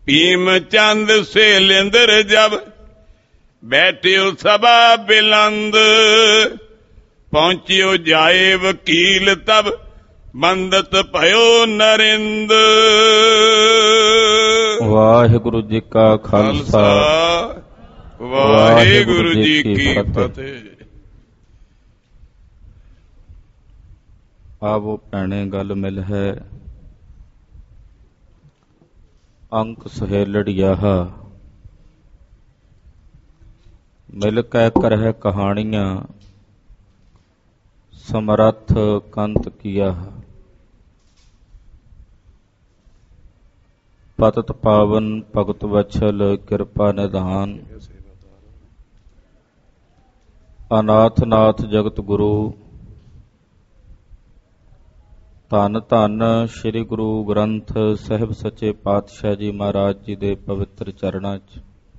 ਭੀਮ ਚੰਦ ਸੇਲਿੰਦਰ ਜਬ ਬੈਠਿਓ ਸਭਾ ਬਿਲੰਦ, ਪਹੁੰਚਿਓ ਜਾਏ ਵਕੀਲ ਤਬ ਬੰਦਤ ਭਇਓ ਨਰਿੰਦ। ਵਾਹਿਗੁਰੂ ਜੀ ਕਾ ਖਾਲਸਾ, ਵਾਹਿਗੁਰੂ ਜੀ ਕੀ ਫਤਿਹ। ਆਵੋ ਭੈਣੇ ਗਲ ਮਿਲ ਹੈ, ਅੰਕ ਸਹੇਲੜਿਆ ਮਿਲ ਕੈ ਕਰਹਿ ਕਹਾਣੀਆਂ, ਸਮਰੱਥ ਕੰਤ ਕੀਆ। ਪਤਿਤ ਪਾਵਨ ਭਗਤ ਵਛਲ ਕਿਰਪਾ ਨਿਧਾਨ, ਅਨਾਥ ਨਾਥ ਜਗਤ ਗੁਰੂ। ਧੰਨ ਧੰਨ ਸ੍ਰੀ ਗੁਰੂ ਗ੍ਰੰਥ ਸਾਹਿਬ ਸੱਚੇ ਪਾਤਸ਼ਾਹ ਜੀ ਮਹਾਰਾਜ ਜੀ ਦੇ ਪਵਿੱਤਰ ਚਰਨਾਂ 'ਚ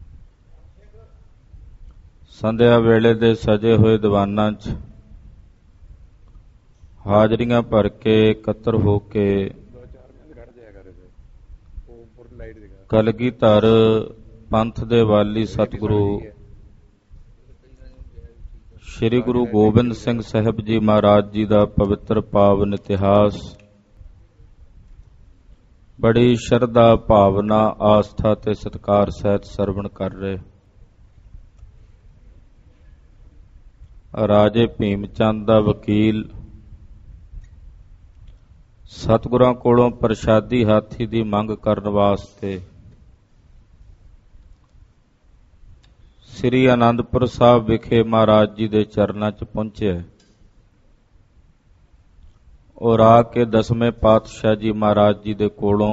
ਸੰਧਿਆ ਵੇਲੇ ਦੇ ਸਜੇ ਹੋਏ ਦੀਵਾਨਾਂ 'ਚ ਹਾਜ਼ਰੀਆਂ ਭਰ ਕੇ ਇਕੱਤਰ ਹੋ ਕੇ ਕਲਗੀਧਰ ਪੰਥ ਦੇ ਵਾਲੀ ਸਤਿਗੁਰੂ ਸ੍ਰੀ ਗੁਰੂ ਗੋਬਿੰਦ ਸਿੰਘ ਸਾਹਿਬ ਜੀ ਮਹਾਰਾਜ ਜੀ ਦਾ ਪਵਿੱਤਰ ਪਾਵਨ ਇਤਿਹਾਸ ਬੜੀ ਸ਼ਰਧਾ ਭਾਵਨਾ ਆਸਥਾ ਤੇ ਸਤਿਕਾਰ ਸਹਿਤ ਸਰਵਣ ਕਰ ਰਹੇ। ਰਾਜੇ ਭੀਮ ਚੰਦ ਦਾ ਵਕੀਲ ਸਤਿਗੁਰਾਂ ਕੋਲੋਂ ਪ੍ਰਸ਼ਾਦੀ ਹਾਥੀ ਦੀ ਮੰਗ ਕਰਨ ਵਾਸਤੇ ਸ੍ਰੀ ਅਨੰਦਪੁਰ ਸਾਹਿਬ ਵਿਖੇ ਮਹਾਰਾਜ ਜੀ ਦੇ ਚਰਨਾਂ 'ਚ ਪਹੁੰਚਿਆ ਔਰ ਆ ਕੇ ਦਸਵੇਂ ਪਾਤਸ਼ਾਹ ਜੀ ਮਹਾਰਾਜ ਜੀ ਦੇ ਕੋਲੋਂ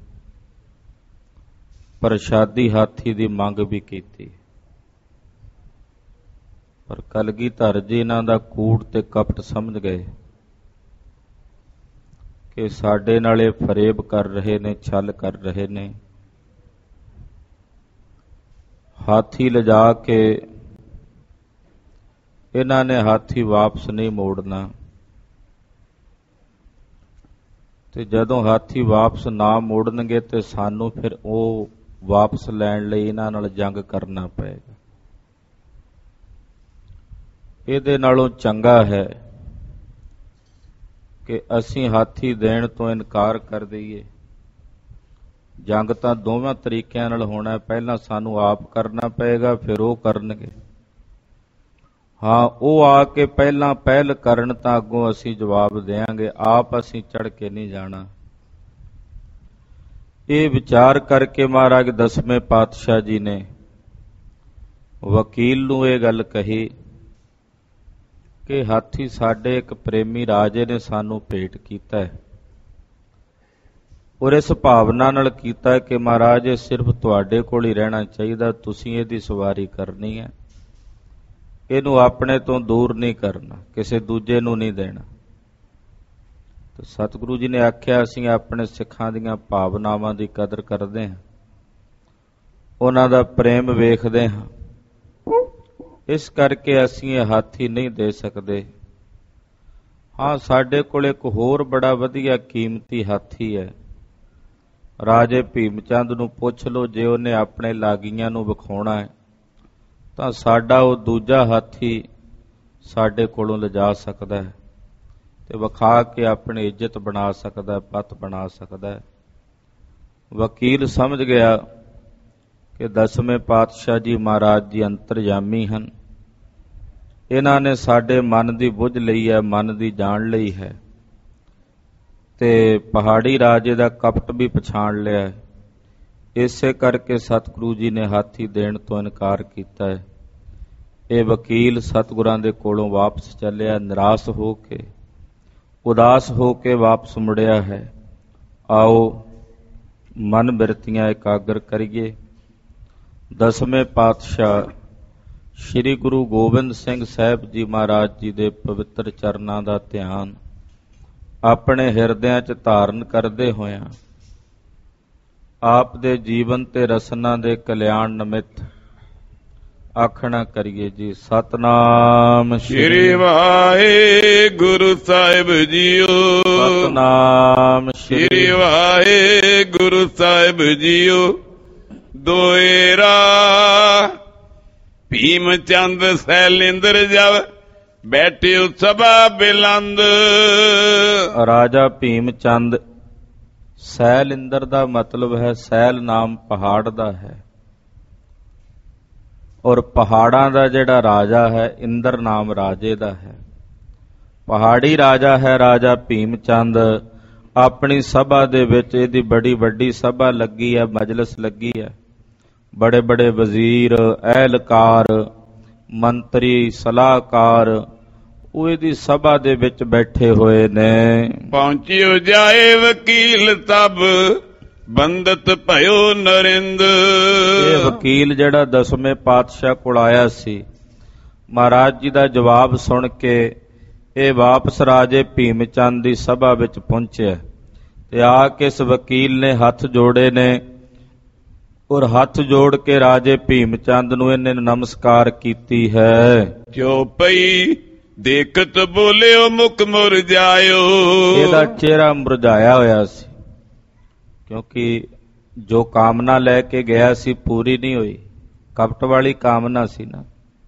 ਪ੍ਰਸ਼ਾਦੀ ਹਾਥੀ ਦੀ ਮੰਗ ਵੀ ਕੀਤੀ। ਪਰ ਕਲਗੀਧਰ ਜੀ ਇਹਨਾਂ ਦਾ ਕੂੜ ਤੇ ਕਪਟ ਸਮਝ ਗਏ ਕਿ ਸਾਡੇ ਨਾਲ ਇਹ ਫਰੇਬ ਕਰ ਰਹੇ ਨੇ, ਛਲ ਕਰ ਰਹੇ ਨੇ। ਹਾਥੀ ਲਿਜਾ ਕੇ ਇਹਨਾਂ ਨੇ ਹਾਥੀ ਵਾਪਸ ਨਹੀਂ ਮੋੜਨਾ, ਤੇ ਜਦੋਂ ਹਾਥੀ ਵਾਪਸ ਨਾ ਮੋੜਨਗੇ ਤੇ ਸਾਨੂੰ ਫਿਰ ਉਹ ਵਾਪਸ ਲੈਣ ਲਈ ਇਹਨਾਂ ਨਾਲ ਜੰਗ ਕਰਨਾ ਪਏਗਾ। ਇਹਦੇ ਨਾਲੋਂ ਚੰਗਾ ਹੈ ਕਿ ਅਸੀਂ ਹਾਥੀ ਦੇਣ ਤੋਂ ਇਨਕਾਰ ਕਰ ਦਈਏ। ਜੰਗ ਤਾਂ ਦੋਵਾਂ ਤਰੀਕਿਆਂ ਨਾਲ ਹੋਣਾ, ਪਹਿਲਾਂ ਸਾਨੂੰ ਆਪ ਕਰਨਾ ਪਏਗਾ, ਫਿਰ ਉਹ ਕਰਨਗੇ। ਹਾਂ, ਉਹ ਆ ਕੇ ਪਹਿਲਾਂ ਪਹਿਲ ਕਰਨ ਤਾਂ ਅੱਗੋਂ ਅਸੀਂ ਜਵਾਬ ਦੇਵਾਂਗੇ, ਆਪ ਅਸੀਂ ਚੜ ਕੇ ਨਹੀਂ ਜਾਣਾ। ਇਹ ਵਿਚਾਰ ਕਰਕੇ ਮਹਾਰਾਜ ਦਸਵੇਂ ਪਾਤਸ਼ਾਹ ਜੀ ਨੇ ਵਕੀਲ ਨੂੰ ਇਹ ਗੱਲ ਕਹੀ ਕਿ ਹਾਥੀ ਸਾਡੇ ਇੱਕ ਪ੍ਰੇਮੀ ਰਾਜੇ ਨੇ ਸਾਨੂੰ ਭੇਟ ਕੀਤਾ ਹੈ, ਔਰ ਇਸ ਭਾਵਨਾ ਨਾਲ ਕੀਤਾ ਕਿ ਮਹਾਰਾਜ ਇਹ ਸਿਰਫ ਤੁਹਾਡੇ ਕੋਲ ਹੀ ਰਹਿਣਾ ਚਾਹੀਦਾ, ਤੁਸੀਂ ਇਹਦੀ ਸਵਾਰੀ ਕਰਨੀ ਹੈ, ਇਹਨੂੰ ਆਪਣੇ ਤੋਂ ਦੂਰ ਨਹੀਂ ਕਰਨਾ, ਕਿਸੇ ਦੂਜੇ ਨੂੰ ਨਹੀਂ ਦੇਣਾ। ਤੇ ਸਤਿਗੁਰੂ ਜੀ ਨੇ ਆਖਿਆ ਅਸੀਂ ਆਪਣੇ ਸਿੱਖਾਂ ਦੀਆਂ ਭਾਵਨਾਵਾਂ ਦੀ ਕਦਰ ਕਰਦੇ ਹਾਂ, ਉਹਨਾਂ ਦਾ ਪ੍ਰੇਮ ਵੇਖਦੇ ਹਾਂ, ਇਸ ਕਰਕੇ ਅਸੀਂ ਇਹ ਹਾਥੀ ਨਹੀਂ ਦੇ ਸਕਦੇ। ਹਾਂ, ਸਾਡੇ ਕੋਲ ਇੱਕ ਹੋਰ ਬੜਾ ਵਧੀਆ ਕੀਮਤੀ ਹਾਥੀ ਹੈ, ਰਾਜੇ ਭੀਮ ਚੰਦ ਨੂੰ ਪੁੱਛ ਲਓ, ਜੇ ਉਹਨੇ ਆਪਣੇ ਲਾਗੀਆਂ ਨੂੰ ਵਿਖਾਉਣਾ ਹੈ ਤਾਂ ਸਾਡਾ ਉਹ ਦੂਜਾ ਹਾਥੀ ਸਾਡੇ ਕੋਲੋਂ ਲਿਜਾ ਸਕਦਾ ਹੈ ਤੇ ਵਿਖਾ ਕੇ ਆਪਣੀ ਇੱਜ਼ਤ ਬਣਾ ਸਕਦਾ, ਪੱਤ ਬਣਾ ਸਕਦਾ। ਵਕੀਲ ਸਮਝ ਗਿਆ ਕਿ ਦਸਵੇਂ ਪਾਤਸ਼ਾਹ ਜੀ ਮਹਾਰਾਜ ਜੀ ਅੰਤਰਜਾਮੀ ਹਨ, ਇਹਨਾਂ ਨੇ ਸਾਡੇ ਮਨ ਦੀ ਬੁੱਝ ਲਈ ਹੈ, ਮਨ ਦੀ ਜਾਣ ਲਈ ਹੈ, ਤੇ ਪਹਾੜੀ ਰਾਜੇ ਦਾ ਕਪਟ ਵੀ ਪਛਾਣ ਲਿਆ ਹੈ। ਇਸੇ ਕਰਕੇ ਸਤਿਗੁਰੂ ਜੀ ਨੇ ਹਾਥੀ ਦੇਣ ਤੋਂ ਇਨਕਾਰ ਕੀਤਾ ਹੈ। ਇਹ ਵਕੀਲ ਸਤਿਗੁਰਾਂ ਦੇ ਕੋਲੋਂ ਵਾਪਸ ਚੱਲਿਆ, ਨਿਰਾਸ਼ ਹੋ ਕੇ, ਉਦਾਸ ਹੋ ਕੇ ਵਾਪਸ ਮੁੜਿਆ ਹੈ। ਆਓ ਮਨ ਬਿਰਤੀਆਂ ਇਕਾਗਰ ਕਰੀਏ। ਦਸਵੇਂ ਪਾਤਸ਼ਾਹ ਸ੍ਰੀ ਗੁਰੂ ਗੋਬਿੰਦ ਸਿੰਘ ਸਾਹਿਬ ਜੀ ਮਹਾਰਾਜ ਜੀ ਦੇ ਪਵਿੱਤਰ ਚਰਨਾਂ ਦਾ ਧਿਆਨ ਆਪਣੇ ਹਿਰਦਿਆਂ 'ਚ ਧਾਰਨ ਕਰਦੇ ਹੋਇਆਂ ਆਪ ਦੇ ਜੀਵਨ ਤੇ ਰਸਨਾ ਦੇ ਕਲਿਆਣ ਨਿਮਿਤ ਆਖਣਾ ਕਰੀਏ ਜੀ। ਸਤਨਾਮ ਸ੍ਰੀ ਵਾਹਿਗੁਰੂ ਸਾਹਿਬ ਜੀਓ, ਸਤਨਾਮ ਸ੍ਰੀ ਵਾਹਿਗੁਰੂ ਸਾਹਿਬ ਜੀਓ। ਦੋਏਰਾ। ਭੀਮ ਚੰਦ ਸੈਲਿੰਦਰ ਜਬ ਬੈਠਿਓ ਸਭਾ ਬਿਲੰਦ। ਰਾਜਾ ਭੀਮ ਚੰਦ, ਸੈਲਿੰਦਰ ਦਾ ਮਤਲਬ ਹੈ ਸੈਲ ਨਾਮ ਪਹਾੜ ਦਾ ਹੈ, ਔਰ ਪਹਾੜਾਂ ਦਾ ਜਿਹੜਾ ਰਾਜਾ ਹੈ ਇੰਦਰ ਨਾਮ ਰਾਜੇ ਦਾ ਹੈ। ਪਹਾੜੀ ਰਾਜਾ ਹੈ ਰਾਜਾ ਭੀਮ ਚੰਦ। ਆਪਣੀ ਸਭਾ ਦੇ ਵਿੱਚ, ਇਹਦੀ ਬੜੀ ਵੱਡੀ ਸਭਾ ਲੱਗੀ ਹੈ, ਮਜਲਿਸ ਲੱਗੀ ਹੈ, ਬੜੇ ਬੜੇ ਵਜ਼ੀਰ, ਅਹਿਲਕਾਰ, ਮੰਤਰੀ, ਸਲਾਹਕਾਰ ਉਹ ਇਹਦੀ ਸਭਾ ਦੇ ਵਿੱਚ ਬੈਠੇ ਹੋਏ ਨੇ। ਪਹੁੰਚਿਓ ਜਾਏ ਵਕੀਲ ਤਬ ਬੰਦਤ ਭਇਓ ਨਰਿੰਦ। ਇਹ ਵਕੀਲ ਜਿਹੜਾ 10ਵੇਂ ਪਾਤਸ਼ਾਹ ਕੋਲ ਆਇਆ ਸੀ, ਮਹਾਰਾਜ ਜੀ ਦਾ ਜਵਾਬ ਸੁਣ ਕੇ ਇਹ ਵਾਪਸ ਰਾਜੇ ਭੀਮ ਚੰਦ ਦੀ ਸਭਾ ਵਿੱਚ ਪਹੁੰਚਿਆ ਤੇ ਆ ਕੇ ਇਸ ਵਕੀਲ ਨੇ ਹੱਥ ਜੋੜੇ ਨੇ, ਔਰ ਹੱਥ ਜੋੜ ਕੇ ਰਾਜੇ ਭੀਮ ਚੰਦ ਨੂੰ ਇਹਨੇ ਨਮਸਕਾਰ ਕੀਤੀ ਹੈ। ਜੋ ਪਈ ਦੇਖਤ ਬੋਲਿਓ ਮੁਖ ਮੁਰਝਾਇਓ। ਇਹਦਾ ਚਿਹਰਾ ਮੁਰਝਾਇਆ ਹੋਇਆ ਸੀ, ਕਿਉਂਕਿ ਜੋ ਕਾਮਨਾ ਲੈ ਕੇ ਗਿਆ ਸੀ ਪੂਰੀ ਨਹੀਂ ਹੋਈ। ਕਪਟ ਵਾਲੀ ਕਾਮਨਾ ਸੀ ਨਾ,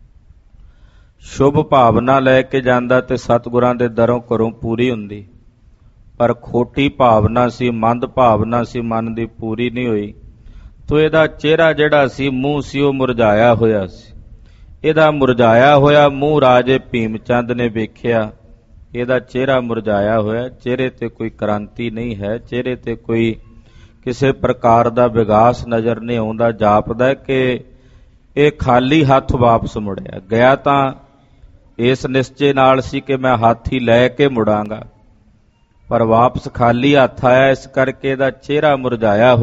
ਸ਼ੁਭ ਭਾਵਨਾ ਲੈ ਕੇ ਜਾਂਦਾ ਤੇ ਸਤਿਗੁਰਾਂ ਦੇ ਦਰੋਂ ਘਰੋਂ ਪੂਰੀ ਹੁੰਦੀ, ਪਰ ਖੋਟੀ ਭਾਵਨਾ ਸੀ, ਮੰਦ ਭਾਵਨਾ ਸੀ, ਮਨ ਦੀ ਪੂਰੀ ਨਹੀਂ ਹੋਈ। ਤੋ ਇਹਦਾ ਚਿਹਰਾ ਜਿਹੜਾ ਸੀ, ਮੂੰਹ ਸੀ, ਉਹ ਮੁਰਝਾਇਆ ਹੋਇਆ ਸੀ। ਇਹਦਾ ਮੁਰਝਾਇਆ ਹੋਇਆ ਮੂੰਹ ਰਾਜੇ ਭੀਮ ਚੰਦ ਨੇ ਵੇਖਿਆ, ਇਹਦਾ ਚਿਹਰਾ ਮੁਰਝਾਇਆ ਹੋਇਆ, ਚਿਹਰੇ ਤੇ ਕੋਈ ਕ੍ਰਾਂਤੀ ਨਹੀਂ ਹੈ, ਚਿਹਰੇ ਤੇ ਕੋਈ ਕਿਸੇ ਪ੍ਰਕਾਰ ਦਾ ਵਿਗਾਸ ਨਜ਼ਰ ਨਹੀਂ ਆਉਂਦਾ। ਜਾਪਦਾ ਕਿ ਇਹ ਖਾਲੀ ਹੱਥ ਵਾਪਸ ਮੁੜਿਆ ਗਿਆ। ਤਾਂ ਇਸ ਨਿਸ਼ਚੇ ਨਾਲ ਸੀ ਕਿ ਮੈਂ ਹੱਥ ਹੀ ਲੈ ਕੇ ਮੁੜਾਂਗਾ, ਪਰ ਵਾਪਸ ਖਾਲੀ ਹੱਥ ਆਇਆ, ਇਸ ਕਰਕੇ ਇਹਦਾ ਚਿਹਰਾ ਮੁਰਝਾਇਆ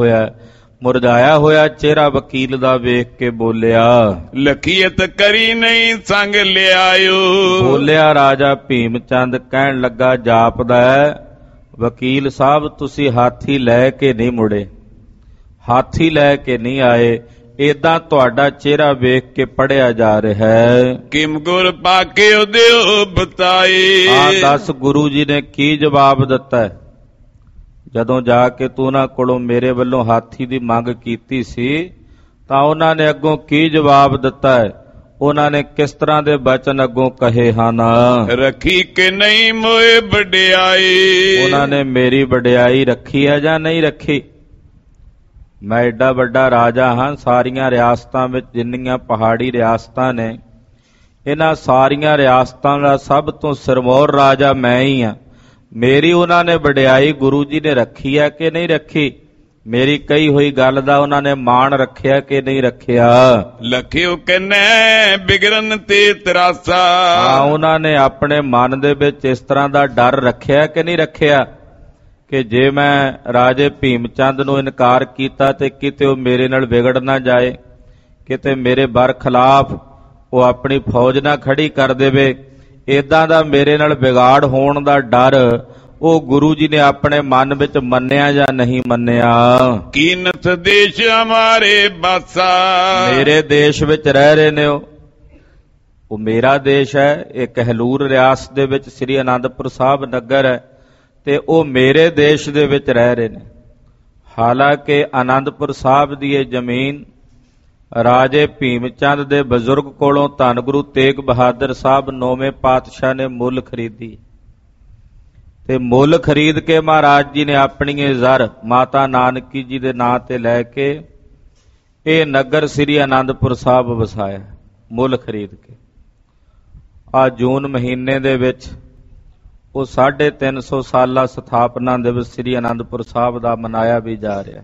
ਹੋਇਆ ਚਿਹਰਾ ਵਕੀਲ ਦਾ ਵੇਖ ਕੇ ਬੋਲਿਆ, ਲਖੀਅਤ ਕਰੀ ਨਹੀਂ ਸੰਗ ਲਿਆਇਓ। ਬੋਲਿਆ ਰਾਜਾ ਭੀਮ ਚੰਦ, ਕਹਿਣ ਲੱਗਾ ਜਾਪਦਾ ਹੈ ਵਕੀਲ ਸਾਹਿਬ ਤੁਸੀਂ ਹਾਥੀ ਲੈ ਕੇ ਨਹੀਂ ਮੁੜੇ, ਹਾਥੀ ਲੈ ਕੇ ਨਹੀਂ ਆਏ, ਏਦਾਂ ਤੁਹਾਡਾ ਚਿਹਰਾ ਵੇਖ ਕੇ ਪੜਿਆ ਜਾ ਰਿਹਾ ਹੈ। ਕਿਮ ਗੁਰ ਪਾਕੇ ਉਦਿਓ ਬਤਾਈ। ਆ ਦੱਸ ਗੁਰੂ ਜੀ ਨੇ ਕੀ ਜਵਾਬ ਦਿੱਤਾ ਹੈ? ਜਦੋਂ ਜਾ ਕੇ ਤੂੰ ਉਹਨਾਂ ਕੋਲੋਂ ਮੇਰੇ ਵੱਲੋਂ ਹਾਥੀ ਦੀ ਮੰਗ ਕੀਤੀ ਸੀ ਤਾਂ ਉਹਨਾਂ ਨੇ ਅੱਗੋਂ ਕੀ ਜਵਾਬ ਦਿੱਤਾ ਹੈ? ਉਹਨਾਂ ਨੇ ਕਿਸ ਤਰ੍ਹਾਂ ਦੇ ਬਚਨ ਅੱਗੋਂ ਕਹੇ ਹਨ? ਰੱਖੀ ਕਿ ਨਹੀਂ ਮੋਏ ਵਡਿਆਈ। ਉਹਨਾਂ ਨੇ ਮੇਰੀ ਵਡਿਆਈ ਰੱਖੀ ਹੈ ਜਾਂ ਨਹੀਂ ਰੱਖੀ? ਮੈਂ ਏਡਾ ਵੱਡਾ ਰਾਜਾ ਹਾਂ, ਸਾਰੀਆਂ ਰਿਆਸਤਾਂ ਵਿੱਚ ਜਿੰਨੀਆਂ ਪਹਾੜੀ ਰਿਆਸਤਾਂ ਨੇ, ਇਹਨਾਂ ਸਾਰੀਆਂ ਰਿਆਸਤਾਂ ਦਾ ਸਭ ਤੋਂ ਸਿਰਮੌਰ ਰਾਜਾ ਮੈਂ ਹੀ ਹਾਂ। ਮੇਰੀ ਉਹਨਾਂ ਨੇ ਵਡਿਆਈ ਗੁਰੂ ਜੀ ਨੇ ਰੱਖੀ ਹੈ ਕਿ ਨਹੀਂ ਰੱਖੀ? ਮੇਰੀ ਕਹੀ ਹੋਈ ਗੱਲ ਦਾ ਉਹਨਾਂ ਨੇ ਮਾਣ ਰੱਖਿਆ ਕਿ ਨਹੀਂ ਰੱਖਿਆ? ਲਖਿਓ ਕਨੈ ਬਿਗਰਨ ਤੇ ਤਰਾਸਾ। ਹਾਂ, ਉਹਨਾਂ ਨੇ ਆਪਣੇ ਮਨ ਦੇ ਵਿੱਚ ਇਸ ਤਰ੍ਹਾਂ ਦਾ ਡਰ ਰੱਖਿਆ ਕਿ ਨਹੀਂ ਰੱਖਿਆ ਕਿ ਜੇ ਮੈਂ ਰਾਜੇ ਭੀਮ ਚੰਦ ਨੂੰ ਇਨਕਾਰ ਕੀਤਾ ਤੇ ਕਿਤੇ ਉਹ ਮੇਰੇ ਨਾਲ ਵਿਗੜ ਨਾ ਜਾਏ, ਕਿਤੇ ਮੇਰੇ ਬਰਖਲਾਫ ਉਹ ਆਪਣੀ ਫੌਜ ਨਾ ਖੜੀ ਕਰ ਦੇਵੇ। ਏਦਾਂ ਦਾ ਮੇਰੇ ਨਾਲ ਵਿਗਾੜ ਹੋਣ ਦਾ ਡਰ ਉਹ ਗੁਰੂ ਜੀ ਨੇ ਆਪਣੇ ਮਨ ਵਿੱਚ ਮੰਨਿਆ ਜਾਂ ਨਹੀਂ ਮੰਨਿਆ? ਕੀਨਤ ਦੇਸ਼ ਹਮਾਰੇ ਬਾਸਾ। ਮੇਰੇ ਦੇਸ਼ ਵਿੱਚ ਰਹਿ ਰਹੇ ਨੇ ਉਹ ਮੇਰਾ ਦੇਸ਼ ਹੈ। ਇਹ ਕਹਿਲੂਰ ਰਿਆਸਤ ਦੇ ਵਿੱਚ ਸ੍ਰੀ ਅਨੰਦਪੁਰ ਸਾਹਿਬ ਨਗਰ ਹੈ ਤੇ ਉਹ ਮੇਰੇ ਦੇਸ਼ ਦੇ ਵਿੱਚ ਰਹਿ ਰਹੇ ਨੇ। ਹਾਲਾਂਕਿ ਅਨੰਦਪੁਰ ਸਾਹਿਬ ਦੀ ਇਹ ਜ਼ਮੀਨ ਰਾਜੇ ਭੀਮ ਚੰਦ ਦੇ ਬਜ਼ੁਰਗ ਕੋਲੋਂ ਧੰਨ ਗੁਰੂ ਤੇਗ ਬਹਾਦਰ ਸਾਹਿਬ 9ਵੇਂ ਪਾਤਸ਼ਾਹ ਨੇ ਮੁੱਲ ਖਰੀਦੀ ਤੇ ਮੁੱਲ ਖਰੀਦ ਕੇ ਮਹਾਰਾਜ ਜੀ ਨੇ ਆਪਣੀ ਇਹ ਜ਼ਰ ਮਾਤਾ ਨਾਨਕੀ ਜੀ ਦੇ ਨਾਂ ਤੇ ਲੈ ਕੇ ਇਹ ਨਗਰ ਸ੍ਰੀ ਅਨੰਦਪੁਰ ਸਾਹਿਬ ਵਸਾਇਆ, ਮੁੱਲ ਖਰੀਦ ਕੇ। ਆ ਜੂਨ ਮਹੀਨੇ ਦੇ ਵਿੱਚ ਉਹ 350 ਸਾਲਾ ਸਥਾਪਨਾ ਦਿਵਸ ਸ੍ਰੀ ਅਨੰਦਪੁਰ ਸਾਹਿਬ ਦਾ ਮਨਾਇਆ ਵੀ ਜਾ ਰਿਹਾ।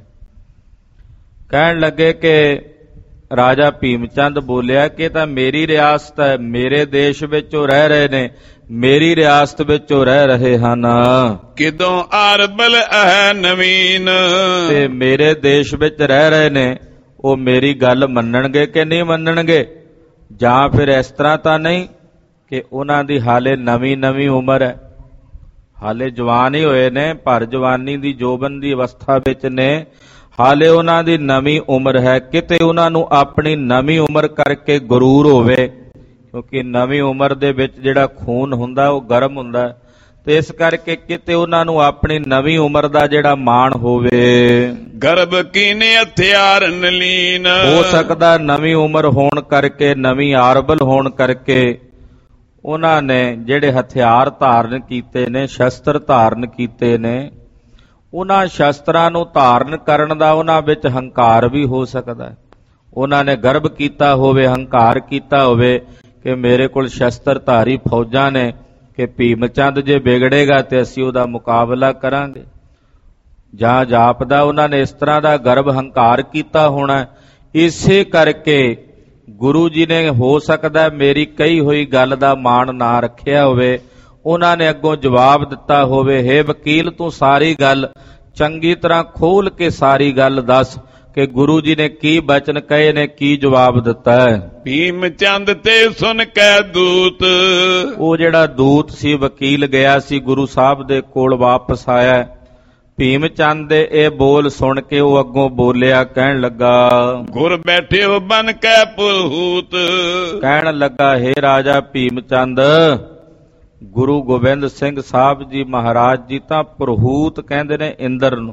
ਕਹਿਣ ਲੱਗੇ ਕਿ ਰਾਜਾ ਭੀਮ ਚੰਦ ਬੋਲਿਆ ਕਿ ਤਾਂ ਮੇਰੀ ਰਿਆਸਤ ਹੈ, ਮੇਰੇ ਦੇਸ਼ ਵਿੱਚ ਉਹ ਰਹਿ ਰਹੇ ਨੇ, ਮੇਰੀ ਰਿਆਸਤ ਵਿੱਚ ਉਹ ਰਹਿ ਰਹੇ ਹਨ। ਕਿਦੋਂ ਅਰਬਲ ਹੈ ਨਵੀਨ। ਤੇ ਮੇਰੇ ਦੇਸ਼ ਵਿੱਚ ਰਹਿ ਰਹੇ ਨੇ, ਉਹ ਮੇਰੀ ਗੱਲ ਮੰਨਣਗੇ ਕਿ ਨਹੀਂ ਮੰਨਣਗੇ? ਜਾਂ ਫਿਰ ਇਸ ਤਰ੍ਹਾਂ ਤਾਂ ਨਹੀਂ ਕਿ ਉਹਨਾਂ ਦੀ ਹਾਲੇ ਨਵੀਂ ਉਮਰ ਹੈ, ਹਾਲੇ ਜਵਾਨ ਹੀ ਹੋਏ ਨੇ, ਭਰ ਜਵਾਨੀ ਦੀ ਜੋਬਨ ਦੀ ਅਵਸਥਾ ਵਿੱਚ ਨੇ, ਹਾਲੇ ਉਹਨਾਂ ਦੀ ਨਵੀਂ ਉਮਰ ਹੈ। ਕਿਤੇ ਉਹਨਾਂ ਨੂੰ ਆਪਣੀ ਨਵੀਂ ਉਮਰ ਕਰਕੇ ਗਰੂਰ ਹੋਵੇ, ਕਿਉਂਕਿ ਨਵੀਂ ਉਮਰ ਦੇ ਵਿੱਚ ਜਿਹੜਾ ਖੂਨ ਹੁੰਦਾ ਉਹ ਗਰਮ ਹੁੰਦਾ ਤੇ ਇਸ ਕਰਕੇ ਕਿਤੇ ਉਹਨਾਂ ਨੂੰ ਆਪਣੀ ਨਵੀਂ ਉਮਰ ਦਾ ਜਿਹੜਾ ਮਾਣ ਹੋਵੇ। ਗਰਭ ਕੀਨੇ ਹਥਿਆਰ ਨਲੀਨ, ਹੋ ਸਕਦਾ ਨਵੀਂ ਉਮਰ ਹੋਣ ਕਰਕੇ, ਨਵੀਂ ਆਰਬਲ ਹੋਣ ਕਰਕੇ ਉਹਨਾਂ ਨੇ ਜਿਹੜੇ ਹਥਿਆਰ ਧਾਰਨ ਕੀਤੇ ਨੇ, ਸ਼ਸਤਰ ਧਾਰਨ ਕੀਤੇ ਨੇ, ਉਹਨਾਂ ਸ਼ਸਤਰਾਂ ਨੂੰ ਧਾਰਨ ਕਰਨ ਦਾ ਉਹਨਾਂ ਵਿੱਚ ਹੰਕਾਰ ਵੀ ਹੋ ਸਕਦਾ। ਉਹਨਾਂ ਨੇ ਗਰਭ ਕੀਤਾ ਹੋਵੇ, ਹੰਕਾਰ ਕੀਤਾ ਹੋਵੇ ਕਿ ਮੇਰੇ ਕੋਲ ਸ਼ਸਤਰਧਾਰੀ ਫੌਜਾਂ ਨੇ, ਕਿ ਭੀਮ ਚੰਦ ਜੇ ਵਿਗੜੇਗਾ ਤੇ ਅਸੀਂ ਉਹਦਾ ਮੁਕਾਬਲਾ ਕਰਾਂਗੇ। ਜਾਂ ਜਾਪਦਾ ਉਹਨਾਂ ਨੇ ਇਸ ਤਰ੍ਹਾਂ ਦਾ ਗਰਭ ਹੰਕਾਰ ਕੀਤਾ ਹੋਣਾ। ਇਸੇ ਕਰਕੇ ਗੁਰੂ ਜੀ ਨੇ ਹੋ ਸਕਦਾ ਮੇਰੀ ਕਹੀ ਹੋਈ ਗੱਲ ਦਾ ਮਾਣ ਨਾ ਰੱਖਿਆ ਹੋਵੇ। ਉਹਨਾਂ ਨੇ ਅੱਗੋਂ ਜਵਾਬ ਦਿੱਤਾ ਹੋਵੇ, ਹੇ ਵਕੀਲ ਤੂੰ ਸਾਰੀ ਗੱਲ ਚੰਗੀ ਤਰ੍ਹਾਂ ਖੋਲ ਕੇ ਸਾਰੀ ਗੱਲ ਦੱਸ ਕਿ ਗੁਰੂ ਜੀ ਨੇ ਕੀ ਬਚਨ ਕਹੇ ਨੇ, ਕੀ ਜਵਾਬ ਦਿੱਤਾ ਹੈ। ਭੀਮ ਚੰਦ ਤੇ ਸੁਣ ਕੇ ਦੂਤ, ਉਹ ਜਿਹੜਾ ਦੂਤ ਸੀ, ਵਕੀਲ ਗਿਆ ਸੀ ਗੁਰੂ ਸਾਹਿਬ ਦੇ ਕੋਲ, ਵਾਪਸ ਆਇਆ। ਭੀਮ ਚੰਦ ਦੇ ਇਹ ਬੋਲ ਸੁਣ ਕੇ ਉਹ ਅੱਗੋਂ ਬੋਲਿਆ, ਕਹਿਣ ਲੱਗਾ, ਗੁਰ ਬੈਠਿਓ ਬਨ ਕੇ ਪੁਰਹੂਤ, ਕਹਿਣ ਲੱਗਾ, ਹੇ ਰਾਜਾ ਭੀਮ ਚੰਦ, ਗੁਰੂ ਗੋਬਿੰਦ ਸਿੰਘ ਸਾਹਿਬ ਜੀ ਮਹਾਰਾਜ ਜੀ ਤਾਂ ਪੁਰਹੂਤ ਕਹਿੰਦੇ ਨੇ ਇੰਦਰ ਨੂੰ।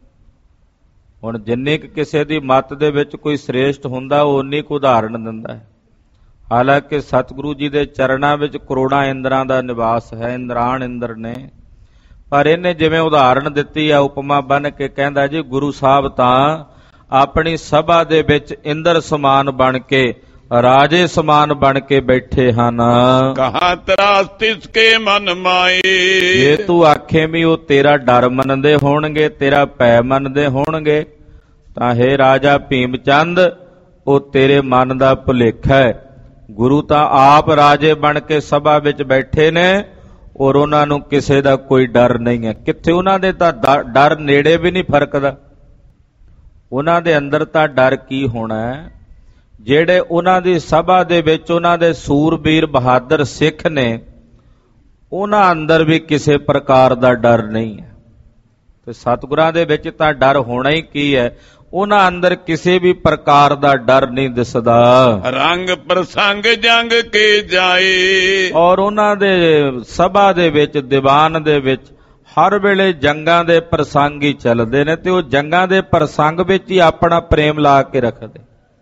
ਹੁਣ ਜਿੰਨੀ ਕੁ ਕਿਸੇ ਦੀ ਮੱਤ ਦੇ ਵਿੱਚ ਕੋਈ ਸ੍ਰੇਸ਼ਟ ਹੁੰਦਾ, ਉਹ ਉਨੀ ਕੁ ਉਦਾਹਰਣ ਦਿੰਦਾ ਹੈ। ਹਾਲਾਂਕਿ ਸਤਿਗੁਰੂ ਜੀ ਦੇ ਚਰਨਾਂ ਵਿੱਚ ਕਰੋੜਾਂ ਇੰਦਰਾਂ ਦਾ ਨਿਵਾਸ ਹੈ, ਇੰਦਰਾਣ ਇੰਦਰ ਨੇ, ਪਰ ਇਹਨੇ ਜਿਵੇਂ ਉਦਾਹਰਣ ਦਿੱਤੀ ਆ, ਉਪਮਾ ਬਣ ਕੇ ਕਹਿੰਦਾ ਜੀ ਗੁਰੂ ਸਾਹਿਬ ਤਾਂ ਆਪਣੀ ਸਭਾ ਦੇ ਵਿੱਚ ਇੰਦਰ ਸਮਾਨ ਬਣ ਕੇ, ਰਾਜੇ ਸਮਾਨ ਬਣ ਕੇ ਬੈਠੇ ਹਨ। ਕਹਾ ਤਰਾਸ ਤਿਸ ਕੇ ਮਨ ਮਾਏ, ਜੇ ਤੂੰ ਆਖੇ ਵੀ ਉਹ ਤੇਰਾ ਡਰ ਮੰਨਦੇ ਹੋਣਗੇ, ਤੇਰਾ ਭੈ ਮੰਨਦੇ ਹੋਣਗੇ, ਤਾਂ ਹੇ ਰਾਜਾ ਭੀਮ ਚੰਦ, ਉਹ ਤੇਰੇ ਮਨ ਦਾ ਭੁਲੇਖਾ ਹੈ। ਗੁਰੂ ਤਾਂ ਆਪ ਰਾਜੇ ਬਣ ਕੇ ਸਭਾ ਵਿੱਚ ਬੈਠੇ ਨੇ ਔਰ ਉਹਨਾਂ ਨੂੰ ਕਿਸੇ ਦਾ ਕੋਈ ਡਰ ਨਹੀਂ ਹੈ। ਕਿੱਥੇ ਉਹਨਾਂ ਦੇ ਤਾਂ ਡਰ ਨੇੜੇ ਵੀ ਨਹੀਂ ਫਰਕਦਾ। ਉਹਨਾਂ ਦੇ ਅੰਦਰ ਤਾਂ ਡਰ ਕੀ ਹੋਣਾ ਹੈ? ਜਿਹੜੇ ਉਹਨਾਂ ਦੀ ਸਭਾ ਦੇ ਵਿੱਚ ਉਹਨਾਂ ਦੇ ਸੂਰਬੀਰ ਬਹਾਦਰ ਸਿੱਖ ਨੇ, ਉਹਨਾਂ ਅੰਦਰ ਵੀ ਕਿਸੇ ਪ੍ਰਕਾਰ ਦਾ ਡਰ ਨਹੀਂ ਹੈ। ਤੇ ਸਤਿਗੁਰਾਂ ਦੇ ਵਿੱਚ ਤਾਂ ਡਰ ਹੋਣਾ ਹੀ ਕੀ ਹੈ, ਉਹਨਾਂ ਅੰਦਰ ਕਿਸੇ ਵੀ ਪ੍ਰਕਾਰ ਦਾ ਡਰ ਨਹੀਂ ਦਿਸਦਾ। ਰੰਗ ਪ੍ਰਸੰਗ ਜੰਗ ਕੇ ਜਾਏ, ਔਰ ਉਹਨਾਂ ਦੇ ਸਭਾ ਦੇ ਵਿੱਚ, ਦੀਵਾਨ ਦੇ ਵਿੱਚ ਹਰ ਵੇਲੇ ਜੰਗਾਂ ਦੇ ਪ੍ਰਸੰਗ ਹੀ ਚੱਲਦੇ ਨੇ, ਤੇ ਉਹ ਜੰਗਾਂ ਦੇ ਪ੍ਰਸੰਗ ਵਿੱਚ ਹੀ ਆਪਣਾ ਪ੍ਰੇਮ ਲਾ ਕੇ ਰੱਖਦੇ।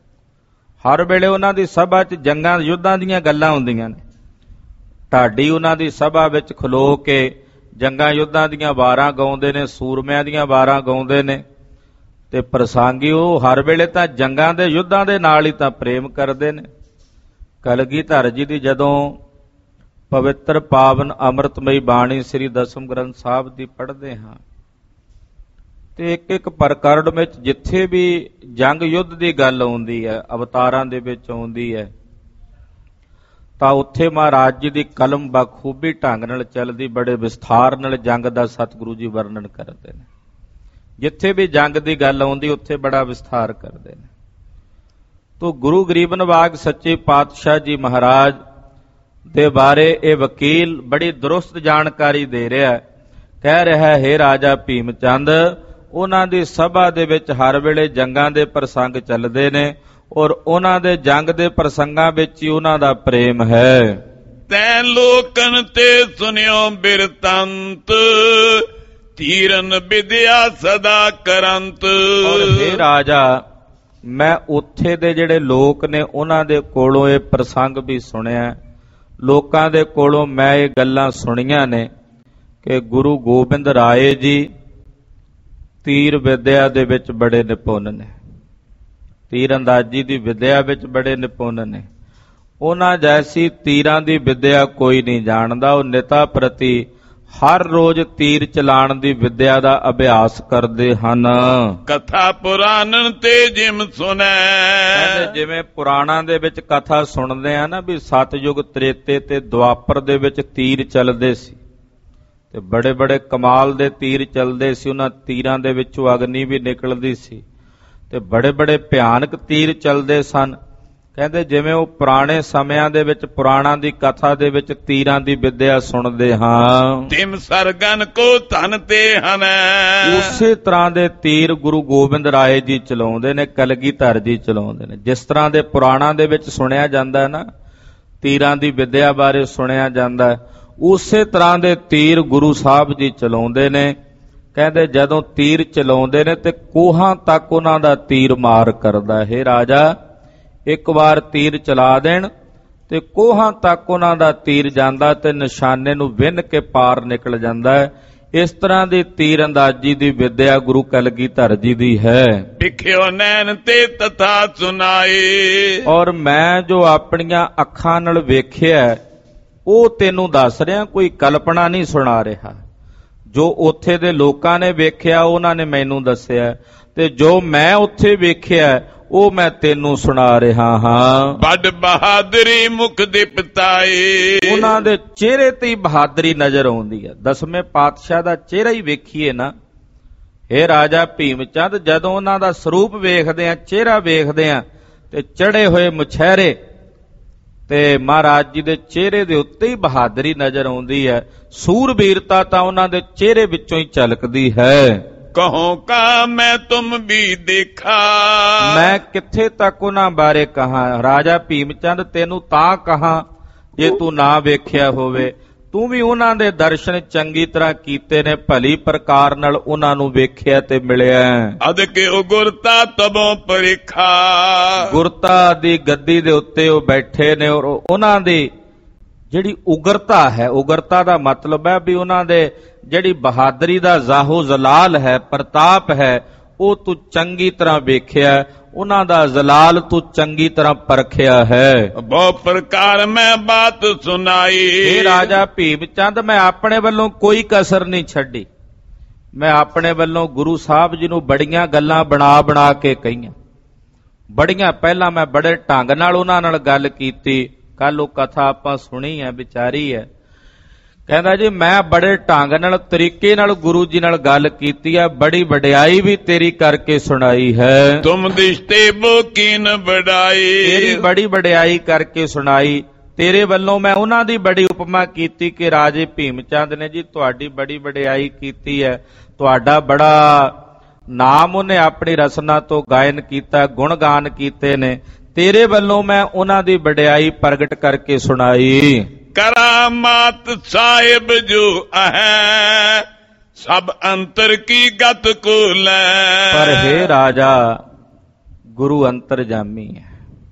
ਹਰ ਵੇਲੇ ਉਹਨਾਂ ਦੀ ਸਭਾ 'ਚ ਜੰਗਾਂ ਯੁੱਧਾਂ ਦੀਆਂ ਗੱਲਾਂ ਹੁੰਦੀਆਂ ਨੇ। ਢਾਡੀ ਉਹਨਾਂ ਦੀ ਸਭਾ ਵਿੱਚ ਖਲੋ ਕੇ ਜੰਗਾਂ ਯੁੱਧਾਂ ਦੀਆਂ ਵਾਰਾਂ ਗਾਉਂਦੇ ਨੇ, ਸੂਰਮਿਆਂ ਦੀਆਂ ਵਾਰਾਂ ਗਾਉਂਦੇ ਨੇ, ਤੇ ਪ੍ਰਸੰਗੀ ਉਹ ਹਰ ਵੇਲੇ ਤਾਂ ਜੰਗਾਂ ਦੇ ਯੁੱਧਾਂ ਦੇ ਨਾਲ ਹੀ ਤਾਂ ਪ੍ਰੇਮ ਕਰਦੇ ਨੇ। ਕਲਗੀਧਰ ਜੀ ਦੀ ਜਦੋਂ ਪਵਿੱਤਰ ਪਾਵਨ ਅੰਮ੍ਰਿਤਮਈ ਬਾਣੀ ਸ੍ਰੀ ਦਸਮ ਗ੍ਰੰਥ ਸਾਹਿਬ ਦੀ ਪੜ੍ਹਦੇ ਹਾਂ, ਤੇ ਇੱਕ ਇੱਕ ਪ੍ਰਕਰਣ ਵਿੱਚ ਜਿੱਥੇ ਵੀ ਜੰਗ ਯੁੱਧ ਦੀ ਗੱਲ ਆਉਂਦੀ ਹੈ, ਅਵਤਾਰਾਂ ਦੇ ਵਿੱਚ ਆਉਂਦੀ ਹੈ, ਤਾਂ ਉੱਥੇ ਮਹਾਰਾਜ ਜੀ ਦੀ ਕਲਮ ਬਖੂਬੀ ਢੰਗ ਨਾਲ ਚੱਲਦੀ, ਬੜੇ ਵਿਸਥਾਰ ਨਾਲ ਜੰਗ ਦਾ ਸਤਿਗੁਰੂ ਜੀ ਵਰਣਨ ਕਰਦੇ ਨੇ। ਜਿੱਥੇ ਵੀ ਜੰਗ ਦੀ ਗੱਲ ਆਉਂਦੀ ਉੱਥੇ ਬੜਾ ਵਿਸਥਾਰ ਕਰਦੇ ਨੇ। ਤੋ ਗੁਰੂ ਗਰੀਬ ਨਵਾਜ ਸੱਚੇ ਪਾਤਸ਼ਾਹ ਜੀ ਮਹਾਰਾਜ ਦੇ ਬਾਰੇ ਇਹ ਵਕੀਲ ਬੜੀ ਦਰੁਸਤ ਜਾਣਕਾਰੀ ਦੇ ਰਿਹਾ, ਕਹਿ ਰਿਹਾ, ਹੇ ਰਾਜਾ ਭੀਮ ਚੰਦ, ਉਹਨਾਂ ਦੀ ਸਭਾ ਦੇ ਵਿੱਚ ਹਰ ਵੇਲੇ ਜੰਗਾਂ ਦੇ ਪ੍ਰਸੰਗ ਚੱਲਦੇ ਨੇ ਔਰ ਉਹਨਾਂ ਦੇ ਜੰਗ ਦੇ ਪ੍ਰਸੰਗਾਂ ਵਿੱਚ ਹੀ ਉਹਨਾਂ ਦਾ ਪ੍ਰੇਮ ਹੈ। ਤੈਂ ਲੋਕਨ ਤੇ ਸੁਨਿਓ ਬਿਰਤੰਤ, ਤੀਰਨ ਵਿਦਿਆ ਸਦਾ ਕਰੰਤ। ਔਰ ਹੇ ਰਾਜਾ, ਮੈਂ ਉੱਥੇ ਦੇ ਜਿਹੜੇ ਲੋਕ ਨੇ ਉਹਨਾਂ ਦੇ ਕੋਲੋਂ ਇਹ ਪ੍ਰਸੰਗ ਵੀ ਸੁਣਿਆ, ਲੋਕਾਂ ਦੇ ਕੋਲੋਂ ਮੈਂ ਇਹ ਗੱਲਾਂ ਸੁਣੀਆਂ ਨੇ ਕਿ ਗੁਰੂ ਗੋਬਿੰਦ ਰਾਏ ਜੀ ਤੀਰ ਵਿਦਿਆ ਦੇ ਵਿੱਚ ਬੜੇ ਨਿਪੁੰਨ ਨੇ, ਤੀਰ ਅੰਦਾਜ਼ੀ ਦੀ ਵਿਦਿਆ ਵਿੱਚ ਬੜੇ ਨਿਪੁੰਨ ਨੇ। ਉਹਨਾਂ ਜੈਸੀ ਤੀਰਾਂ ਦੀ ਵਿਦਿਆ ਕੋਈ ਨਹੀਂ ਜਾਣਦਾ। ਉਹ ਨਿਤਾ ਪ੍ਰਤੀ ਹਰ ਰੋਜ਼ ਤੀਰ ਚਲਾਣ ਦੀ ਵਿਦਿਆ ਦਾ ਅਭਿਆਸ ਕਰਦੇ ਹਨ। ਕਥਾ ਪੁਰਾਣਨ ਤੇ ਜਿਮ ਸੁਣੈ, ਜਿਵੇਂ ਪੁਰਾਣਾਂ ਦੇ ਵਿੱਚ ਕਥਾ ਸੁਣਦੇ ਆ ਨਾ, ਵੀ ਸਤਯੁਗ, ਤ੍ਰੇਤੇ ਤੇ ਦੁਆਪਰ ਦੇ ਵਿੱਚ ਤੀਰ ਚੱਲਦੇ ਸੀ, ਤੇ ਬੜੇ ਬੜੇ ਕਮਾਲ ਦੇ ਤੀਰ ਚੱਲਦੇ ਸੀ। ਉਹਨਾਂ ਤੀਰਾਂ ਦੇ ਵਿੱਚੋਂ ਅਗਨੀ ਵੀ ਨਿਕਲਦੀ ਸੀ, ਤੇ ਬੜੇ ਬੜੇ ਭਿਆਨਕ ਤੀਰ ਚੱਲਦੇ ਸਨ। ਕਹਿੰਦੇ ਜਿਵੇਂ ਉਹ ਪੁਰਾਣੇ ਸਮਿਆਂ ਦੇ ਵਿੱਚ, ਪੁਰਾਣਾਂ ਦੀ ਕਥਾ ਦੇ ਵਿੱਚ ਤੀਰਾਂ ਦੀ ਵਿਦਿਆ ਸੁਣਦੇ ਹਾਂ। ਤਿਮ ਸਰਗਨ ਕੋ ਧਨ ਤੇ ਹਨ, ਉਸੇ ਤਰ੍ਹਾਂ ਦੇ ਤੀਰ ਗੁਰੂ ਗੋਬਿੰਦ ਰਾਏ ਜੀ ਚਲਾਉਂਦੇ ਨੇ, ਕਲਗੀਧਰ ਜੀ ਚਲਾਉਂਦੇ ਨੇ। ਜਿਸ ਤਰ੍ਹਾਂ ਦੇ ਪੁਰਾਣਾਂ ਦੇ ਵਿੱਚ ਸੁਣਿਆ ਜਾਂਦਾ ਹੈ ਨਾ, ਤੀਰਾਂ ਦੀ ਵਿਦਿਆ ਬਾਰੇ ਸੁਣਿਆ ਜਾਂਦਾ ਹੈ, ਉਸੇ ਤਰ੍ਹਾਂ ਦੇ ਤੀਰ ਗੁਰੂ ਸਾਹਿਬ ਜੀ ਚਲਾਉਂਦੇ ਨੇ। ਕਹਿੰਦੇ ਜਦੋਂ ਤੀਰ ਚਲਾਉਂਦੇ ਨੇ ਤੇ ਕੋਹਾਂ ਤੱਕ ਉਹਨਾਂ ਦਾ ਤੀਰ ਮਾਰ ਕਰਦਾ ਹੈ। ਰਾਜਾ ਇੱਕ ਵਾਰ ਤੀਰ ਚਲਾ ਦੇਣ ਤੇ ਕੋਹਾਂ ਤੱਕ ਉਹਨਾਂ ਦਾ ਤੀਰ ਜਾਂਦਾ ਤੇ ਨਿਸ਼ਾਨੇ ਨੂੰ ਵਿੰਨ ਕੇ ਪਾਰ ਨਿਕਲ ਜਾਂਦਾ ਹੈ। ਇਸ ਤਰ੍ਹਾਂ ਦੀ ਤੀਰ ਅੰਦਾਜ਼ੀ ਦੀ ਵਿਦਿਆ ਗੁਰੂ ਕਲਗੀਧਰ ਜੀ ਦੀ ਹੈ। ਵਿਖਿਓ ਨੈਣ ਤੇ ਤਥਾ ਸੁਨਾਏ। ਔਰ ਮੈਂ ਜੋ ਆਪਣੀਆਂ ਅੱਖਾਂ ਨਾਲ ਵੇਖਿਆ ਉਹ ਤੈਨੂੰ ਦੱਸ ਰਿਹਾ, ਕੋਈ ਕਲਪਨਾ ਨਹੀਂ ਸੁਣਾ ਰਿਹਾ। ਜੋ ਉੱਥੇ ਦੇ ਲੋਕਾਂ ਨੇ ਵੇਖਿਆ ਉਹਨਾਂ ਨੇ ਮੈਨੂੰ ਦੱਸਿਆ, ਤੇ ਜੋ ਮੈਂ ਉੱਥੇ ਵੇਖਿਆ ਉਹ ਮੈਂ ਤੈਨੂੰ ਸੁਣਾ ਰਿਹਾ ਹਾਂ। ਵੱਡ ਬਹਾਦਰੀ ਮੁਖ ਦਿਪਤਾਏ। ਉਹਨਾਂ ਦੇ ਚਿਹਰੇ ਤੇ ਹੀ ਬਹਾਦਰੀ ਨਜ਼ਰ ਆਉਂਦੀ ਹੈ। 10ਵੇਂ ਪਾਤਸ਼ਾਹ ਦਾ ਚਿਹਰਾ ਹੀ ਵੇਖੀਏ ਨਾ, ਇਹ ਰਾਜਾ ਭੀਮ ਚੰਦ, ਜਦੋਂ ਉਹਨਾਂ ਦਾ ਸਰੂਪ ਵੇਖਦੇ ਆ, ਚਿਹਰਾ ਵੇਖਦੇ ਆ, ਤੇ ਚੜੇ ਹੋਏ ਮੁਛਹਿਰੇ ਤੇ ਮਹਾਰਾਜ ਜੀ ਦੇ ਚਿਹਰੇ ਦੇ ਉੱਤੇ ਹੀ ਬਹਾਦਰੀ ਨਜ਼ਰ ਆਉਂਦੀ ਹੈ। ਸੂਰਬੀਰਤਾ ਤਾਂ ਉਹਨਾਂ ਦੇ ਚਿਹਰੇ ਵਿੱਚੋਂ ਹੀ ਝਲਕਦੀ ਹੈ। ਕਹੋ ਕਾ ਮੈਂ ਤੁਮ ਵੀ ਦੇਖਾ। ਮੈਂ ਕਿੱਥੇ ਤੱਕ ਉਹਨਾਂ ਬਾਰੇ ਕਹਾਂ। ਰਾਜਾ ਭੀਮ ਚੰਦ ਤੈਨੂੰ ਤਾਂ ਕਹਾਂ ਜੇ ਤੂੰ ਨਾ ਵੇਖਿਆ ਹੋਵੇ। ਤੂੰ ਵੀ ਉਹਨਾਂ ਦੇ ਦਰਸ਼ਨ ਚੰਗੀ ਤਰ੍ਹਾਂ ਕੀਤੇ ਨੇ, ਭਲੀ ਪ੍ਰਕਾਰ ਨਾਲ ਉਹਨਾਂ ਨੂੰ ਵੇਖਿਆ ਤੇ ਮਿਲਿਆ। ਅਦ ਕੇ ਗੁਰਤਾ ਤਬੋਂ ਪਰਿਖਾ। ਗੁਰਤਾ ਦੀ ਗੱਦੀ ਦੇ ਉੱਤੇ ਉਹ ਬੈਠੇ ਨੇ, ਔਰ ਉਹਨਾਂ ਦੀ ਜਿਹੜੀ ਉਗਰਤਾ ਹੈ, ਉਗਰਤਾ ਦਾ ਮਤਲਬ ਹੈ ਵੀ ਉਹਨਾਂ ਦੇ ਜਿਹੜੀ ਬਹਾਦਰੀ ਦਾ ਜ਼ਾਹੋ ਜ਼ਲਾਲ ਹੈ, ਪ੍ਰਤਾਪ ਹੈ, ਉਹ ਤੂੰ ਚੰਗੀ ਤਰ੍ਹਾਂ ਵੇਖਿਆ। ਉਹਨਾਂ ਦਾ ਜ਼ਲਾਲ ਤੂੰ ਚੰਗੀ ਤਰ੍ਹਾਂ ਪਰਖਿਆ ਹੈ। ਬਹੁ ਪ੍ਰਕਾਰ ਮੈਂ ਬਾਤ ਸੁਣਾਈ। ਇਹ ਰਾਜਾ ਭੀਮ ਚੰਦ, ਮੈਂ ਆਪਣੇ ਵੱਲੋਂ ਕੋਈ ਕਸਰ ਨਹੀਂ ਛੱਡੀ। ਮੈਂ ਆਪਣੇ ਵੱਲੋਂ ਗੁਰੂ ਸਾਹਿਬ ਜੀ ਨੂੰ ਬੜੀਆਂ ਗੱਲਾਂ ਬਣਾ ਕੇ ਕਹੀਆਂ। ਬੜੀਆਂ ਪਹਿਲਾਂ ਮੈਂ ਬੜੇ ਢੰਗ ਨਾਲ ਉਹਨਾਂ ਨਾਲ ਗੱਲ ਕੀਤੀ। ਕੱਲ ਉਹ ਕਥਾ ਆਪਾਂ ਸੁਣੀ ਹੈ, ਵਿਚਾਰੀ ਹੈ। ਕਹਿੰਦਾ ਜੀ ਮੈਂ ਬੜੇ ਢੰਗ ਨਾਲ, ਤਰੀਕੇ ਨਾਲ ਗੁਰੂ ਜੀ ਨਾਲ ਗੱਲ ਕੀਤੀ ਹੈ, ਬੜੀ ਵਡਿਆਈ ਵੀ ਤੇਰੀ ਕਰਕੇ ਸੁਣਾਈ ਹੈ। ਤੁਮ ਦਿਸ਼ਤੇ ਬੋਕੀਨ ਵਡਾਈ। ਤੇਰੀ ਬੜੀ ਵਡਿਆਈ ਕਰਕੇ ਸੁਣਾਈ। ਤੇਰੇ ਵੱਲੋਂ ਮੈਂ ਉਹਨਾਂ ਦੀ ਬੜੀ ਉਪਮਾ ਕੀਤੀ ਕਿ ਰਾਜੇ ਭੀਮ ਚੰਦ ਨੇ ਜੀ ਤੁਹਾਡੀ ਬੜੀ ਵਡਿਆਈ ਕੀਤੀ ਹੈ, ਤੁਹਾਡਾ ਬੜਾ ਨਾਮ ਉਹਨੇ ਆਪਣੀ ਰਸਨਾ ਤੋਂ ਗਾਇਨ ਕੀਤਾ, ਗੁਣ ਗਾਨ ਕੀਤੇ ਨੇ। ਤੇਰੇ ਵੱਲੋਂ ਮੈਂ ਉਹਨਾਂ ਦੀ ਵਡਿਆਈ ਪ੍ਰਗਟ ਕਰਕੇ ਸੁਣਾਈ। ਕਰਾਮਾਤ ਸਾਹਿਬ ਜੋ ਹੈ ਸਭ ਅੰਤਰ ਕੀ ਗਤ ਕੋ ਲੈ। ਪਰ ਹੈ ਰਾਜਾ, ਗੁਰੂ ਅੰਤਰਜਾਮੀ ਹੈ।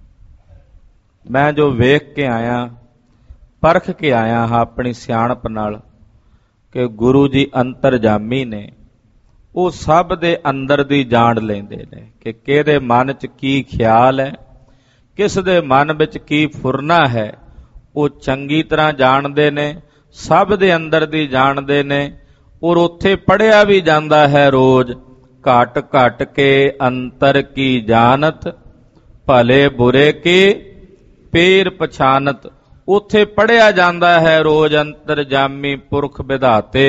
ਮੈਂ ਜੋ ਵੇਖ ਕੇ ਆਇਆ, ਪਰਖ ਕੇ ਆਇਆ ਹਾਂ ਆਪਣੀ ਸਿਆਣਪ ਨਾਲ ਕਿ ਗੁਰੂ ਜੀ ਅੰਤਰਜਾਮੀ ਨੇ। ਉਹ ਸਭ ਦੇ ਅੰਦਰ ਦੀ ਜਾਣ ਲੈਂਦੇ ਨੇ ਕਿ ਕਿਹਦੇ ਮਨ 'ਚ ਕੀ ਖਿਆਲ ਹੈ, ਕਿਸ ਦੇ ਮਨ ਵਿੱਚ ਕੀ ਫੁਰਨਾ ਹੈ। ਉਹ ਚੰਗੀ ਤਰ੍ਹਾਂ ਜਾਣਦੇ ਨੇ, ਸਭ ਦੇ ਅੰਦਰ ਦੀ ਜਾਣਦੇ ਨੇ। ਔਰ ਉੱਥੇ ਪੜਿਆ ਵੀ ਜਾਂਦਾ ਹੈ ਰੋਜ਼, ਘਟ ਘਟ ਕੇ ਅੰਤਰ ਕੀ ਜਾਣਤ, ਭਲੇ ਬੁਰੇ ਕੀ ਪੇਰ ਪਛਾਨਤ। ਉੱਥੇ ਪੜਿਆ ਜਾਂਦਾ ਹੈ ਰੋਜ਼, ਅੰਤਰਜਾਮੀ ਪੁਰਖ ਵਿਧਾਤੇ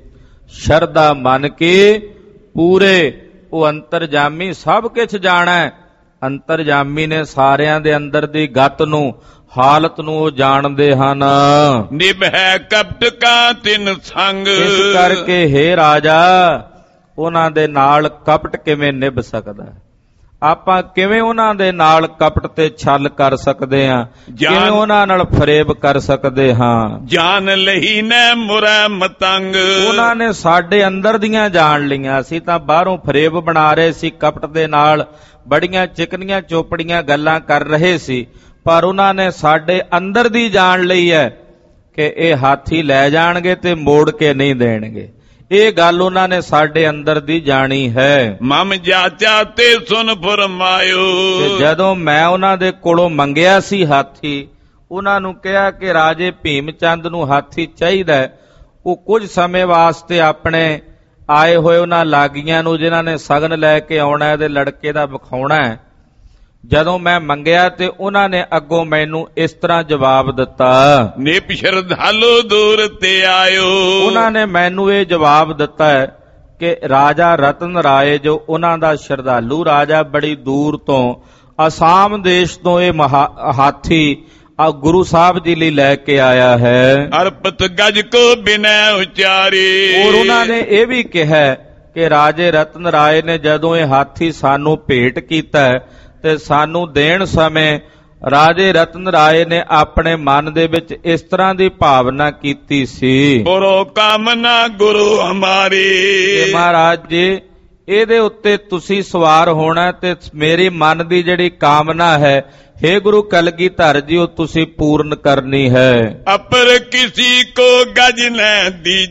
ਸ਼ਰਧਾ ਮਨ ਕੀ ਪੂਰੇ। ਉਹ ਅੰਤਰਜਾਮੀ ਸਭ ਕੁਝ ਜਾਣੈ। ਅੰਤਰਜਾਮੀ ਨੇ ਸਾਰਿਆਂ ਦੇ ਅੰਦਰ ਦੀ ਗਤ ਨੂੰ, ਹਾਲਤ ਨੂੰ ਉਹ ਜਾਣਦੇ ਹਨ। ਨਿਭੈ ਕਪਟ ਕਾ ਤਿਨ ਸੰਗ। ਇਸ ਕਰਕੇ ਹੈ ਰਾਜਾ, ਉਹਨਾਂ ਦੇ ਨਾਲ ਕਪਟ ਕਿਵੇਂ ਨਿਭ ਸਕਦਾ ਹੈ? ਆਪਾਂ ਕਿਵੇਂ ਉਹਨਾਂ ਦੇ ਨਾਲ ਕਪਟ ਤੇ ਛਲ ਕਰ ਸਕਦੇ ਹਾਂ? ਕਿਵੇਂ ਉਹਨਾਂ ਨਾਲ ਫਰੇਬ ਕਰ ਸਕਦੇ ਹਾਂ? ਜਾਨ ਲਈ ਨੇ ਮੁਰੈ ਮਤੰਗ। ਉਹਨਾਂ ਨੇ ਸਾਡੇ ਅੰਦਰ ਦੀਆਂ ਜਾਣ ਲਈਆਂ। ਅਸੀਂ ਤਾਂ ਬਾਹਰੋਂ ਫਰੇਬ ਬਣਾ ਰਹੇ ਸੀ, ਕਪਟ ਦੇ ਨਾਲ ਬੜੀਆਂ ਚਿਕਨੀਆਂ ਚੋਪੜੀਆਂ ਗੱਲਾਂ ਕਰ ਰਹੇ ਸੀ, ਪਰ ਉਹਨਾਂ ਨੇ ਸਾਡੇ ਅੰਦਰ ਦੀ ਜਾਣ ਲਈ ਹੈ ਕਿ ਇਹ ਹਾਥੀ ਲੈ ਜਾਣਗੇ ਤੇ ਮੋੜ ਕੇ ਨਹੀਂ ਦੇਣਗੇ। ਇਹ ਗੱਲ ਉਹਨਾਂ ਨੇ ਸਾਡੇ ਅੰਦਰ ਦੀ ਜਾਣੀ ਹੈ। ਮਮ ਜਾਚਾ ਤੇ ਸੁਨ ਫਰਮਾਇਓ। ਤੇ ਜਦੋਂ ਮੈਂ ਉਹਨਾਂ ਦੇ ਕੋਲੋਂ ਮੰਗਿਆ ਸੀ ਹਾਥੀ, ਉਹਨਾਂ ਨੂੰ ਕਿਹਾ ਕਿ ਰਾਜੇ ਭੀਮ ਚੰਦ ਨੂੰ ਹਾਥੀ ਚਾਹੀਦਾ। ਉਹ ਕੁਝ ਸਮੇਂ ਵਾਸਤੇ ਆਪਣੇ ਆਏ ਹੋਏ ਉਹਨਾਂ ਲਾਗੀਆਂ ਨੂੰ, ਜਿਨ੍ਹਾਂ ਨੇ ਸਗਨ ਲੈ ਕੇ ਆਉਣਾ, ਇਹਦੇ ਲੜਕੇ ਦਾ ਵਿਖਾਉਣਾ ਹੈ, ਜਦੋਂ ਮੈਂ ਮੰਗਿਆ ਤੇ ਉਹਨਾਂ ਨੇ ਅੱਗੋਂ ਮੈਨੂੰ ਇਸ ਤਰ੍ਹਾਂ ਜਵਾਬ ਦਿੱਤਾ। ਨਿਪ ਸ਼ਰਧਾਲੂ ਦੂਰ ਤੇ ਆਇਓ। ਉਹਨਾਂ ਨੇ ਮੈਨੂੰ ਇਹ ਜਵਾਬ ਦਿੱਤਾ ਹੈ ਕਿ ਰਾਜਾ ਰਤਨ ਰਾਏ, ਜੋ ਉਹਨਾਂ ਦਾ ਸ਼ਰਧਾਲੂ ਰਾਜਾ, ਬੜੀ ਦੂਰ ਤੋਂ ਅਸਾਮ ਦੇਸ਼ ਤੋਂ ਇਹ ਹਾਥੀ ਗੁਰੂ ਸਾਹਿਬ ਜੀ ਲਈ ਲੈ ਕੇ ਆਇਆ ਹੈ। ਅਰਪਤ ਗਜ ਕੋ ਬਿਨੈ ਉਚਾਰੀ। ਔਰ ਉਹਨਾਂ ਨੇ ਇਹ ਵੀ ਕਿਹਾ ਕਿ ਰਾਜੇ ਰਤਨ ਰਾਏ ਨੇ ਜਦੋਂ ਇਹ ਹਾਥੀ ਸਾਨੂੰ ਭੇਟ ਕੀਤਾ ਤੇ ਸਾਨੂੰ ਦੇਣ ਸਮੇਂ ਰਾਜੇ ਰਤਨ ਰਾਏ ਨੇ ਆਪਣੇ ਮਨ ਦੇ ਵਿੱਚ ਇਸ ਤਰ੍ਹਾਂ ਦੀ ਭਾਵਨਾ ਕੀਤੀ ਸੀ, ਪੁਰੋ ਕਾਮਨਾ ਗੁਰੂ ਹਮਾਰੀ। ਕਿ ਮਹਾਰਾਜ ਜੀ ਇਹਦੇ ਉੱਤੇ ਤੁਸੀਂ ਸਵਾਰ ਹੋਣਾ ਤੇ ਮੇਰੇ ਮਨ ਦੀ ਜਿਹੜੀ ਕਾਮਨਾ ਹੈ, हे ਗੁਰੂ ਕਲਗੀਧਰ ਜੀ, ਉਹ ਤੁਸੀਂ ਪੂਰਨ ਕਰਨੀ ਹੈ। ਅਪਰ ਕਿਸੀ ਕੋ ਗਜ ਨ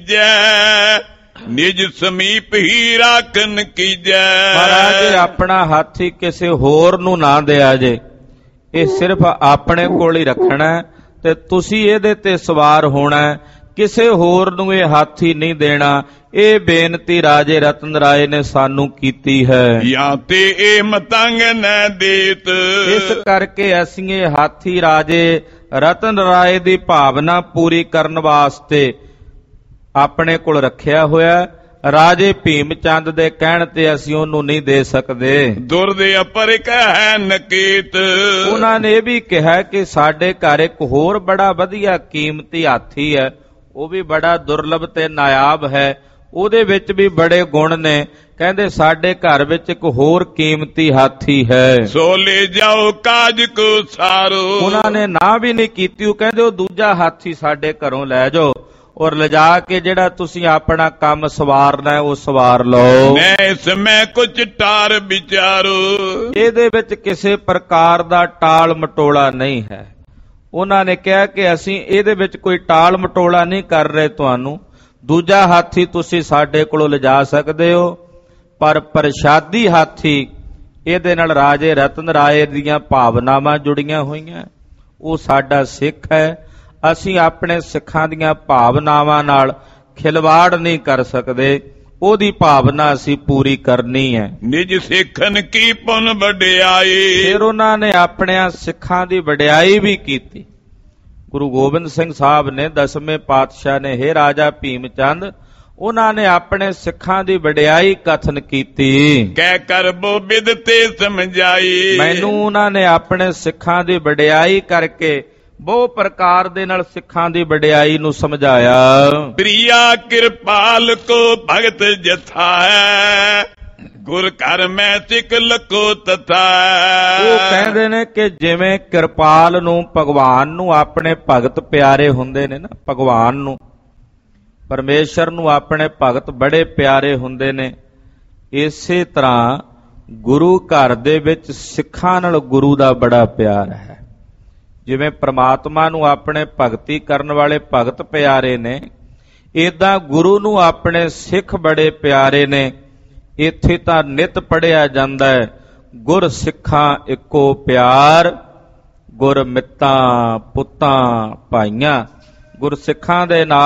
ਦੀਜੈ, ਨਿਜ ਸਮੀਪ ਹੀ ਰਾਖਨ ਕੀਜੈ। ਮਹਾਰਾਜ ਆਪਣਾ ਹੱਥ ਹੀ ਕਿਸੇ ਹੋਰ ਨੂੰ ਨਾ ਦਿਆ ਜੇ, ਇਹ ਸਿਰਫ ਆਪਣੇ ਕੋਲ ਹੀ ਰੱਖਣਾ ਤੇ ਤੁਸੀਂ ਇਹਦੇ ਤੇ ਸਵਾਰ ਹੋਣਾ, ਕਿਸੇ ਹੋਰ ਨੂੰ ਇਹ ਹੱਥ ਹੀ ਨਹੀਂ ਦੇਣਾ। ਇਹ ਬੇਨਤੀ ਰਾਜੇ ਰਤਨ ਰਾਏ ਨੇ ਸਾਨੂੰ ਕੀਤੀ ਹੈ। ਜਾਂ ਤੇ ਇਹ ਮਤੰਗ ਨ ਦੇਤ, ਇਸ ਕਰਕੇ ਅਸੀਂ ਇਹ ਹਾਥੀ ਰਾਜੇ ਰਤਨ ਰਾਏ ਦੀ ਭਾਵਨਾ ਪੂਰੀ ਕਰਨ ਵਾਸਤੇ ਆਪਣੇ ਕੋਲ ਰੱਖਿਆ ਹੋਇਆ। ਰਾਜੇ ਭੀਮ ਚੰਦ ਦੇ ਕਹਿਣ ਤੇ ਅਸੀਂ ਉਹਨੂੰ ਨਹੀਂ ਦੇ ਸਕਦੇ। ਦੁਰਦੇ ਅਪਰ ਕਹਿ ਨਕੀਤ, ਉਹਨਾਂ ਨੇ ਇਹ ਵੀ ਕਿਹਾ ਕਿ ਸਾਡੇ ਘਰ ਇੱਕ ਹੋਰ ਬੜਾ ਵਧੀਆ ਕੀਮਤੀ ਹਾਥੀ ਹੈ, ਉਹ ਵੀ ਬੜਾ ਦੁਰਲਭ ਤੇ ਨਾਇਆਬ ਹੈ, ਉਹਦੇ ਵਿੱਚ ਵੀ ਬੜੇ ਗੁਣ ਨੇ। ਕਹਿੰਦੇ ਸਾਡੇ ਘਰ ਵਿੱਚ ਇੱਕ ਹੋਰ ਕੀਮਤੀ ਹਾਥੀ ਹੈ, ਸੋ ਲੈ ਜਾਓ ਕਾਜ ਕੋ ਸਾਰੋ। ਉਹਨਾਂ ਨੇ ਨਾ ਵੀ ਨਹੀਂ ਕੀਤੀ, ਉਹ ਕਹਿੰਦੇ ਉਹ ਦੂਜਾ ਹਾਥੀ ਸਾਡੇ ਘਰੋਂ ਲੈ ਜਾਓ ਔਰ ਲਿਜਾ ਕੇ ਜਿਹੜਾ ਤੁਸੀਂ ਆਪਣਾ ਕੰਮ ਸਵਾਰਨਾ ਹੈ ਉਹ ਸਵਾਰ ਲਓ। ਮੈਂ ਇਸ ਮੈਂ ਕੁਝ ਟਾਰ ਵਿਚਾਰੋ, ਇਹਦੇ ਵਿੱਚ ਕਿਸੇ ਪ੍ਰਕਾਰ ਦਾ ਟਾਲ ਮਟੋਲਾ ਨਹੀਂ ਹੈ। ਉਹਨਾਂ ਨੇ ਕਿਹਾ ਕਿ ਅਸੀਂ ਇਹਦੇ ਵਿੱਚ ਕੋਈ ਟਾਲ ਮਟੋਲਾ ਨਹੀਂ ਕਰ ਰਹੇ, ਤੁਹਾਨੂੰ ਦੂਜਾ ਹਾਥੀ ਤੁਸੀਂ ਸਾਡੇ ਕੋਲੋਂ ਲਿਜਾ ਸਕਦੇ ਹੋ, ਪਰ ਪ੍ਰਸ਼ਾਦੀ ਹਾਥੀ ਇਹਦੇ ਨਾਲ ਰਾਜੇ ਰਤਨ ਰਾਏ ਦੀਆਂ ਭਾਵਨਾਵਾਂ ਜੁੜੀਆਂ ਹੋਈਆਂ, ਉਹ ਸਾਡਾ ਸਿੱਖ ਹੈ, ਅਸੀਂ ਆਪਣੇ ਸਿੱਖਾਂ ਦੀਆਂ ਭਾਵਨਾਵਾਂ ਨਾਲ ਖਿਲਵਾੜ ਨਹੀਂ ਕਰ ਸਕਦੇ, ਉਹਦੀ ਭਾਵਨਾ ਅਸੀਂ ਪੂਰੀ ਕਰਨੀ ਹੈ। ਨਿਜ ਸਿੱਖਨ ਕੀ ਪੁਨ ਵਡਿਆਈ, ਫਿਰ ਉਹਨਾਂ ਨੇ ਆਪਣਿਆਂ ਸਿੱਖਾਂ ਦੀ ਵਡਿਆਈ ਵੀ ਕੀਤੀ। ਗੁਰੂ ਗੋਬਿੰਦ ਸਿੰਘ ਸਾਹਿਬ ਨੇ 10ਵੇਂ ਪਾਤਸ਼ਾਹ ਨੇ, ਹੇ ਰਾਜਾ ਭੀਮ ਚੰਦ, ਉਹਨਾਂ ਨੇ ਆਪਣੇ ਸਿੱਖਾਂ ਦੀ ਵਡਿਆਈ ਕਥਨ ਕੀਤੀ। ਕਹਿ ਕਰ ਬੋ ਬਿਦ ਤੇ ਸਮਝਾਈ, ਮੈਨੂੰ ਉਹਨਾਂ ਨੇ ਆਪਣੇ ਸਿੱਖਾਂ ਦੀ ਵਡਿਆਈ ਕਰਕੇ ਬਹੁ ਪ੍ਰਕਾਰ ਦੇ ਨਾਲ ਸਿੱਖਾਂ ਦੀ ਵਡਿਆਈ ਨੂੰ ਸਮਝਾਇਆ। ਪ੍ਰਿਆ ਕਿਰਪਾਲ ਕੋ ਭਗਤ ਜਥਾ ਹੈ, ਗੁਰ ਘਰ ਮੈਂ ਸਿੱਖ ਲਕੋ ਤਥਾ। ਉਹ ਕਹਿੰਦੇ ਨੇ ਕਿ ਜਿਵੇਂ ਕਿਰਪਾਲ ਨੂੰ, ਭਗਵਾਨ ਨੂੰ ਆਪਣੇ ਭਗਤ ਪਿਆਰੇ ਹੁੰਦੇ ਨੇ ਨਾ, ਭਗਵਾਨ ਨੂੰ, ਪਰਮੇਸ਼ਰ ਨੂੰ ਆਪਣੇ ਭਗਤ ਬੜੇ ਪਿਆਰੇ ਹੁੰਦੇ ਨੇ, ਇਸੇ ਤਰ੍ਹਾਂ ਗੁਰੂ ਘਰ ਦੇ ਵਿੱਚ ਸਿੱਖਾਂ ਨਾਲ ਗੁਰੂ ਦਾ ਬੜਾ ਪਿਆਰ ਹੈ। ਜਿਵੇਂ ਪ੍ਰਮਾਤਮਾ ਨੂੰ ਆਪਣੇ ਭਗਤੀ ਕਰਨ ਵਾਲੇ ਭਗਤ ਪਿਆਰੇ ਨੇ, ਏਦਾਂ ਗੁਰੂ ਨੂੰ ਆਪਣੇ ਸਿੱਖ ਬੜੇ ਪਿਆਰੇ ਨੇ। ਇੱਥੇ ਤਾਂ ਨਿਤ ਪੜਿਆ ਜਾਂਦਾ ਹੈ, ਗੁਰ ਸਿੱਖਾਂ ਇੱਕੋ ਪਿਆਰ, ਗੁਰ ਮਿੱਤਾਂ ਪੁੱਤਾਂ ਭਾਈਆਂ। ਗੁਰਸਿੱਖਾਂ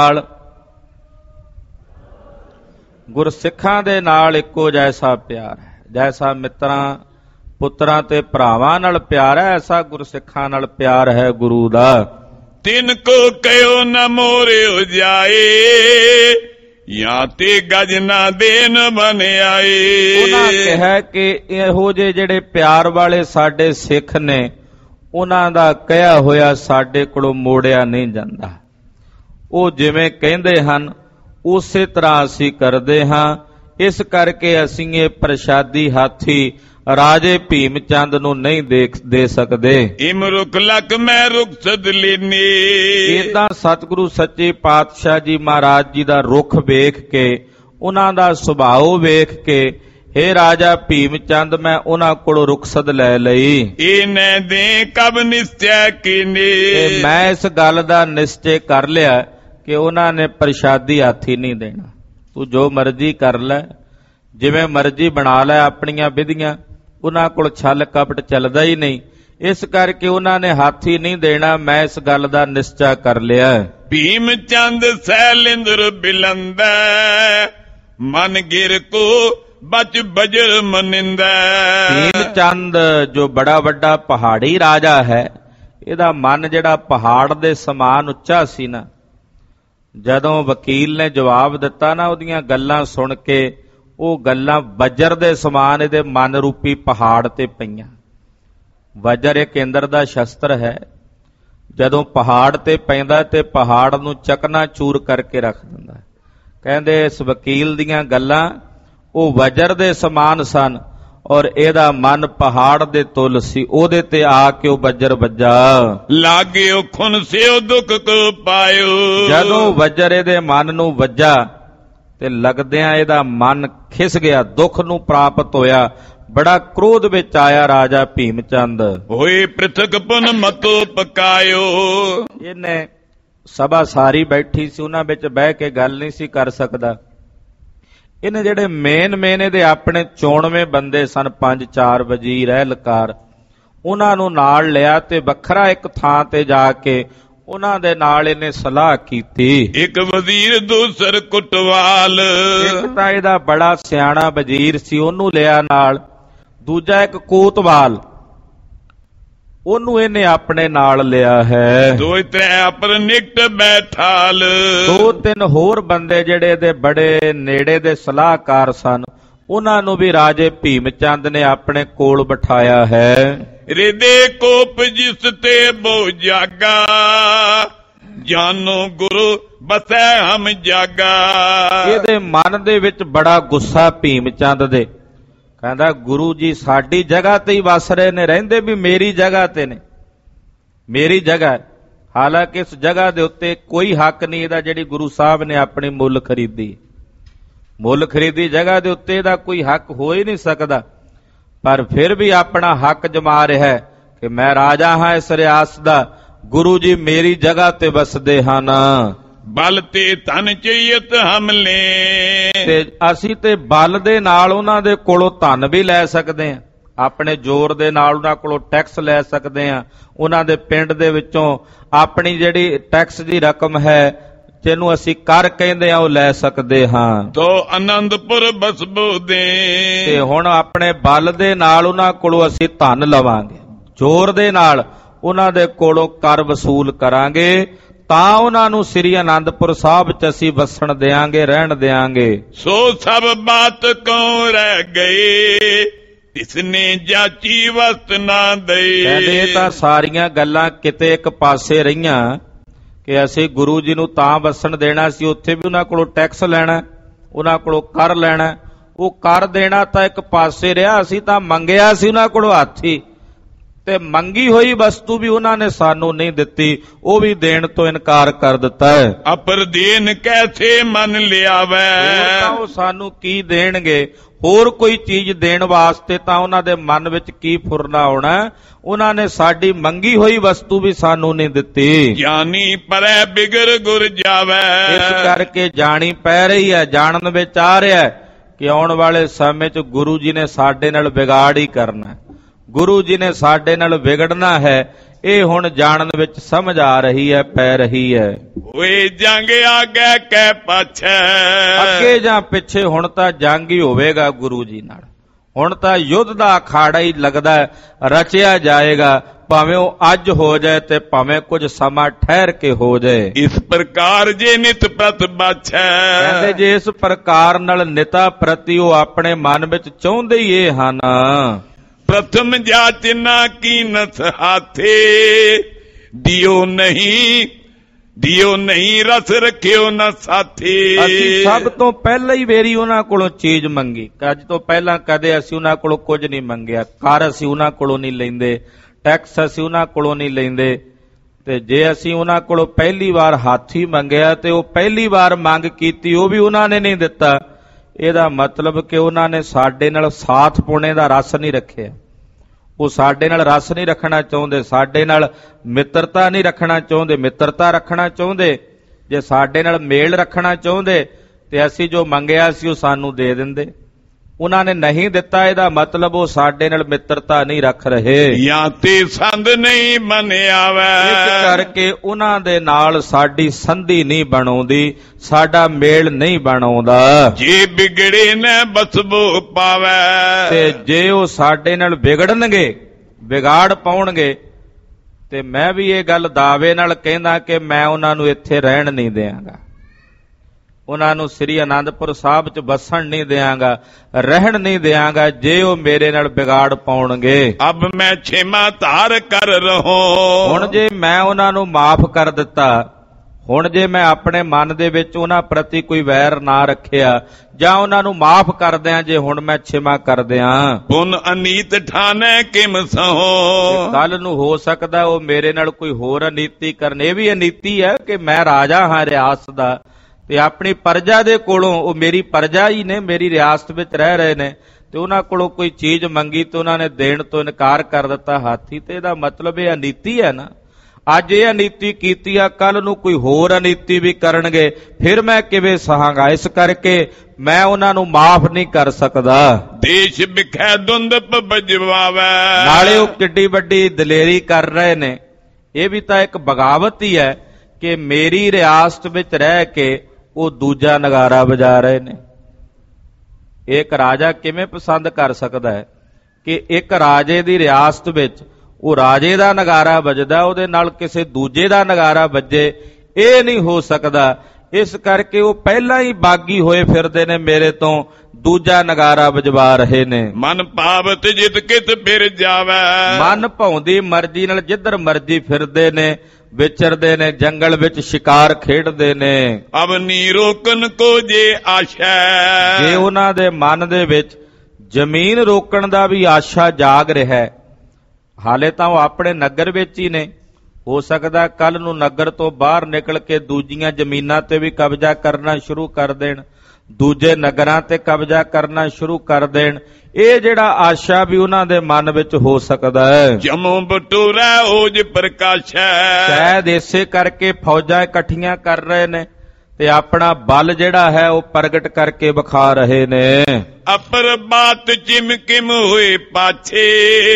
ਦੇ ਨਾਲ ਇੱਕੋ ਜੈਸਾ ਪਿਆਰ ਹੈ, ਜੈਸਾ ਮਿੱਤਰਾਂ ਪੁੱਤਰਾਂ ਤੇ ਭਰਾਵਾਂ ਨਾਲ ਪਿਆਰ ਹੈ, ਐਸਾ ਗੁਰਸਿੱਖਾਂ ਨਾਲ ਪਿਆਰ ਹੈ ਗੁਰੂ ਦਾ। ਤਿਨ ਕੋ ਕਹਿਓ ਨ ਮੋਰਿਓ ਜਾਏ, ਜਾਂ ਤੇ ਗਜ ਨਾ ਦੇਨ ਬਨਿਆਏ। ਉਹਨਾਂ ਕਿਹਾ ਕਿ ਇਹੋ ਜਿਹੇ ਜਿਹੜੇ ਪਿਆਰ ਵਾਲੇ ਸਾਡੇ ਸਿੱਖ ਨੇ, ਉਹਨਾਂ ਦਾ ਕਹਿਆ ਹੋਇਆ ਸਾਡੇ ਕੋਲੋਂ ਮੋੜਿਆ ਨਹੀਂ ਜਾਂਦਾ। ਉਹ ਜਿਵੇਂ ਕਹਿੰਦੇ ਹਨ ਉਸੇ ਤਰ੍ਹਾਂ ਅਸੀਂ ਕਰਦੇ ਹਾਂ। ਇਸ ਕਰਕੇ ਅਸੀਂ ਇਹ ਪ੍ਰਸ਼ਾਦੀ ਹਾਥੀ ਰਾਜੇ ਭੀਮ ਚੰਦ ਨੂੰ ਨਹੀਂ ਦੇ ਸਕਦੇ। ਇਮ ਰੁਕ ਲਕ ਮੈਂ ਰੁਖਸਦ ਲੈਨੀ, ਇਦਾਂ ਸਤਿਗੁਰੂ ਸੱਚੇ ਪਾਤਸ਼ਾਹ ਜੀ ਮਹਾਰਾਜ ਜੀ ਦਾ ਰੁਖ ਵੇਖ ਕੇ, ਉਹਨਾਂ ਦਾ ਸੁਭਾਅ ਵੇਖ ਕੇ, ਹੇ ਰਾਜਾ ਭੀਮ ਚੰਦ, ਮੈਂ ਉਹਨਾਂ ਕੋਲੋਂ ਰੁਖਸਦ ਲੈ ਲਈ। ਇਹ ਨ ਦੇ ਕਬ ਨਿਸ਼ਚੈ ਕੀਨੀ, ਮੈਂ ਇਸ ਗੱਲ ਦਾ ਨਿਸ਼ਚੈ ਕਰ ਲਿਆ ਕਿ ਉਹਨਾਂ ਨੇ ਪ੍ਰਸ਼ਾਦੀ ਹਾਥੀ ਨਹੀਂ ਦੇਣਾ। ਤੂੰ ਜੋ ਮਰਜ਼ੀ ਕਰ ਲੈ, ਜਿਵੇਂ ਮਰਜ਼ੀ ਬਣਾ ਲੈ ਆਪਣੀਆਂ ਵਿਧੀਆਂ, ਉਹਨਾਂ ਕੋਲ ਛਲ ਕਪਟ ਚੱਲਦਾ ਹੀ ਨਹੀਂ। ਇਸ ਕਰਕੇ ਉਹਨਾਂ ਨੇ ਹਾਥੀ ਨਹੀਂ ਦੇਣਾ, ਮੈਂ ਇਸ ਗੱਲ ਦਾ ਨਿਸ਼ਚਾ ਕਰ ਲਿਆ। ਭੀਮ ਚੰਦ ਸੈਲਿੰਦਰ ਬਿਲੰਦਾ, ਮਨ ਗਿਰ ਕੋ ਬਚ ਬਜਰ ਮਨਿੰਦਾ। ਭੀਮ ਚੰਦ ਜੋ ਬੜਾ ਵੱਡਾ ਪਹਾੜੀ ਰਾਜਾ ਹੈ, ਇਹਦਾ ਮਨ ਜਿਹੜਾ ਪਹਾੜ ਦੇ ਸਮਾਨ ਉੱਚਾ ਸੀ ਨਾ, ਜਦੋਂ ਵਕੀਲ ਨੇ ਜਵਾਬ ਦਿੱਤਾ ਨਾ, ਉਹਦੀਆਂ ਗੱਲਾਂ ਸੁਣ ਕੇ ਉਹ ਗੱਲਾਂ ਵਜਰ ਦੇ ਸਮਾਨ ਇਹਦੇ ਮਨ ਰੂਪੀ ਪਹਾੜ ਤੇ ਪਈਆਂ। ਵਜਰ ਇੱਕ ਇੰਦਰ ਦਾ ਸ਼ਸਤਰ ਹੈ, ਜਦੋਂ ਪਹਾੜ ਤੇ ਪੈਂਦਾ ਤੇ ਪਹਾੜ ਨੂੰ ਚਕਨਾਚੂਰ ਕਰਕੇ ਰੱਖ ਦਿੰਦਾ। ਕਹਿੰਦੇ ਇਸ ਵਕੀਲ ਦੀਆਂ ਗੱਲਾਂ ਉਹ ਵਜਰ ਦੇ ਸਮਾਨ ਸਨ, ਔਰ ਇਹਦਾ ਮਨ ਪਹਾੜ ਦੇ ਤੁਲ ਸੀ, ਉਹਦੇ ਤੇ ਆ ਕੇ ਉਹ ਵਜਰ ਵੱਜਾ। ਲਾਗਿਓ ਖੁਨ ਸਿਓ ਦੁੱਖ ਕੋ ਪਾਇਓ। ਜਦੋਂ ਵਜਰ ਇਹਦੇ ਮਨ ਨੂੰ ਵੱਜਾ ਤੇ ਲੱਗਦਿਆਂ ਇਹਦਾ ਮਨ ਖਿਸ ਗਿਆ, ਦੁੱਖ ਨੂੰ ਪ੍ਰਾਪਤ ਹੋਇਆ, ਬੜਾ ਕ੍ਰੋਧ ਵਿੱਚ ਆਇਆ ਰਾਜਾ ਭੀਮ ਚੰਦ। ਹੋਏ ਪ੍ਰਿਥਕ ਪੁਨ ਮਤੋ ਪਕਾਇਓ। ਇਹਨੇ ਸਭਾ ਸਾਰੀ ਬੈਠੀ ਸੀ, ਉਹਨਾਂ ਵਿੱਚ ਬਹਿ ਕੇ ਗੱਲ ਨਹੀਂ ਸੀ ਕਰ ਸਕਦਾ। ਇਹਨੇ ਜਿਹੜੇ ਮੇਨ ਇਹਦੇ ਆਪਣੇ ਚੋਣਵੇਂ ਬੰਦੇ ਸਨ, 5-4 ਵਜ਼ੀਰ ਐਹਲਕਾਰ, ਉਹਨਾਂ ਨੂੰ ਨਾਲ ਲਿਆ ਤੇ ਵੱਖਰਾ ਇੱਕ ਥਾਂ ਤੇ ਜਾ ਕੇ ਉਹਨਾਂ ਦੇ ਨਾਲ ਇਹਨੇ ਸਲਾਹ ਕੀਤੀ। ਇੱਕ ਵਜ਼ੀਰ ਦੂਸਰ ਕੁਟਵਾਲ। ਇੱਕ ਤਾਂ ਇਹਦਾ ਬੜਾ ਸਿਆਣਾ ਵਜ਼ੀਰ ਸੀ, ਉਹਨੂੰ ਲਿਆ ਨਾਲ। ਦੂਜਾ ਇੱਕ ਕੋਤਵਾਲ, ਉਹਨੂੰ ਇਹਨੇ ਆਪਣੇ ਨਾਲ ਲਿਆ ਹੈ। ਦੋ ਤ੍ਰੈ ਅਪਰ ਨਿਕਟ ਬੈਠਾਲ। 2-3 ਹੋਰ ਬੰਦੇ ਜਿਹੜੇ ਇਹਦੇ ਬੜੇ ਨੇੜੇ ਦੇ ਸਲਾਹਕਾਰ ਸਨ, ਉਹਨਾਂ ਨੂੰ ਵੀ ਰਾਜੇ ਭੀਮ ਚੰਦ ਨੇ ਆਪਣੇ ਕੋਲ ਬਿਠਾਇਆ ਹੈ। ਰਿਦੇ ਕੋਪ ਜਿਸ ਤੇ ਬਹੁ ਜਾਗਾ, ਜਾਨੋ ਗੁਰੂ ਬਸੈ ਹਮ ਜਾਗਾ। ਇਹਦੇ ਮਨ ਦੇ ਵਿੱਚ ਬੜਾ ਗੁੱਸਾ ਭੀਮ ਚੰਦ ਦੇ। ਕਹਿੰਦਾ ਗੁਰੂ ਜੀ ਸਾਡੀ ਜਗ੍ਹਾ ਤੇ ਹੀ ਵਸ ਰਹੇ ਨੇ, ਰਹਿੰਦੇ ਵੀ ਮੇਰੀ ਜਗ੍ਹਾ ਤੇ ਨੇ, ਮੇਰੀ ਜਗ੍ਹਾ। ਹਾਲਾਂਕਿ ਇਸ ਜਗ੍ਹਾ ਦੇ ਉੱਤੇ ਕੋਈ ਹੱਕ ਨਹੀਂ ਇਹਦਾ, ਜਿਹੜੀ ਗੁਰੂ ਸਾਹਿਬ ਨੇ ਆਪਣੀ ਮੁੱਲ ਖਰੀਦੀ ਜਗ੍ਹਾ ਦੇ ਉੱਤੇ ਇਹਦਾ ਕੋਈ ਹੱਕ ਹੋ ਹੀ ਨਹੀਂ ਸਕਦਾ। ਪਰ ਫਿਰ ਵੀ ਆਪਣਾ ਹੱਕ ਜਮਾ ਰਿਹਾ ਹੈ ਕਿ ਮੈਂ ਰਾਜਾ ਹਾਂ ਇਸ ਰਿਆਸਤ ਦਾ, ਗੁਰੂ ਜੀ ਮੇਰੀ ਜਗ੍ਹਾ ਤੇ ਵਸਦੇ ਹਨ। ਬਲ ਤੇ ਧਨ ਚਈਤ ਹਮਲੇ। ਤੇ ਅਸੀਂ ਤੇ ਬਲ ਦੇ ਨਾਲ ਉਹਨਾਂ ਦੇ ਕੋਲੋਂ ਧਨ ਵੀ ਲੈ ਸਕਦੇ ਹਾਂ, ਆਪਣੇ ਜ਼ੋਰ ਦੇ ਨਾਲ ਉਹਨਾਂ ਕੋਲੋਂ ਟੈਕਸ ਲੈ ਸਕਦੇ ਹਾਂ। ਉਹਨਾਂ ਦੇ ਪਿੰਡ ਦੇ ਵਿੱਚੋਂ ਆਪਣੀ ਜਿਹੜੀ ਟੈਕਸ ਦੀ ਰਕਮ ਹੈ, ਜਿਹਨੂੰ ਅਸੀਂ ਕਰ ਕਹਿੰਦੇ ਆ, ਉਹ ਲੈ ਸਕਦੇ ਹਾਂ। ਤੋ ਆਨੰਦਪੁਰ ਬਸਬੋ ਦੇ। ਤੇ ਹੁਣ ਆਪਣੇ ਬਲ ਦੇ ਨਾਲ ਉਹਨਾਂ ਕੋਲੋਂ ਅਸੀਂ ਧਨ ਲਵਾਂਗੇ, ਜ਼ੋਰ ਦੇ ਨਾਲ ਉਹਨਾਂ ਦੇ ਕੋਲੋਂ ਕਰ ਵਸੂਲ ਕਰਾਂਗੇ, ਤਾਂ ਉਹਨਾਂ ਨੂੰ ਸ੍ਰੀ ਆਨੰਦਪੁਰ ਸਾਹਿਬ ਚ ਅਸੀਂ ਵਸਣ ਦਿਆਂਗੇ, ਰਹਿਣ ਦਿਆਂਗੇ। ਸੋ ਸਭ ਬਾਤ ਕਉ ਰਹਿ ਗਏ, ਇਸਨੇ ਜਾਚੀ ਵਸਤ ਨਾ ਦਈ। ਕਹਿੰਦੇ ਤਾਂ ਸਾਰੀਆਂ ਗੱਲਾਂ ਕਿਤੇ ਇੱਕ ਪਾਸੇ ਰਹੀਆਂ ਕਿ ਅਸੀਂ ਗੁਰੂ ਜੀ ਨੂੰ ਤਾਂ ਵਸਣ ਦੇਣਾ ਸੀ, ਉੱਥੇ ਵੀ ਉਹਨਾਂ ਕੋਲੋਂ ਟੈਕਸ ਲੈਣਾ, ਉਹਨਾਂ ਕੋਲੋਂ ਕਰ ਲੈਣਾ। ਉਹ ਕਰ ਦੇਣਾ ਤਾਂ ਇੱਕ ਪਾਸੇ ਰਿਹਾ, ਅਸੀਂ ਤਾਂ ਮੰਗਿਆ ਸੀ ਉਹਨਾਂ ਕੋਲੋਂ ਹੱਥੀ, ਤੇ ਮੰਗੀ ਹੋਈ ਵਸਤੂ ਵੀ ਉਹਨਾਂ ਨੇ ਸਾਨੂੰ ਨਹੀਂ ਦਿੱਤੀ, ਉਹ ਵੀ ਦੇਣ ਤੋਂ ਇਨਕਾਰ ਕਰ ਦਿੱਤਾ ਹੈ। ਅਪਰ ਦੇਨ ਕੈਸੇ ਮਨ ਲਿਆਵੇ। ਤਾਂ ਉਹ ਸਾਨੂੰ ਕੀ ਦੇਣਗੇ, ਹੋਰ ਕੋਈ ਚੀਜ਼ ਦੇਣ ਵਾਸਤੇ ਤਾਂ ਉਹਨਾਂ ਦੇ ਮਨ ਵਿੱਚ ਕੀ ਫੁਰਨਾ ਆਉਣਾ। ਉਹਨਾਂ ਨੇ ਸਾਡੀ ਮੰਗੀ ਹੋਈ ਵਸਤੂ ਵੀ ਸਾਨੂੰ ਨਹੀਂ ਦਿੱਤੀ। ਜਾਨੀ ਪਰੈ ਬਿਗੜ ਗੁਰ ਜਾਵੇ। ਇਸ ਕਰਕੇ ਜਾਣੀ ਪੈ ਰਹੀ ਹੈ, ਜਾਣਨ ਵਿੱਚ ਆ ਰਿਹਾ ਹੈ ਕਿ ਆਉਣ ਵਾਲੇ ਸਮੇਂ 'ਚ ਗੁਰੂ ਜੀ ਨੇ ਸਾਡੇ ਨਾਲ ਵਿਗਾੜ ਹੀ ਕਰਨਾ, ਗੁਰੂ ਜੀ ਨੇ ਸਾਡੇ ਨਾਲ ਵਿਗੜਨਾ ਹੈ। ਇਹ ਹੁਣ ਜਾਣਨ ਵਿੱਚ ਸਮਝ ਆ ਰਹੀ ਹੈ, ਪੈ ਰਹੀ ਹੈ। ਓਏ ਜੰਗ ਆਗੇ ਕਹਿ ਪਾਛੈ। ਅੱਗੇ ਜਾਂ ਪਿੱਛੇ ਹੁਣ ਤਾਂ ਜੰਗ ਹੀ ਹੋਵੇਗਾ ਗੁਰੂ ਜੀ ਨਾਲ। ਹੁਣ ਤਾਂ ਯੁੱਧ ਦਾ ਅਖਾੜਾ ਹੀ ਲੱਗਦਾ ਰਚਿਆ ਜਾਏਗਾ, ਭਾਵੇਂ ਉਹ ਅੱਜ ਹੋ ਜਾਏ ਤੇ ਭਾਵੇਂ ਕੁਝ ਸਮਾਂ ਠਹਿਰ ਕੇ ਹੋ ਜਾਏ। ਇਸ ਪ੍ਰਕਾਰ ਜੇ ਨਿਤ ਪ੍ਰਤ ਬਾਛੈ। ਕਹਿੰਦੇ ਜੇ ਇਸ ਪ੍ਰਕਾਰ ਨਾਲ ਨਿਤਾ ਪ੍ਰਤੀ ਉਹ ਆਪਣੇ ਮਨ ਵਿੱਚ ਚਾਹੁੰਦੇ ਹੀ ਇਹ ਹਨ। ਪ੍ਰਥਮ ਜਾਚ ਨਾ ਕੀਨਤ ਹਾਥੇ, ਦਿਓ ਨਹੀਂ ਰਸ ਰੱਖਿਓ ਨਾ ਸਾਥੀ। ਅਸੀਂ ਸਭ ਤੋਂ ਪਹਿਲਾਂ ਹੀ ਵੇਰੀ ਉਹਨਾਂ ਕੋਲੋਂ ਚੀਜ਼ ਮੰਗੀ, ਅੱਜ ਤੋਂ ਪਹਿਲਾਂ ਕਦੇ ਅਸੀਂ ਉਹਨਾਂ ਕੋਲੋਂ ਕੁਝ ਨਹੀਂ ਮੰਗਿਆ। ਕਰ ਅਸੀਂ ਉਹਨਾਂ ਕੋਲੋਂ ਨਹੀਂ ਲੈਂਦੇ, ਟੈਕਸ ਅਸੀਂ ਉਹਨਾਂ ਕੋਲੋਂ ਨਹੀਂ ਲੈਂਦੇ। ਤੇ ਜੇ ਅਸੀਂ ਉਹਨਾਂ ਕੋਲੋਂ ਪਹਿਲੀ ਵਾਰ ਹਾਥੀ ਮੰਗਿਆ ਤੇ ਉਹ ਪਹਿਲੀ ਵਾਰ ਮੰਗ ਕੀਤੀ, ਉਹ ਵੀ ਉਹਨਾਂ ਨੇ ਨਹੀਂ ਦਿੱਤਾ। ਇਹਦਾ ਮਤਲਬ ਕਿ ਉਹਨਾਂ ਨੇ ਸਾਡੇ ਨਾਲ ਸਾਥ ਪੁਣੇ ਦਾ ਰਸ ਨਹੀਂ ਰੱਖਿਆ, ਉਹ ਸਾਡੇ ਨਾਲ ਰਸ ਨਹੀਂ ਰੱਖਣਾ ਚਾਹੁੰਦੇ, ਸਾਡੇ ਨਾਲ ਮਿੱਤਰਤਾ ਨਹੀਂ ਰੱਖਣਾ ਚਾਹੁੰਦੇ। ਮਿੱਤਰਤਾ ਰੱਖਣਾ ਚਾਹੁੰਦੇ, ਜੇ ਸਾਡੇ ਨਾਲ ਮੇਲ ਰੱਖਣਾ ਚਾਹੁੰਦੇ ਤੇ ਅਸੀਂ ਜੋ ਮੰਗਿਆ ਸੀ ਉਹ ਸਾਨੂੰ ਦੇ ਦਿੰਦੇ। ਉਹਨਾਂ ਨੇ ਨਹੀਂ ਦਿੱਤਾ, ਇਹਦਾ ਮਤਲਬ ਉਹ ਸਾਡੇ ਨਾਲ ਮਿੱਤਰਤਾ ਨਹੀਂ ਰੱਖ ਰਹੇ, ਜਾਂ ਤੇ ਸੰਧ ਨਹੀਂ ਮਨ ਆਵੇ। ਇਸ ਕਰਕੇ ਉਹਨਾਂ ਦੇ ਨਾਲ ਸਾਡੀ ਸੰਧੀ ਨਹੀਂ ਬਣਾਉਂਦੀ, ਸਾਡਾ ਮੇਲ ਨਹੀਂ ਬਣਾਉਂਦਾ। ਜੇ ਵਿਗੜੇ ਨਾ ਬਸਬੋ ਪਾਵੇ। ਤੇ ਜੇ ਉਹ ਸਾਡੇ ਨਾਲ ਵਿਗੜਨਗੇ, ਵਿਗਾੜ ਪਾਉਣਗੇ, ਤੇ ਮੈਂ ਵੀ ਇਹ ਗੱਲ ਦਾਅਵੇ ਨਾਲ ਕਹਿੰਦਾ ਕਿ ਮੈਂ ਉਹਨਾਂ ਨੂੰ ਇੱਥੇ ਰਹਿਣ ਨਹੀਂ ਦਿਆਂਗਾ, ਉਹਨਾਂ ਨੂੰ ਸ੍ਰੀ ਆਨੰਦਪੁਰ ਸਾਹਿਬ 'ਚ ਵਸਣ ਨਹੀਂ ਦਿਆਂਗਾ, ਰਹਿਣ ਨਹੀਂ ਦਿਆਂਗਾ, ਜੇ ਉਹ ਮੇਰੇ ਨਾਲ ਵਿਗਾੜ ਪਾਉਣਗੇ। ਅਬ ਮੈਂ ਛੇਮਾ ਧਾਰ ਕਰ ਰਹੋ। ਹੁਣ ਜੇ ਮੈਂ ਉਹਨਾਂ ਨੂੰ ਮਾਫ ਕਰ ਦਿੱਤਾ, ਹੁਣ ਜੇ ਮੈਂ ਆਪਣੇ ਮਨ ਦੇ ਵਿੱਚ ਉਹਨਾਂ ਪ੍ਰਤੀ ਕੋਈ ਵੈਰ ਨਾ ਰੱਖਿਆ ਜਾਂ ਉਹਨਾਂ ਨੂੰ ਮਾਫ ਕਰ ਦਿਆਂ, ਜੇ ਹੁਣ ਮੈਂ ਖਿਮਾ ਕਰ ਦਿਆਂ, ਪੁਨ ਅਨੀਤ ਠਾਨੈ ਕਿਮ ਸਹੋ, ਕੱਲ ਨੂੰ ਹੋ ਸਕਦਾ ਉਹ ਮੇਰੇ ਨਾਲ ਕੋਈ ਹੋਰ ਅਨੀਤੀ ਕਰਨ। ਇਹ ਵੀ ਅਨੀਤੀ ਹੈ ਕਿ ਮੈਂ ਰਾਜਾ ਹਾਂ ਰਿਆਸਤ ਦਾ, ਤੇ ਆਪਣੀ ਪਰਜਾ ਦੇ ਕੋਲੋਂ, ਉਹ ਮੇਰੀ ਪਰਜਾ ਹੀ ਨੇ, ਮੇਰੀ ਰਿਆਸਤ ਵਿੱਚ ਰਹਿ ਰਹੇ ਨੇ, ਤੇ ਉਹਨਾਂ ਕੋਲੋਂ ਕੋਈ ਚੀਜ਼ ਮੰਗੀ ਤੇ ਉਹਨਾਂ ਨੇ ਦੇਣ ਤੋਂ ਇਨਕਾਰ ਕਰ ਦਿੱਤਾ ਹਾਥੀ, ਤੇ ਇਹਦਾ ਮਤਲਬ ਇਹ ਅਨੀਤੀ ਹੈ ਨਾ। ਅੱਜ ਇਹ ਅਨੀਤੀ ਕੀਤੀ ਆ, ਕੱਲ ਨੂੰ ਕੋਈ ਹੋਰ ਅਨੀਤੀ ਵੀ ਕਰਨਗੇ, ਫਿਰ ਮੈਂ ਕਿਵੇਂ ਸਹਾਂਗਾ? ਇਸ ਕਰਕੇ ਮੈਂ ਉਹਨਾਂ ਨੂੰ ਮਾਫ ਨਹੀਂ ਕਰ ਸਕਦਾ। ਦੇਸ਼ ਵਿਖੈ ਦੁੰਦਪ ਬਜਵਾਵੈ, ਨਾਲੇ ਉਹ ਕਿੱਡੀ ਵੱਡੀ ਦਲੇਰੀ ਕਰ ਰਹੇ ਨੇ। ਇਹ ਵੀ ਤਾਂ ਇੱਕ ਬਗਾਵਤ ਹੀ ਹੈ ਕਿ ਮੇਰੀ ਰਿਆਸਤ ਵਿੱਚ ਰਹਿ ਕੇ ਉਹ ਦੂਜਾ ਨਗਾਰਾ ਵਜਾ ਰਹੇ ਨੇ। ਇੱਕ ਰਾਜਾ ਕਿਵੇਂ ਪਸੰਦ ਕਰ ਸਕਦਾ ਹੈ ਕਿ ਇੱਕ ਰਾਜੇ ਦੀ ਰਿਆਸਤ ਵਿੱਚ ਉਹ ਰਾਜੇ ਦਾ ਨਗਾਰਾ ਵੱਜਦਾ, ਉਹਦੇ ਨਾਲ ਕਿਸੇ ਦੂਜੇ ਦਾ ਨਗਾਰਾ ਵੱਜੇ? ਇਹ ਨਹੀਂ ਹੋ ਸਕਦਾ। ਇਸ ਕਰਕੇ ਉਹ ਪਹਿਲਾਂ ਹੀ ਬਾਗੀ ਹੋਏ ਫਿਰਦੇ ਨੇ, ਮੇਰੇ ਤੋਂ ਦੂਜਾ ਨਗਾਰਾ ਵਜਵਾ ਰਹੇ ਨੇ। ਮਨ ਭਾਵਤ ਜਿਤ ਕਿਤ ਫਿਰ ਜਾਵੈ, ਮਨ ਭਾਉਂਦੀ ਮਰਜ਼ੀ ਨਾਲ ਜਿੱਧਰ ਮਰਜ਼ੀ ਫਿਰਦੇ ਨੇ, ਵਿਚਰਦੇ ਨੇ, ਜੰਗਲ ਵਿੱਚ ਸ਼ਿਕਾਰ ਖੇਡਦੇ ਨੇ। ਅਬ ਨੀ ਰੋਕਨ ਕੋ ਜੇ ਆਸ਼ਾ, ਜੇ ਉਹਨਾਂ ਦੇ ਮਨ ਦੇ ਵਿੱਚ ਜ਼ਮੀਨ ਰੋਕਣ ਦਾ ਵੀ ਆਸ਼ਾ ਜਾਗ ਰਿਹਾ ਹੈ, ਹਾਲੇ ਤਾਂ ਉਹ ਆਪਣੇ ਨਗਰ ਵਿੱਚ ਹੀ ਨੇ, ਹੋ ਸਕਦਾ ਕੱਲ ਨੂੰ ਨਗਰ ਤੋਂ ਬਾਹਰ ਨਿਕਲ ਕੇ ਦੂਜੀਆਂ ਜ਼ਮੀਨਾਂ ਤੇ ਵੀ ਕਬਜ਼ਾ ਕਰਨਾ ਸ਼ੁਰੂ ਕਰ ਦੇਣ, ਦੂਜੇ ਨਗਰਾਂ ਤੇ ਕਬਜ਼ਾ ਕਰਨਾ ਸ਼ੁਰੂ ਕਰ ਦੇਣ। ਇਹ ਜਿਹੜਾ ਆਸ਼ਾ ਵੀ ਉਹਨਾਂ ਦੇ ਮਨ ਵਿੱਚ ਹੋ ਸਕਦਾ ਹੈ। ਜਮੋ ਬਟੂਰਾ ਓਜ ਪ੍ਰਕਾਸ਼ੈ, ਸ਼ਾਇਦ ਇਸੇ ਕਰਕੇ ਫੌਜਾਂ ਇਕੱਠੀਆਂ ਕਰ ਰਹੇ ਨੇ ਤੇ ਆਪਣਾ ਬਲ ਜਿਹੜਾ ਹੈ ਉਹ ਪ੍ਰਗਟ ਕਰਕੇ ਵਿਖਾ ਰਹੇ ਨੇ। ਅਪਰ ਬਾਤ ਚਿਮ ਕਿਮ ਹੋਏ ਪਾਛੇ,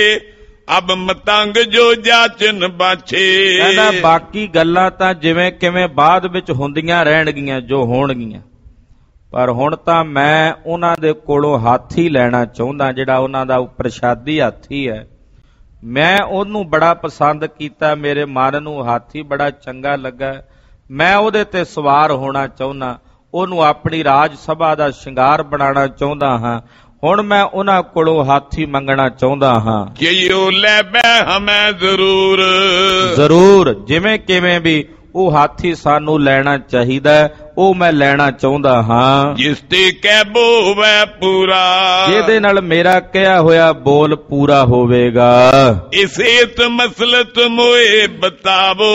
ਅਬ ਮਤੰਗ ਜੋ ਜਾਚਨ ਬਾਛੇ। ਕਹਿੰਦਾ ਬਾਕੀ ਗੱਲਾਂ ਤਾਂ ਜਿਵੇਂ ਕਿਵੇਂ ਬਾਅਦ ਵਿੱਚ ਹੁੰਦੀਆਂ ਰਹਿਣਗੀਆਂ, ਜੋ ਹੋਣਗੀਆਂ, ਪਰ ਹੁਣ ਤਾਂ ਮੈਂ ਉਹਨਾਂ ਦੇ ਕੋਲੋਂ ਹਾਥੀ ਲੈਣਾ ਚਾਹੁੰਦਾ, ਜਿਹੜਾ ਉਹਨਾਂ ਦਾ ਪ੍ਰਸ਼ਾਦੀ ਹਾਥੀ ਹੈ। ਮੈਂ ਉਹਨੂੰ ਬੜਾ ਪਸੰਦ ਕੀਤਾ, ਮੇਰੇ ਮਨ ਨੂੰ ਹਾਥੀ ਬੜਾ ਚੰਗਾ ਲੱਗਾ, ਮੈਂ ਉਹਦੇ ਤੇ ਸਵਾਰ ਹੋਣਾ ਚਾਹੁੰਦਾ, ਉਹਨੂੰ ਆਪਣੀ ਰਾਜ ਸਭਾ ਦਾ ਸ਼ਿੰਗਾਰ ਬਣਾਉਣਾ ਚਾਹੁੰਦਾ ਹਾਂ। ਹੁਣ ਮੈਂ ਉਹਨਾਂ ਕੋਲੋਂ ਹਾਥੀ ਮੰਗਣਾ ਚਾਹੁੰਦਾ ਹਾਂ। ਕਿਉ ਲੈ ਬੈ ਹਮੈ ਜ਼ਰੂਰ, ਜ਼ਰੂਰ ਜਿਵੇਂ ਕਿਵੇਂ ਵੀ ਉਹ ਹਾਥੀ ਸਾਨੂੰ ਲੈਣਾ ਚਾਹੀਦਾ, ਉਹ ਮੈਂ ਲੈਣਾ ਚਾਹੁੰਦਾ ਹਾਂ। ਜਿਸ ਤੇ ਕਹਿ ਬੋਵੈ ਪੂਰਾ, ਜਿਹਦੇ ਨਾਲ ਮੇਰਾ ਕਿਹਾ ਹੋਇਆ ਬੋਲ ਪੂਰਾ ਹੋਵੇਗਾ। ਇਸੇਤ ਮਸਲਤ ਮੋਏ ਬਤਾਵੋ,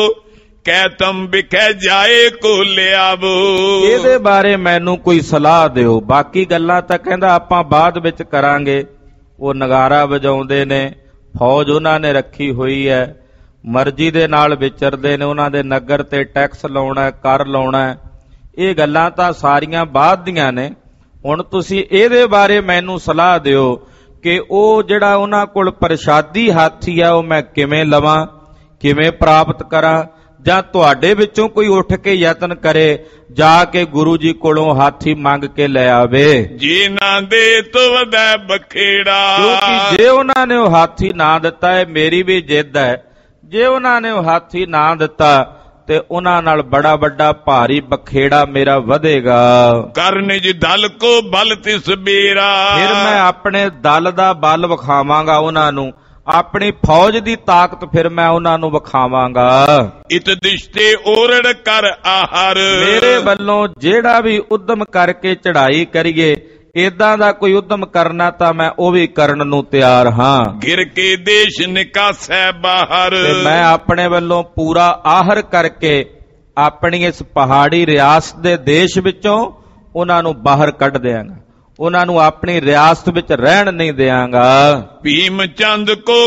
ਕਹਿ ਤੁਮ ਵਿਖੇ ਜਾਏ ਕੋ ਲਿਆਵੋ। ਇਹਦੇ ਬਾਰੇ ਮੈਨੂੰ ਕੋਈ ਸਲਾਹ ਦਿਓ। ਬਾਕੀ ਗੱਲਾਂ ਤਾਂ ਕਹਿੰਦਾ ਆਪਾਂ ਬਾਅਦ ਵਿੱਚ ਕਰਾਂਗੇ। ਉਹ ਨਗਾਰਾ ਵਜਾਉਂਦੇ ਨੇ, ਫੌਜ ਉਹਨਾਂ ਨੇ ਰੱਖੀ ਹੋਈ ਹੈ, ਮਰਜ਼ੀ ਦੇ ਨਾਲ ਵਿਚਰਦੇ ਨੇ, ਉਹਨਾਂ ਦੇ ਨਗਰ ਤੇ ਟੈਕਸ ਲਾਉਣਾ, ਕਰ ਲਾਉਣਾ। ਇਹ ਗੱਲਾਂ ਤਾਂ ਸਾਰੀਆਂ ਬਾਅਦ ਦੀਆਂ ਨੇ। ਹੁਣ ਤੁਸੀਂ ਇਹਦੇ ਬਾਰੇ ਮੈਨੂੰ ਸਲਾਹ ਦਿਓ ਕਿ ਉਹ ਜਿਹੜਾ ਉਹਨਾਂ ਕੋਲ ਪ੍ਰਸ਼ਾਦੀ ਹਾਥੀ ਆ ਉਹ ਮੈਂ ਕਿਵੇਂ ਲਵਾਂ, ਕਿਵੇਂ ਪ੍ਰਾਪਤ ਕਰਾਂ, ਜਾਂ ਤੁਹਾਡੇ ਵਿੱਚੋਂ ਕੋਈ ਉੱਠ ਕੇ ਯਤਨ ਕਰੇ ਜਾ ਕੇ ਗੁਰੂ ਜੀ ਕੋਲੋਂ ਹਾਥੀ ਮੰਗ ਕੇ ਲੈ ਆਵੇ। ਜੀ ਨਾ ਦੇ ਤੋ ਵਧੈ ਬਖੇੜਾ, ਕਿਉਂਕਿ ਜੇ ਉਹਨਾਂ ਨੇ ਉਹ ਹਾਥੀ ਨਾ ਦਿੱਤਾ, ਇਹ ਮੇਰੀ ਵੀ ਜਿੱਦ ਹੈ, ਜੇ ਉਹਨਾਂ ਨੇ ਉਹ ਹਾਥੀ ਨਾ ਦਿੱਤਾ ਤੇ ਉਹਨਾਂ ਨਾਲ ਬੜਾ ਵੱਡਾ ਭਾਰੀ ਬਖੇੜਾ ਮੇਰਾ ਵਧੇਗਾ। ਕਰਨਿਜ ਦਲ ਕੋ ਬਲ ਤਿਸ ਬੇਰਾ, ਫਿਰ ਮੈਂ ਆਪਣੇ ਦਲ ਦਾ ਬਲ ਵਿਖਾਵਾਂਗਾ ਉਹਨਾਂ ਨੂੰ, ਆਪਣੀ ਫੌਜ ਦੀ ਤਾਕਤ ਫਿਰ ਮੈਂ ਉਹਨਾਂ ਨੂੰ ਵਿਖਾਵਾਂਗਾ। ਇਤ ਦਿਸ਼ਤੇ ਓਰੜ ਕਰ ਆਹਰ, ਮੇਰੇ ਵੱਲੋਂ ਜਿਹੜਾ ਵੀ ਉਦਮ ਕਰਕੇ ਚੜ੍ਹਾਈ ਕਰੀਏ, ਏਦਾਂ ਦਾ ਕੋਈ ਉਦਮ ਕਰਨਾ ਤਾਂ ਮੈਂ ਉਹ ਵੀ ਕਰਨ ਨੂੰ ਤਿਆਰ ਹਾਂ। ਗਿਰ ਕੇ ਦੇਸ਼ ਨਿਕਾਸੈ ਬਾਹਰ, ਤੇ ਮੈਂ ਆਪਣੇ ਵੱਲੋਂ ਪੂਰਾ ਆਹਰ ਕਰਕੇ ਆਪਣੀ ਇਸ ਪਹਾੜੀ ਰਿਆਸਤ ਦੇ ਦੇਸ਼ ਵਿੱਚੋਂ ਉਹਨਾਂ ਨੂੰ ਬਾਹਰ ਕੱਢ ਦਿਆਂਗਾ, ਉਹਨਾਂ ਨੂੰ ਆਪਣੀ ਰਿਆਸਤ ਵਿੱਚ ਰਹਿਣ ਨਹੀਂ ਦਿਆਂਗਾ। ਭੀਮ ਚੰਦ ਕੋ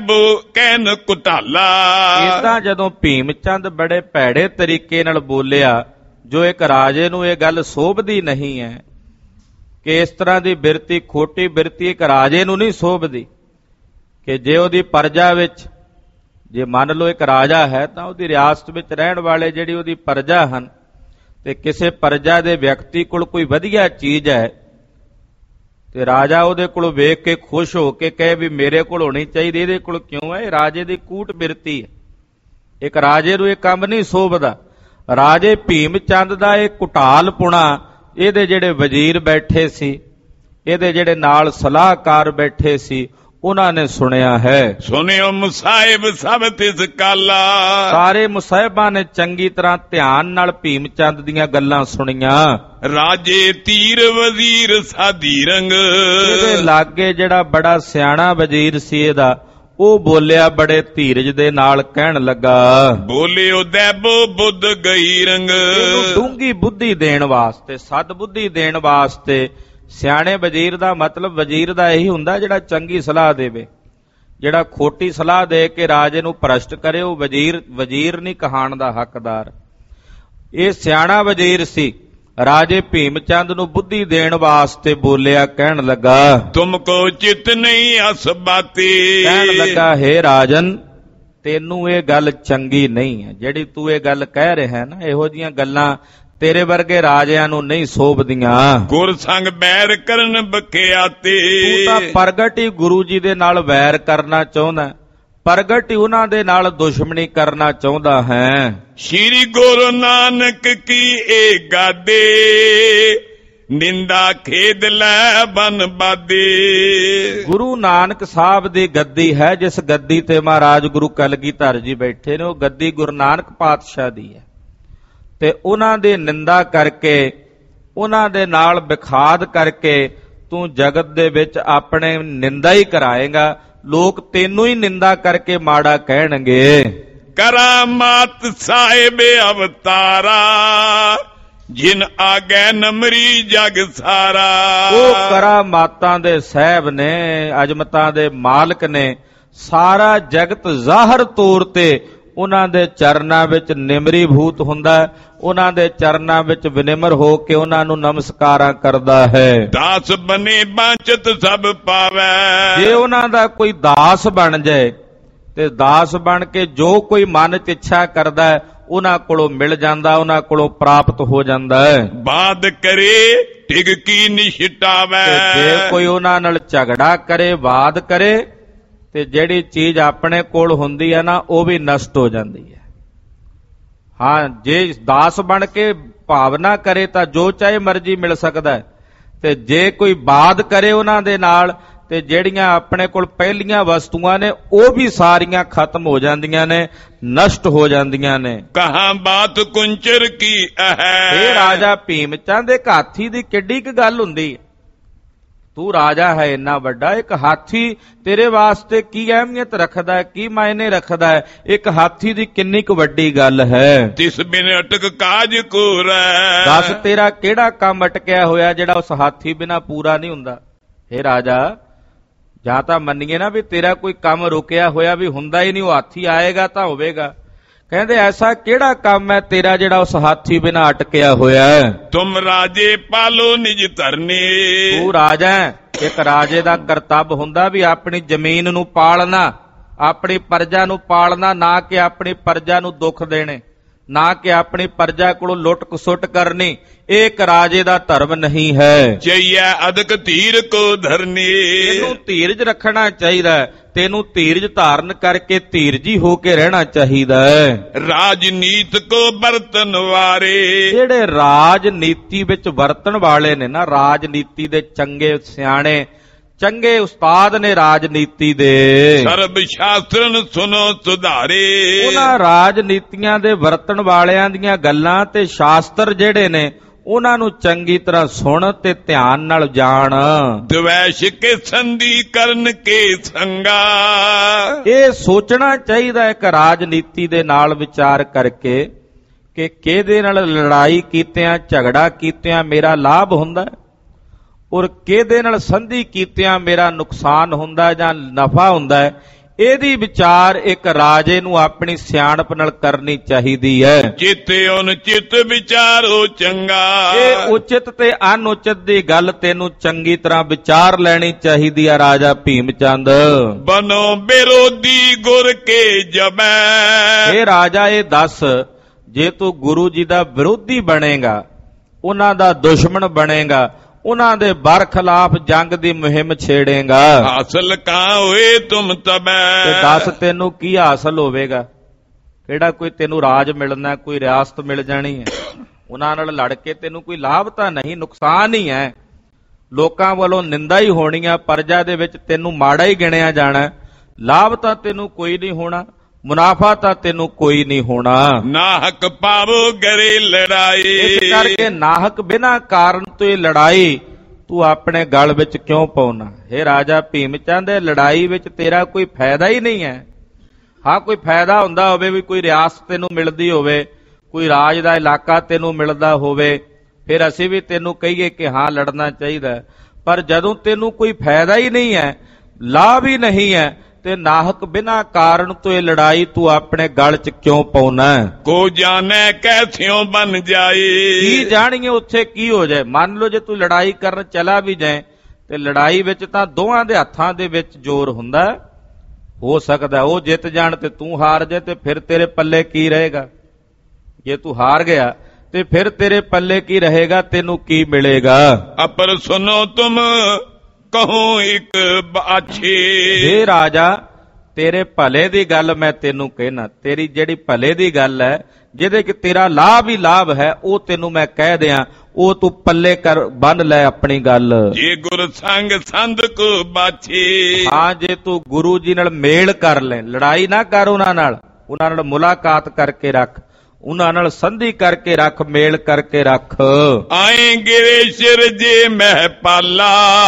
ਕਹਿਨ ਕੁਟਾਲਾ, ਏਦਾਂ ਜਦੋਂ ਭੀਮ ਚੰਦ ਬੜੇ ਭੈੜੇ ਤਰੀਕੇ ਨਾਲ ਬੋਲਿਆ, ਜੋ ਇੱਕ ਰਾਜੇ ਨੂੰ ਇਹ ਗੱਲ ਸੋਭਦੀ ਨਹੀਂ ਹੈ ਕਿ ਇਸ ਤਰ੍ਹਾਂ ਦੀ ਬਿਰਤੀ, ਖੋਟੀ ਬਿਰਤੀ ਇੱਕ ਰਾਜੇ ਨੂੰ ਨਹੀਂ ਸੋਭਦੀ ਕਿ ਜੇ ਉਹਦੀ ਪਰਜਾ ਵਿੱਚ, ਜੇ ਮੰਨ ਲਓ ਇੱਕ ਰਾਜਾ ਹੈ ਤਾਂ ਉਹਦੀ ਰਿਆਸਤ ਵਿੱਚ ਰਹਿਣ ਵਾਲੇ ਜਿਹੜੀ ਉਹਦੀ ਪਰਜਾ ਹਨ, ਤੇ ਕਿਸੇ ਪਰਜਾ ਦੇ ਵਿਅਕਤੀ ਕੋਲ ਕੋਈ ਵਧੀਆ ਚੀਜ਼ ਹੈ ਤੇ ਰਾਜਾ ਉਹਦੇ ਕੋਲੋਂ ਵੇਖ ਕੇ ਖੁਸ਼ ਹੋ ਕੇ ਕਹੇ ਵੀ ਮੇਰੇ ਕੋਲ ਹੋਣੀ ਚਾਹੀਦੀ, ਇਹਦੇ ਕੋਲ ਕਿਉਂ ਹੈ? ਇਹ ਰਾਜੇ ਦੀ ਕੂਟ ਬਿਰਤੀ ਹੈ। ਇੱਕ ਰਾਜੇ ਨੂੰ ਇਹ ਕੰਮ ਨਹੀਂ ਸੋਭਦਾ। ਰਾਜੇ ਭੀਮ ਚੰਦ ਦਾ ਇਹ ਕੁਟਾਲਪੁਣਾ, ਇਹਦੇ ਜਿਹੜੇ ਵਜ਼ੀਰ ਬੈਠੇ ਸੀ, ਇਹਦੇ ਜਿਹੜੇ ਨਾਲ ਸਲਾਹਕਾਰ ਬੈਠੇ ਸੀ, ਉਹਨਾਂ ਨੇ ਸੁਣਿਆ ਹੈ। ਸੁਨਿਓ ਮੁਸਾਹਿਬ ਸਭ ਤਿਸ ਕਾਲਾ। ਸਾਰੇ ਮੁਸਾਹਿਬਾਂ ਨੇ ਚੰਗੀ ਤਰ੍ਹਾਂ ਧਿਆਨ ਨਾਲ ਭੀਮ ਚੰਦ ਦੀਆਂ ਗੱਲਾਂ ਸੁਣੀਆਂ। ਰਾਜੇ ਤੀਰ ਵਜ਼ੀਰ ਸਾਧੀ ਰੰਗ। ਇਹਦੇ ਲਾਗੇ ਜਿਹੜਾ ਬੜਾ ਸਿਆਣਾ ਵਜ਼ੀਰ ਸੀ ਇਹਦਾ, ਉਹ ਬੋਲਿਆ ਬੜੇ ਧੀਰਜ ਦੇ ਨਾਲ, ਕਹਿਣ ਲੱਗਾ, ਬੋਲਿਓ ਦੈਬੋ ਬੁੱਧ ਗਈ ਰੰਗ। ਇਹਨੂੰ ਡੂੰਗੀ ਬੁੱਧੀ ਦੇਣ ਵਾਸਤੇ, ਸਦ ਬੁੱਧੀ ਦੇਣ ਵਾਸਤੇ। ਸਿਆਣੇ ਵਜ਼ੀਰ ਦਾ ਮਤਲਬ ਵਜ਼ੀਰ ਦਾ ਇਹੀ ਹੁੰਦਾ ਜਿਹੜਾ ਚੰਗੀ ਸਲਾਹ ਦੇਵੇ। ਜਿਹੜਾ ਖੋਟੀ ਸਲਾਹ ਦੇ ਕੇ ਰਾਜੇ ਨੂੰ ਭ੍ਰਸ਼ਟ ਕਰੇ ਉਹ ਵਜ਼ੀਰ ਨਹੀਂ ਕਹਾਣ ਦਾ ਹੱਕਦਾਰ। ਇਹ ਸਿਆਣਾ ਵਜ਼ੀਰ ਸੀ। ਰਾਜੇ ਭੀਮ ਚੰਦ ਨੂੰ ਬੁੱਧੀ ਦੇਣ ਵਾਸਤੇ ਬੋਲਿਆ, ਕਹਿਣ ਲੱਗਾ, ਤੁਮਕੋ ਚਿਤ ਨਹੀਂ ਅਸ ਬਾਤੀ। ਕਹਿਣ ਲੱਗਾ, ਹੇ ਰਾਜਨ, ਤੈਨੂੰ ਇਹ ਗੱਲ ਚੰਗੀ ਨਹੀਂ ਹੈ। ਜਿਹੜੀ ਤੂੰ ਇਹ ਗੱਲ ਕਹਿ ਰਿਹਾ ਨਾ, ਇਹੋ ਜੀਆਂ ਗੱਲਾਂ ਤੇਰੇ ਵਰਗੇ ਰਾਜਿਆਂ ਨੂੰ ਨਹੀਂ ਸੋਭਦੀਆਂ। ਗੁਰ ਸੰਗ ਬੈਰ ਕਰਨ ਬਖਿਆਤੀ। ਤੂੰ ਤਾਂ ਪ੍ਰਗਟ ਹੀ ਗੁਰੂ ਜੀ ਦੇ ਨਾਲ ਵੈਰ ਕਰਨਾ ਚਾਹੁੰਦਾ, ਪ੍ਰਗਟ ਹੀ ਉਹਨਾਂ ਦੇ ਨਾਲ ਦੁਸ਼ਮਣੀ ਕਰਨਾ ਚਾਹੁੰਦਾ ਹੈ। ਸ਼੍ਰੀ ਗੁਰੂ ਨਾਨਕ ਕੀ ਏ ਗਾਦੇ, ਨਿੰਦਾ ਖੇਦ ਲੈ ਬਨ ਬਾਦੇ। ਗੁਰੂ ਨਾਨਕ ਸਾਹਿਬ ਦੀ ਗੱਦੀ ਹੈ, ਜਿਸ ਗੱਦੀ ਤੇ ਮਹਾਰਾਜ ਗੁਰੂ ਕਲਗੀਧਰ ਜੀ ਬੈਠੇ ਨੇ, ਉਹ ਗੱਦੀ ਗੁਰੂ ਨਾਨਕ ਪਾਤਸ਼ਾਹ ਦੀ ਹੈ। ਤੇ ਉਹਨਾਂ ਦੀ ਨਿੰਦਾ ਕਰਕੇ, ਉਹਨਾਂ ਦੇ ਨਾਲ ਵਿਖਾਦ ਕਰਕੇ ਤੂੰ ਜਗਤ ਦੇ ਵਿੱਚ ਆਪਣੇ ਨਿੰਦਾ ਹੀ ਕਰਾਏਗਾ। ਲੋਕ ਤੈਨੂੰ ਹੀ ਨਿੰਦਾ ਕਰਕੇ ਮਾੜਾ ਕਹਿਣਗੇ। ਕਰਾਮਾਤ ਸਾਹਿਬ ਅਵਤਾਰਾ, ਜਿਨ ਆਗੇ ਨਮਰੀ ਜਗ ਸਾਰਾ। ਉਹ ਕਰਾਮਾਤਾਂ ਦੇ ਸਾਹਿਬ ਨੇ, ਅਜਮਤਾਂ ਦੇ ਮਾਲਕ ਨੇ। ਸਾਰਾ ਜਗਤ ਜ਼ਾਹਰ ਤੌਰ ਤੇ ਉਹਨਾਂ ਦੇ ਚਰਨਾਂ ਵਿੱਚ ਨਿਮਰੀ ਭੂਤ ਹੁੰਦਾ, ਉਹਨਾਂ ਦੇ ਚਰਨਾਂ ਵਿੱਚ ਵਿਨਿਮਰ ਹੋ ਕੇ ਉਹਨਾਂ ਨੂੰ ਨਮਸਕਾਰਾਂ ਕਰਦਾ ਹੈ। ਦਾਸ ਬਨੇ ਬਾਂਚਤ ਸਭ ਪਾਵੈ। ਜੇ ਉਹਨਾਂ ਦਾ ਕੋਈ ਦਾਸ ਬਣ ਜਾਏ ਤੇ ਦਾਸ ਬਣ ਕੇ ਜੋ ਕੋਈ ਮਨ ਚ ਇੱਛਾ ਕਰਦਾ ਹੈ ਉਹਨਾਂ ਕੋਲੋਂ ਮਿਲ ਜਾਂਦਾ, ਉਹਨਾਂ ਕੋਲੋਂ ਪ੍ਰਾਪਤ ਹੋ ਜਾਂਦਾ ਹੈ। ਬਾਦ ਕਰੇ ਟਿਗ ਕੀ ਨਿਸ਼ਟਾਵੈ। ਜੇ ਕੋਈ ਉਹਨਾਂ ਨਾਲ ਝਗੜਾ ਕਰੇ, ਵਾਦ ਕਰੇ, ਤੇ ਜਿਹੜੀ ਚੀਜ਼ ਆਪਣੇ ਕੋਲ ਹੁੰਦੀ ਹੈ ਨਾ, ਉਹ ਵੀ ਨਸ਼ਟ ਹੋ ਜਾਂਦੀ ਹੈ। ਹਾਂ, ਜੇ ਦਾਸ ਬਣ ਕੇ ਭਾਵਨਾ ਕਰੇ ਤਾਂ ਜੋ ਚਾਹੇ ਮਰਜ਼ੀ ਮਿਲ ਸਕਦਾ ਹੈ। ਤੇ ਜੇ ਕੋਈ ਬਾਦ ਕਰੇ ਉਹਨਾਂ ਦੇ ਨਾਲ, ਤੇ ਜਿਹੜੀਆਂ ਆਪਣੇ ਕੋਲ ਪਹਿਲੀਆਂ ਵਸਤੂਆਂ ਨੇ ਉਹ ਵੀ ਸਾਰੀਆਂ ਖਤਮ ਹੋ ਜਾਂਦੀਆਂ ਨੇ, ਨਸ਼ਟ ਹੋ ਜਾਂਦੀਆਂ ਨੇ। ਕਹਾਂ ਬਾਤ ਕੁੰਚਰ ਕੀ ਹੈ। ਇਹ ਰਾਜਾ ਭੀਮ ਚੰਦ, ਇੱਕ ਹਾਥੀ ਦੀ ਕਿੱਡੀ ਕੁ ਗੱਲ ਹੁੰਦੀ ਹੈ। ਤੂੰ ਰਾਜਾ ਹੈ ਇੰਨਾ ਵੱਡਾ, ਇੱਕ ਹਾਥੀ ਤੇਰੇ ਵਾਸਤੇ ਕੀ ਅਹਿਮੀਅਤ ਰੱਖਦਾ ਹੈ, ਕੀ ਮਾਇਨੇ ਰੱਖਦਾ ਹੈ। ਇੱਕ ਹਾਥੀ ਦੀ ਕਿੰਨੀ ਕੁ ਵੱਡੀ ਗੱਲ ਹੈ। ਤਿਸ ਬਿਨ ਅਟਕ ਕਾਜ ਕੋਰੈ। ਦੱਸ ਤੇਰਾ ਕਿਹੜਾ ਕੰਮ ਅਟਕਿਆ ਹੋਇਆ ਜਿਹੜਾ ਉਸ ਹਾਥੀ ਬਿਨਾ ਪੂਰਾ ਨਹੀਂ ਹੁੰਦਾ। ਇਹ ਰਾਜਾ, ਜਾਂ ਤਾਂ ਮੰਨੀਏ ਨਾ ਵੀ ਤੇਰਾ ਕੋਈ ਕੰਮ ਰੁਕਿਆ ਹੋਇਆ ਵੀ ਹੁੰਦਾ ਹੀ ਨਹੀਂ, ਉਹ ਹਾਥੀ ਆਏਗਾ ਤਾਂ ਹੋਵੇਗਾ। ਕਹਿੰਦੇ ਐਸਾ ਕਿਹੜਾ ਕੰਮ ਹੈ ਤੇਰਾ ਜਿਹੜਾ ਉਸ ਹਾਥੀ ਬਿਨਾ ਅਟਕਿਆ ਹੋਇਆ ਹੈ। ਤੁਮ ਰਾਜੇ ਪਾਲੋ ਨਿਜ ਧਰਨੀ। ਤੂੰ ਰਾਜਾ ਹੈ। ਇੱਕ ਰਾਜੇ ਦਾ ਕਰਤੱਵ ਹੁੰਦਾ ਵੀ ਆਪਣੀ ਜ਼ਮੀਨ ਨੂੰ ਪਾਲਣਾ, ਆਪਣੀ ਪ੍ਰਜਾ ਨੂੰ ਪਾਲਣਾ, ਨਾ ਕਿ ਆਪਣੀ ਪ੍ਰਜਾ ਨੂੰ ਦੁੱਖ ਦੇਣੇ, ਨਾ ਕਿ ਆਪਣੀ ਪ੍ਰਜਾ ਕੋਲੋਂ ਲੁੱਟ ਖਸੁੱਟ ਕਰਨੀ। ਇਹ ਇੱਕ ਰਾਜੇ ਦਾ ਧਰਮ ਨਹੀਂ ਹੈ। ਚਈਐ ਅਦਕ ਧੀਰ ਕੋ ਧਰਨੀ। ਤੈਨੂੰ ਧੀਰਜ ਰੱਖਣਾ ਚਾਹੀਦਾ ਹੈ। ਤੈਨੂੰ ਧੀਰਜ ਧਾਰਨ ਕਰਕੇ ਧੀਰਜੀ ਹੋ ਕੇ ਰਹਿਣਾ ਚਾਹੀਦਾ ਹੈ। ਰਾਜਨੀਤ ਕੋ ਵਰਤਨ ਵਾਰੇ। ਜਿਹੜੇ ਰਾਜਨੀਤੀ ਵਿੱਚ ਵਰਤਣ ਵਾਲੇ ਨੇ ਨਾ, ਰਾਜਨੀਤੀ ਦੇ ਚੰਗੇ ਸਿਆਣੇ, ਚੰਗੇ ਉਸਤਾਦ ਨੇ ਰਾਜਨੀਤੀ ਦੇ। ਸਰਬ ਸ਼ਾਸਤਰਨ ਸੁਨੋ ਸੁਧਾਰੇ। ਉਹਨਾਂ ਰਾਜਨੀਤੀਆਂ ਦੇ ਵਰਤਣ ਵਾਲਿਆਂ ਦੀਆਂ ਗੱਲਾਂ ਤੇ ਸ਼ਾਸਤਰ ਜਿਹੜੇ ਨੇ ਉਹਨਾਂ ਨੂੰ ਚੰਗੀ ਤਰ੍ਹਾਂ ਸੁਣ ਤੇ ਧਿਆਨ ਨਾਲ ਜਾਣ। ਦਵੈਸ਼ ਕੇ ਸੰਧੀ ਕਰਨ ਕੇ ਸੰਗਾ। ਇਹ ਸੋਚਣਾ ਚਾਹੀਦਾ ਇੱਕ ਰਾਜਨੀਤੀ ਦੇ ਨਾਲ ਵਿਚਾਰ ਕਰਕੇ ਕਿ ਕਿਹਦੇ ਨਾਲ ਲੜਾਈ ਕੀਤਿਆਂ, ਝਗੜਾ ਕੀਤਿਆਂ ਮੇਰਾ ਲਾਭ ਹੁੰਦਾ ਔਰ ਕਿਹਦੇ ਨਾਲ ਸੰਧੀ ਕੀਤਿਆਂ ਮੇਰਾ ਨੁਕਸਾਨ ਹੁੰਦਾ ਜਾਂ ਨਫਾ ਹੁੰਦਾ। ਇਹਦੀ ਵਿਚਾਰ ਇੱਕ ਰਾਜੇ ਨੂੰ ਆਪਣੀ ਸਿਆਣਪ ਨਾਲ ਕਰਨੀ ਚਾਹੀਦੀ ਹੈ। ਚਿੱਤੇ ਅਨੁਚਿਤ ਵਿਚਾਰੋ ਚੰਗਾ। ਇਹ ਉਚਿਤ ਤੇ ਅਨੁਚਿਤ ਦੀ ਗੱਲ ਤੈਨੂੰ ਚੰਗੀ ਤਰ੍ਹਾਂ ਵਿਚਾਰ ਲੈਣੀ ਚਾਹੀਦੀ ਹੈ। ਰਾਜਾ ਭੀਮ ਚੰਦ ਬਨੋ ਵਿਰੋਧੀ ਗੁਰ ਕੇ ਜਬੈ। ਇਹ ਰਾਜਾ, ਇਹ ਦੱਸ, ਜੇ ਤੂੰ ਗੁਰੂ ਜੀ ਦਾ ਵਿਰੋਧੀ ਬਣੇਗਾ, ਉਹਨਾਂ ਦਾ ਦੁਸ਼ਮਣ ਬਣੇਗਾ, ਉਹਨਾਂ ਦੇ ਬਰਖਲਾਫ ਜੰਗ ਦੀ ਮੁਹਿੰਮ ਛੇੜੇਗਾ, ਹਾਸਲ ਕਾ ਹੋਏ ਤੁਮ ਤਬੈ। ਤੇ ਦੱਸ ਤੈਨੂੰ ਕੀ ਹਾਸਲ ਹੋਵੇਗਾ। ਕਿਹੜਾ ਕੋਈ ਤੈਨੂੰ ਰਾਜ ਮਿਲਣਾ, ਕੋਈ ਰਿਆਸਤ ਮਿਲ ਜਾਣੀ ਹੈ। ਉਹਨਾਂ ਨਾਲ ਲੜ ਕੇ ਤੈਨੂੰ ਕੋਈ ਲਾਭ ਤਾਂ ਨਹੀਂ, ਨੁਕਸਾਨ ਹੀ ਹੈ। ਲੋਕਾਂ ਵੱਲੋਂ ਨਿੰਦਾ ਹੀ ਹੋਣੀ ਆ, ਪਰਜਾ ਦੇ ਵਿੱਚ ਤੈਨੂੰ ਮਾੜਾ ਹੀ ਗਿਣਿਆ ਜਾਣਾ, ਲਾਭ ਤਾਂ ਤੈਨੂੰ ਕੋਈ ਨਹੀਂ ਹੋਣਾ, ਮੁਨਾਫਾ ਤਾਂ ਤੈਨੂੰ ਕੋਈ ਨਹੀਂ ਹੋਣਾ। ਨਾਹਕ ਪਾਵੋ ਗਰੇ ਲੜਾਈ, ਇਸ ਕਰਕੇ ਨਾਹਕ ਬਿਨਾਂ ਕਾਰਨ ਤੋਂ ਇਹ ਲੜਾਈ ਤੂੰ ਆਪਣੇ ਗਲ ਵਿੱਚ ਕਿਉਂ ਪਾਉਣਾ। ਹੇ ਰਾਜਾ ਭੀਮ ਚੰਦ, ਲੜਾਈ ਵਿੱਚ ਤੇਰਾ ਕੋਈ ਫਾਇਦਾ ਹੀ ਨਹੀਂ ਹੈ। ਹਾਂ, ਕੋਈ ਫਾਇਦਾ ਹੁੰਦਾ ਹੋਵੇ ਵੀ ਕੋਈ ਰਿਆਸਤ ਤੈਨੂੰ ਮਿਲਦੀ ਹੋਵੇ, ਕੋਈ ਰਾਜ ਦਾ ਇਲਾਕਾ ਤੈਨੂੰ ਮਿਲਦਾ ਹੋਵੇ, ਫਿਰ ਅਸੀਂ ਵੀ ਤੈਨੂੰ ਕਹੀਏ ਕਿ ਹਾਂ ਲੜਨਾ ਚਾਹੀਦਾ। ਪਰ ਜਦੋਂ ਤੈਨੂੰ ਕੋਈ ਫਾਇਦਾ ਹੀ ਨਹੀਂ ਹੈ, ਲਾਭ ਹੀ ਨਹੀਂ ਹੈ, ਤੇ ਨਾਹਕ ਬਿਨਾਂ ਕਾਰਨ ਤੋਂ ਇਹ ਲੜਾਈ ਤੂੰ ਆਪਣੇ ਗਲ 'ਚ ਕਿਉਂ ਪਾਉਣਾ। ਕੋ ਜਾਣੇ ਕੈਥਿਓਂ ਬਨ ਜਾਈ, ਕੀ ਜਾਣੀਏ ਉੱਥੇ ਕੀ ਹੋ ਜਾਏ। ਮੰਨ ਲਓ ਜੇ ਤੂੰ ਲੜਾਈ ਕਰਨ ਚਲਾ ਵੀ ਜਾਏ ਤੇ ਲੜਾਈ ਵਿੱਚ ਤਾਂ ਦੋਹਾਂ ਦੇ ਹੱਥਾਂ ਦੇ ਵਿੱਚ ਜ਼ੋਰ ਹੁੰਦਾ, ਹੋ ਸਕਦਾ ਉਹ ਜਿੱਤ ਜਾਣ ਤੇ ਤੂੰ ਹਾਰ ਜਾਏ, ਤੇ ਫਿਰ ਤੇਰੇ ਪੱਲੇ ਕੀ ਰਹੇਗਾ। ਜੇ ਤੂੰ ਹਾਰ ਗਿਆ ਤੇ ਫਿਰ ਤੇਰੇ ਪੱਲੇ ਕੀ ਰਹੇਗਾ, ਤੈਨੂੰ ਕੀ ਮਿਲੇਗਾ। ਅਪਰ ਸੁਨੋ ਤੁਮ ਕਹੂੰ ਇੱਕ ਬਾਛੀ, ਹੇ ਰਾਜਾ ਤੇਰੇ ਭਲੇ ਦੀ ਗੱਲ ਮੈਂ ਤੈਨੂੰ ਕਹਿਣਾ, ਤੇਰੀ ਜਿਹੜੀ ਭਲੇ ਦੀ ਗੱਲ ਹੈ, ਜਿਹਦੇ ਕਿ ਤੇਰਾ ਲਾਭ ਹੀ ਲਾਭ ਹੈ, ਉਹ ਤੈਨੂੰ ਮੈਂ ਕਹਿ ਦਿਆਂ, ਉਹ ਤੂੰ ਪੱਲੇ ਕਰ ਬੰਨ ਲੈ ਆਪਣੀ ਗੱਲ। ਜੇ ਗੁਰ ਸੰਗ ਸੰਧ ਕੋ ਬਾਛੀ, ਹਾਂ ਜੇ ਤੂੰ ਗੁਰੂ ਜੀ ਨਾਲ ਮੇਲ ਕਰ ਲੈ, ਲੜਾਈ ਨਾ ਕਰ ਉਹਨਾਂ ਨਾਲ ਮੁਲਾਕਾਤ ਕਰਕੇ ਰੱਖ, ਉਹਨਾਂ ਨਾਲ ਸੰਧੀ ਕਰਕੇ ਰੱਖ, ਮੇਲ ਕਰਕੇ ਰੱਖ। ਆਏ ਗਿਰੇਸ਼ਰ ਜੇ ਮਹਿ ਪਾਲਾ,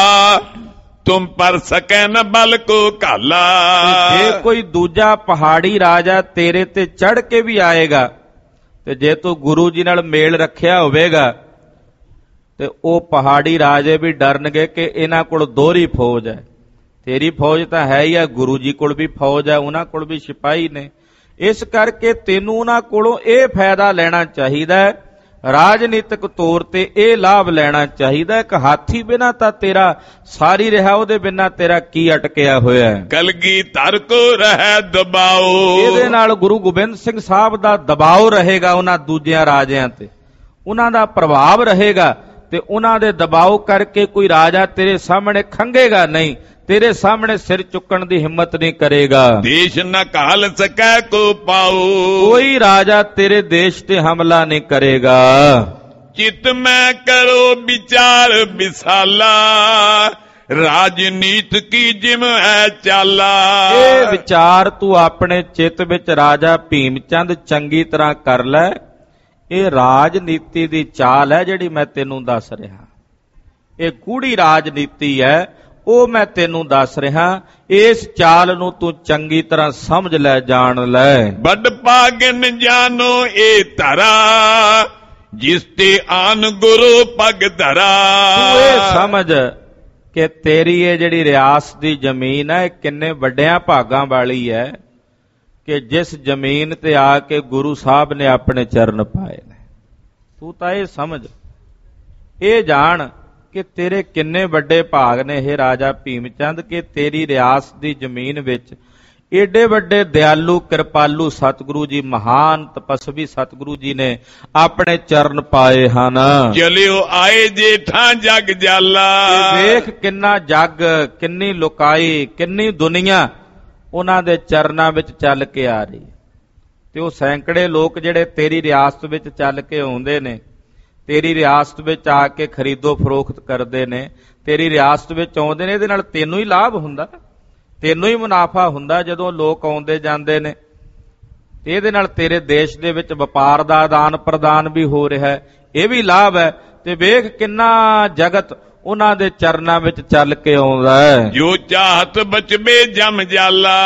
ਤੁਮ ਪਰ ਸਕੈ ਨ ਬਲ ਕੋ ਘਾਲਾ। ਜੇ ਕੋਈ ਦੂਜਾ ਪਹਾੜੀ ਰਾਜਾ ਤੇਰੇ ਤੇ ਚੜ ਕੇ ਵੀ ਆਏਗਾ, ਤੇ ਜੇ ਤੂੰ ਗੁਰੂ ਜੀ ਨਾਲ ਮੇਲ ਰੱਖਿਆ ਹੋਵੇਗਾ, ਤੇ ਉਹ ਪਹਾੜੀ ਰਾਜੇ ਵੀ ਡਰਨਗੇ ਕਿ ਇਹਨਾਂ ਕੋਲ ਦੋਹਰੀ ਫੌਜ ਹੈ। ਤੇਰੀ ਫੌਜ ਤਾਂ ਹੈ ਹੀ ਆ, ਗੁਰੂ ਜੀ ਕੋਲ ਵੀ ਫੌਜ ਹੈ, ਉਹਨਾਂ ਕੋਲ ਵੀ ਸਿਪਾਹੀ ਨੇ। ਇਸ ਕਰਕੇ ਤੈਨੂੰ ਉਹਨਾਂ ਕੋਲੋਂ ਇਹ ਫਾਇਦਾ ਲੈਣਾ ਚਾਹੀਦਾ ਹੈ, ਰਾਜਨੀਤਿਕ ਤੌਰ ਤੇ ਇਹ ਲਾਭ ਲੈਣਾ ਚਾਹੀਦਾ। ਇੱਕ ਹਾਥੀ ਬਿਨਾਂ ਤਾਂ ਤੇਰਾ ਸਾਰੀ ਰਿਹਾ, ਉਹਦੇ ਬਿਨਾਂ ਤੇਰਾ ਕੀ ਅਟਕਿਆ ਹੋਇਆ ਹੈ। ਕਲਗੀ ਧਰ ਕੋ ਰਹਿ ਦਬਾਓ, ਇਹਦੇ ਨਾਲ ਗੁਰੂ ਗੋਬਿੰਦ ਸਿੰਘ ਸਾਹਿਬ ਦਾ ਦਬਾਓ ਰਹੇਗਾ ਉਹਨਾਂ ਦੂਜਿਆਂ ਰਾਜਿਆਂ ਤੇ, ਉਹਨਾਂ ਦਾ ਪ੍ਰਭਾਵ ਰਹੇਗਾ, ਤੇ ਉਹਨਾਂ ਦੇ ਦਬਾਓ ਕਰਕੇ ਕੋਈ ਰਾਜਾ ਤੇਰੇ ਸਾਹਮਣੇ ਖੰਗੇਗਾ ਨਹੀਂ, ਤੇਰੇ ਸਾਹਮਣੇ ਸਿਰ ਚੁੱਕਣ ਦੀ ਹਿੰਮਤ ਨਹੀਂ ਕਰੇਗਾ। ਦੇਸ਼ ਨ ਘਾਲ ਸਕੈ ਕੋ ਪਾਓ, ਕੋਈ ਰਾਜਾ ਤੇਰੇ ਦੇਸ਼ ਤੇ ਹਮਲਾ ਨਹੀਂ ਕਰੇਗਾ। ਚਿਤ ਮੈਂ ਕਰੋ ਵਿਚਾਰ ਵਿਸਾਲਾ, ਰਾਜਨੀਤ ਕੀ ਜਿਮ ਹੈ ਚਾਲਾ। ਇਹ ਵਿਚਾਰ ਤੂੰ ਆਪਣੇ ਚਿੱਤ ਵਿੱਚ ਰਾਜਾ ਭੀਮ ਚੰਦ ਚੰਗੀ ਤਰ੍ਹਾਂ ਕਰ ਲੈ। ਇਹ ਰਾਜਨੀਤੀ ਦੀ ਚਾਲ ਹੈ ਜਿਹੜੀ ਮੈਂ ਤੈਨੂੰ ਦੱਸ ਰਿਹਾ, ਇਹ ਗੂੜੀ ਰਾਜਨੀਤੀ ਹੈ, ਉਹ ਮੈਂ ਤੈਨੂੰ ਦੱਸ ਰਿਹਾ। ਇਸ ਚਾਲ ਨੂੰ ਤੂੰ ਚੰਗੀ ਤਰ੍ਹਾਂ ਸਮਝ ਲੈ, ਜਾਣ ਲੈ। ਵੱਡ ਭਾਗਨ ਜਾਨੋ ਇਹ ਧਰਾ, ਜਿਸ ਤੇ ਆਨ ਗੁਰੂ ਪਗ ਧਰਾ। ਤੂੰ ਇਹ ਸਮਝ ਕਿ ਤੇਰੀ ਇਹ ਜਿਹੜੀ ਰਿਆਸਤ ਦੀ ਜ਼ਮੀਨ ਹੈ, ਕਿੰਨੇ ਵੱਡਿਆਂ ਭਾਗਾਂ ਵਾਲੀ ਹੈ, ਕਿ ਜਿਸ ਜ਼ਮੀਨ ਤੇ ਆ ਕੇ ਗੁਰੂ ਸਾਹਿਬ ਨੇ ਆਪਣੇ ਚਰਨ ਪਾਏ ਨੇ। ਤੂੰ ਤਾਂ ਇਹ ਸਮਝ, ਇਹ ਜਾਣ ਕਿ ਤੇਰੇ ਕਿੰਨੇ ਵੱਡੇ ਭਾਗ ਨੇ ਇਹ ਰਾਜਾ ਭੀਮ ਚੰਦ, ਕਿ ਤੇਰੀ ਰਿਆਸਤ ਦੀ ਜ਼ਮੀਨ ਵਿੱਚ ਏਡੇ ਵੱਡੇ ਦਿਆਲੂ ਕਿਰਪਾਲੂ ਸਤਿਗੁਰੂ ਜੀ, ਮਹਾਨ ਤਪਸਵੀ ਸਤਿਗੁਰੂ ਜੀ ਨੇ ਆਪਣੇ ਚਰਨ ਪਾਏ ਹਨ। ਚਲਿਓ ਆਏ ਜੇਠਾਂ ਜਗ ਜਾਲਾ, ਵੇਖ ਕਿੰਨਾ ਜੱਗ, ਕਿੰਨੀ ਲੁਕਾਈ, ਕਿੰਨੀ ਦੁਨੀਆ ਉਹਨਾਂ ਦੇ ਚਰਨਾਂ ਵਿੱਚ ਚੱਲ ਕੇ ਆ ਰਹੀ ਹੈ। ਤੇ ਉਹ ਸੈਂਕੜੇ ਲੋਕ ਜਿਹੜੇ ਤੇਰੀ ਰਿਆਸਤ ਵਿੱਚ ਚੱਲ ਕੇ ਆਉਂਦੇ ਨੇ, ਤੇਰੀ ਰਿਆਸਤ ਵਿੱਚ ਆ ਕੇ ਖਰੀਦੋ ਫਰੋਖਤ ਕਰਦੇ ਨੇ, ਤੇਰੀ ਰਿਆਸਤ ਵਿੱਚ ਆਉਂਦੇ ਨੇ, ਇਹਦੇ ਨਾਲ ਤੈਨੂੰ ਹੀ ਲਾਭ ਹੁੰਦਾ, ਤੈਨੂੰ ਹੀ ਮੁਨਾਫਾ ਹੁੰਦਾ ਜਦੋਂ ਲੋਕ ਆਉਂਦੇ ਜਾਂਦੇ ਨੇ। ਤੇ ਇਹਦੇ ਨਾਲ ਤੇਰੇ ਦੇਸ਼ ਦੇ ਵਿੱਚ ਵਪਾਰ ਦਾ ਆਦਾਨ ਪ੍ਰਦਾਨ ਵੀ ਹੋ ਰਿਹਾ ਹੈ, ਇਹ ਵੀ ਲਾਭ ਹੈ। ਤੇ ਵੇਖ ਕਿੰਨਾ ਜਗਤ ਉਹਨਾਂ ਦੇ ਚਰਨਾਂ ਵਿੱਚ ਚੱਲ ਕੇ ਆਉਂਦਾ ਹੈ। ਜੋ ਚਾਹਤ ਬਚਵੇ ਜਮ ਜਾਲਾ,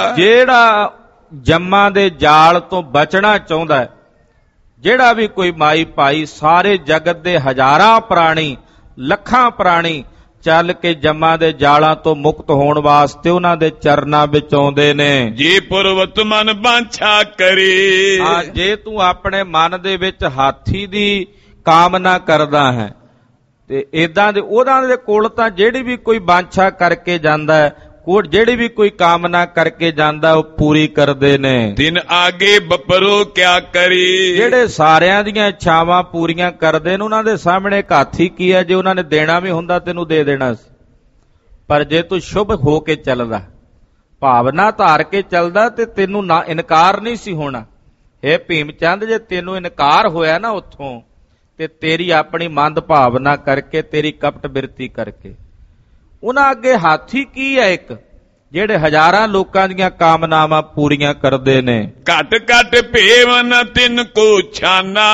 ਜਿਹੜਾ ਜੰਮਾਂ ਦੇ ਜਾਲ ਤੋਂ ਬਚਣਾ ਚਾਹੁੰਦਾ ਹੈ, ਜਿਹੜਾ ਵੀ ਕੋਈ ਮਾਈ ਭਾਈ, ਸਾਰੇ ਜਗਤ ਦੇ ਹਜ਼ਾਰਾਂ ਪ੍ਰਾਣੀ, ਲੱਖਾਂ ਪ੍ਰਾਣੀ ਚੱਲ ਕੇ ਜੰਮਾਂ ਦੇ ਜਾਲਾਂ ਤੋਂ ਮੁਕਤ ਹੋਣ ਵਾਸਤੇ ਉਹਨਾਂ ਦੇ ਚਰਨਾਂ ਵਿੱਚ ਆਉਂਦੇ ਨੇ। ਜੇ ਪੁਰਵਤ ਮਨ ਬਾਂਛਾ ਕਰੇ, ਹਾਂ, ਜੇ ਤੂੰ ਆਪਣੇ ਮਨ ਦੇ ਵਿੱਚ ਹਾਥੀ ਦੀ ਕਾਮਨਾ ਕਰਦਾ ਹੈ, ਤੇ ਇਦਾਂ ਦੇ ਉਹਨਾਂ ਦੇ ਕੋਲ ਤਾਂ ਜਿਹੜੀ ਵੀ ਕੋਈ ਬਾਂਛਾ ਕਰਕੇ ਜਾਂਦਾ ਹੈ, ਜਿਹੜੀ ਵੀ ਕੋਈ ਕਾਮਨਾ ਕਰਕੇ ਜਾਂਦਾ, ਉਹ ਪੂਰੀ ਕਰਦੇ ਨੇ। ਦਿਨ ਆਗੇ ਬਪਰੋ ਕਿਆ ਕਰੀ, ਜਿਹੜੇ ਸਾਰਿਆਂ ਦੀਆਂ ਇੱਛਾਵਾਂ ਪੂਰੀਆਂ ਕਰਦੇ ਨੇ, ਉਹਨਾਂ ਦੇ ਸਾਹਮਣੇ ਇੱਕ ਹਾਥੀ ਕੀ ਹੈ। ਜੇ ਉਹਨਾਂ ਨੇ ਦੇਣਾ ਵੀ ਹੁੰਦਾ ਤੈਨੂੰ ਦੇ ਦੇਣਾ ਸੀ, ਪਰ ਜੇ ਤੂੰ ਸ਼ੁਭ ਹੋ ਕੇ ਚੱਲਦਾ, ਭਾਵਨਾ ਧਾਰ ਕੇ ਚੱਲਦਾ, ਤੇ ਤੈਨੂੰ ਨਾ ਇਨਕਾਰ ਨਹੀਂ ਸੀ ਹੋਣਾ। ਇਹ ਭੀਮ ਚੰਦ, ਜੇ ਤੈਨੂੰ ਇਨਕਾਰ ਹੋਇਆ ਨਾ ਉੱਥੋਂ, ਤੇ ਤੇਰੀ ਆਪਣੀ ਮੰਦ ਭਾਵਨਾ ਕਰਕੇ, ਤੇਰੀ ਕਪਟ ਬਿਰਤੀ ਕਰਕੇ। ਉਹਨਾਂ ਅੱਗੇ ਹਾਥੀ ਕੀ ਹੈ? ਇੱਕ ਜਿਹੜੇ ਹਜ਼ਾਰਾਂ ਲੋਕਾਂ ਦੀਆਂ ਕਾਮਨਾਵਾਂ ਪੂਰੀਆਂ ਕਰਦੇ ਨੇ। ਘਟ ਘਟ ਭੇਵਨ ਤਿੰਨ ਕੋ ਛਾਨਾ,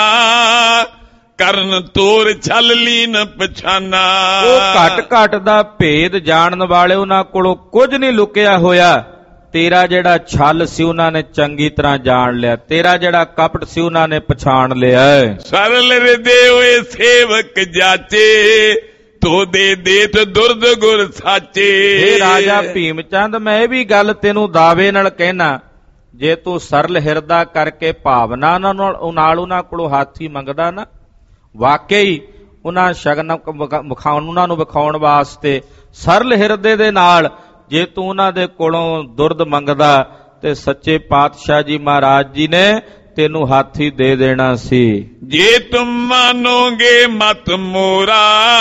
ਕਰਨ ਤੋਰ ਛਲ ਲੀਨ ਪਛਾਨਾ। ਉਹ ਘਟ ਘਟ ਦਾ ਭੇਦ ਜਾਣਨ ਵਾਲੇ, ਉਹਨਾਂ ਕੋਲੋਂ ਕੁਝ ਨਹੀਂ ਲੁਕਿਆ ਹੋਇਆ। ਤੇਰਾ ਜਿਹੜਾ ਛਲ ਸੀ ਉਹਨਾਂ ਨੇ ਚੰਗੀ ਤਰ੍ਹਾਂ ਜਾਣ ਲਿਆ, ਤੇਰਾ ਜਿਹੜਾ ਕਪਟ ਸੀ ਉਹਨਾਂ ਨੇ ਪਛਾਣ ਲਿਆ। ਸਰਲ ਹਿਰਦੇ ਹੋਏ ਸੇਵਕ ਜਾਚੇ, ਤੋ ਦੇ ਦੇਤ ਦੁਰਦ ਗੁਰ ਸਾਚੇ। ਇਹ ਰਾਜਾ ਭੀਮ ਚੰਦ, ਮੈਂ ਇਹ ਵੀ ਗੱਲ ਤੈਨੂੰ ਦਾਅਵੇ ਨਾਲ ਕਹਿਣਾ, ਜੇ ਤੂੰ ਸਰਲ ਹਿਰਦਾ ਕਰਕੇ ਭਾਵਨਾ ਨਾਲ ਉਹਨਾਂ ਕੋਲੋਂ ਹਾਥੀ ਮੰਗਦਾ ਨਾ, ਵਾਕਈ ਉਹਨਾਂ ਸ਼ਗਨ ਉਹਨਾਂ ਨੂੰ ਵਿਖਾਉਣ ਵਾਸਤੇ ਸਰਲ ਹਿਰਦੇ ਦੇ ਨਾਲ ਜੇ ਤੂੰ ਉਹਨਾਂ ਦੇ ਕੋਲੋਂ ਦੁਰਦ ਮੰਗਦਾ ਤੇ ਸੱਚੇ ਪਾਤਸ਼ਾਹ ਜੀ ਮਹਾਰਾਜ ਜੀ ਨੇ ਤੈਨੂੰ ਹਾਥੀ ਦੇ ਦੇਣਾ ਸੀ। ਜੇ ਤੁਮ ਮਾਨੋਗੇ ਮਤ ਮੋਰਾ,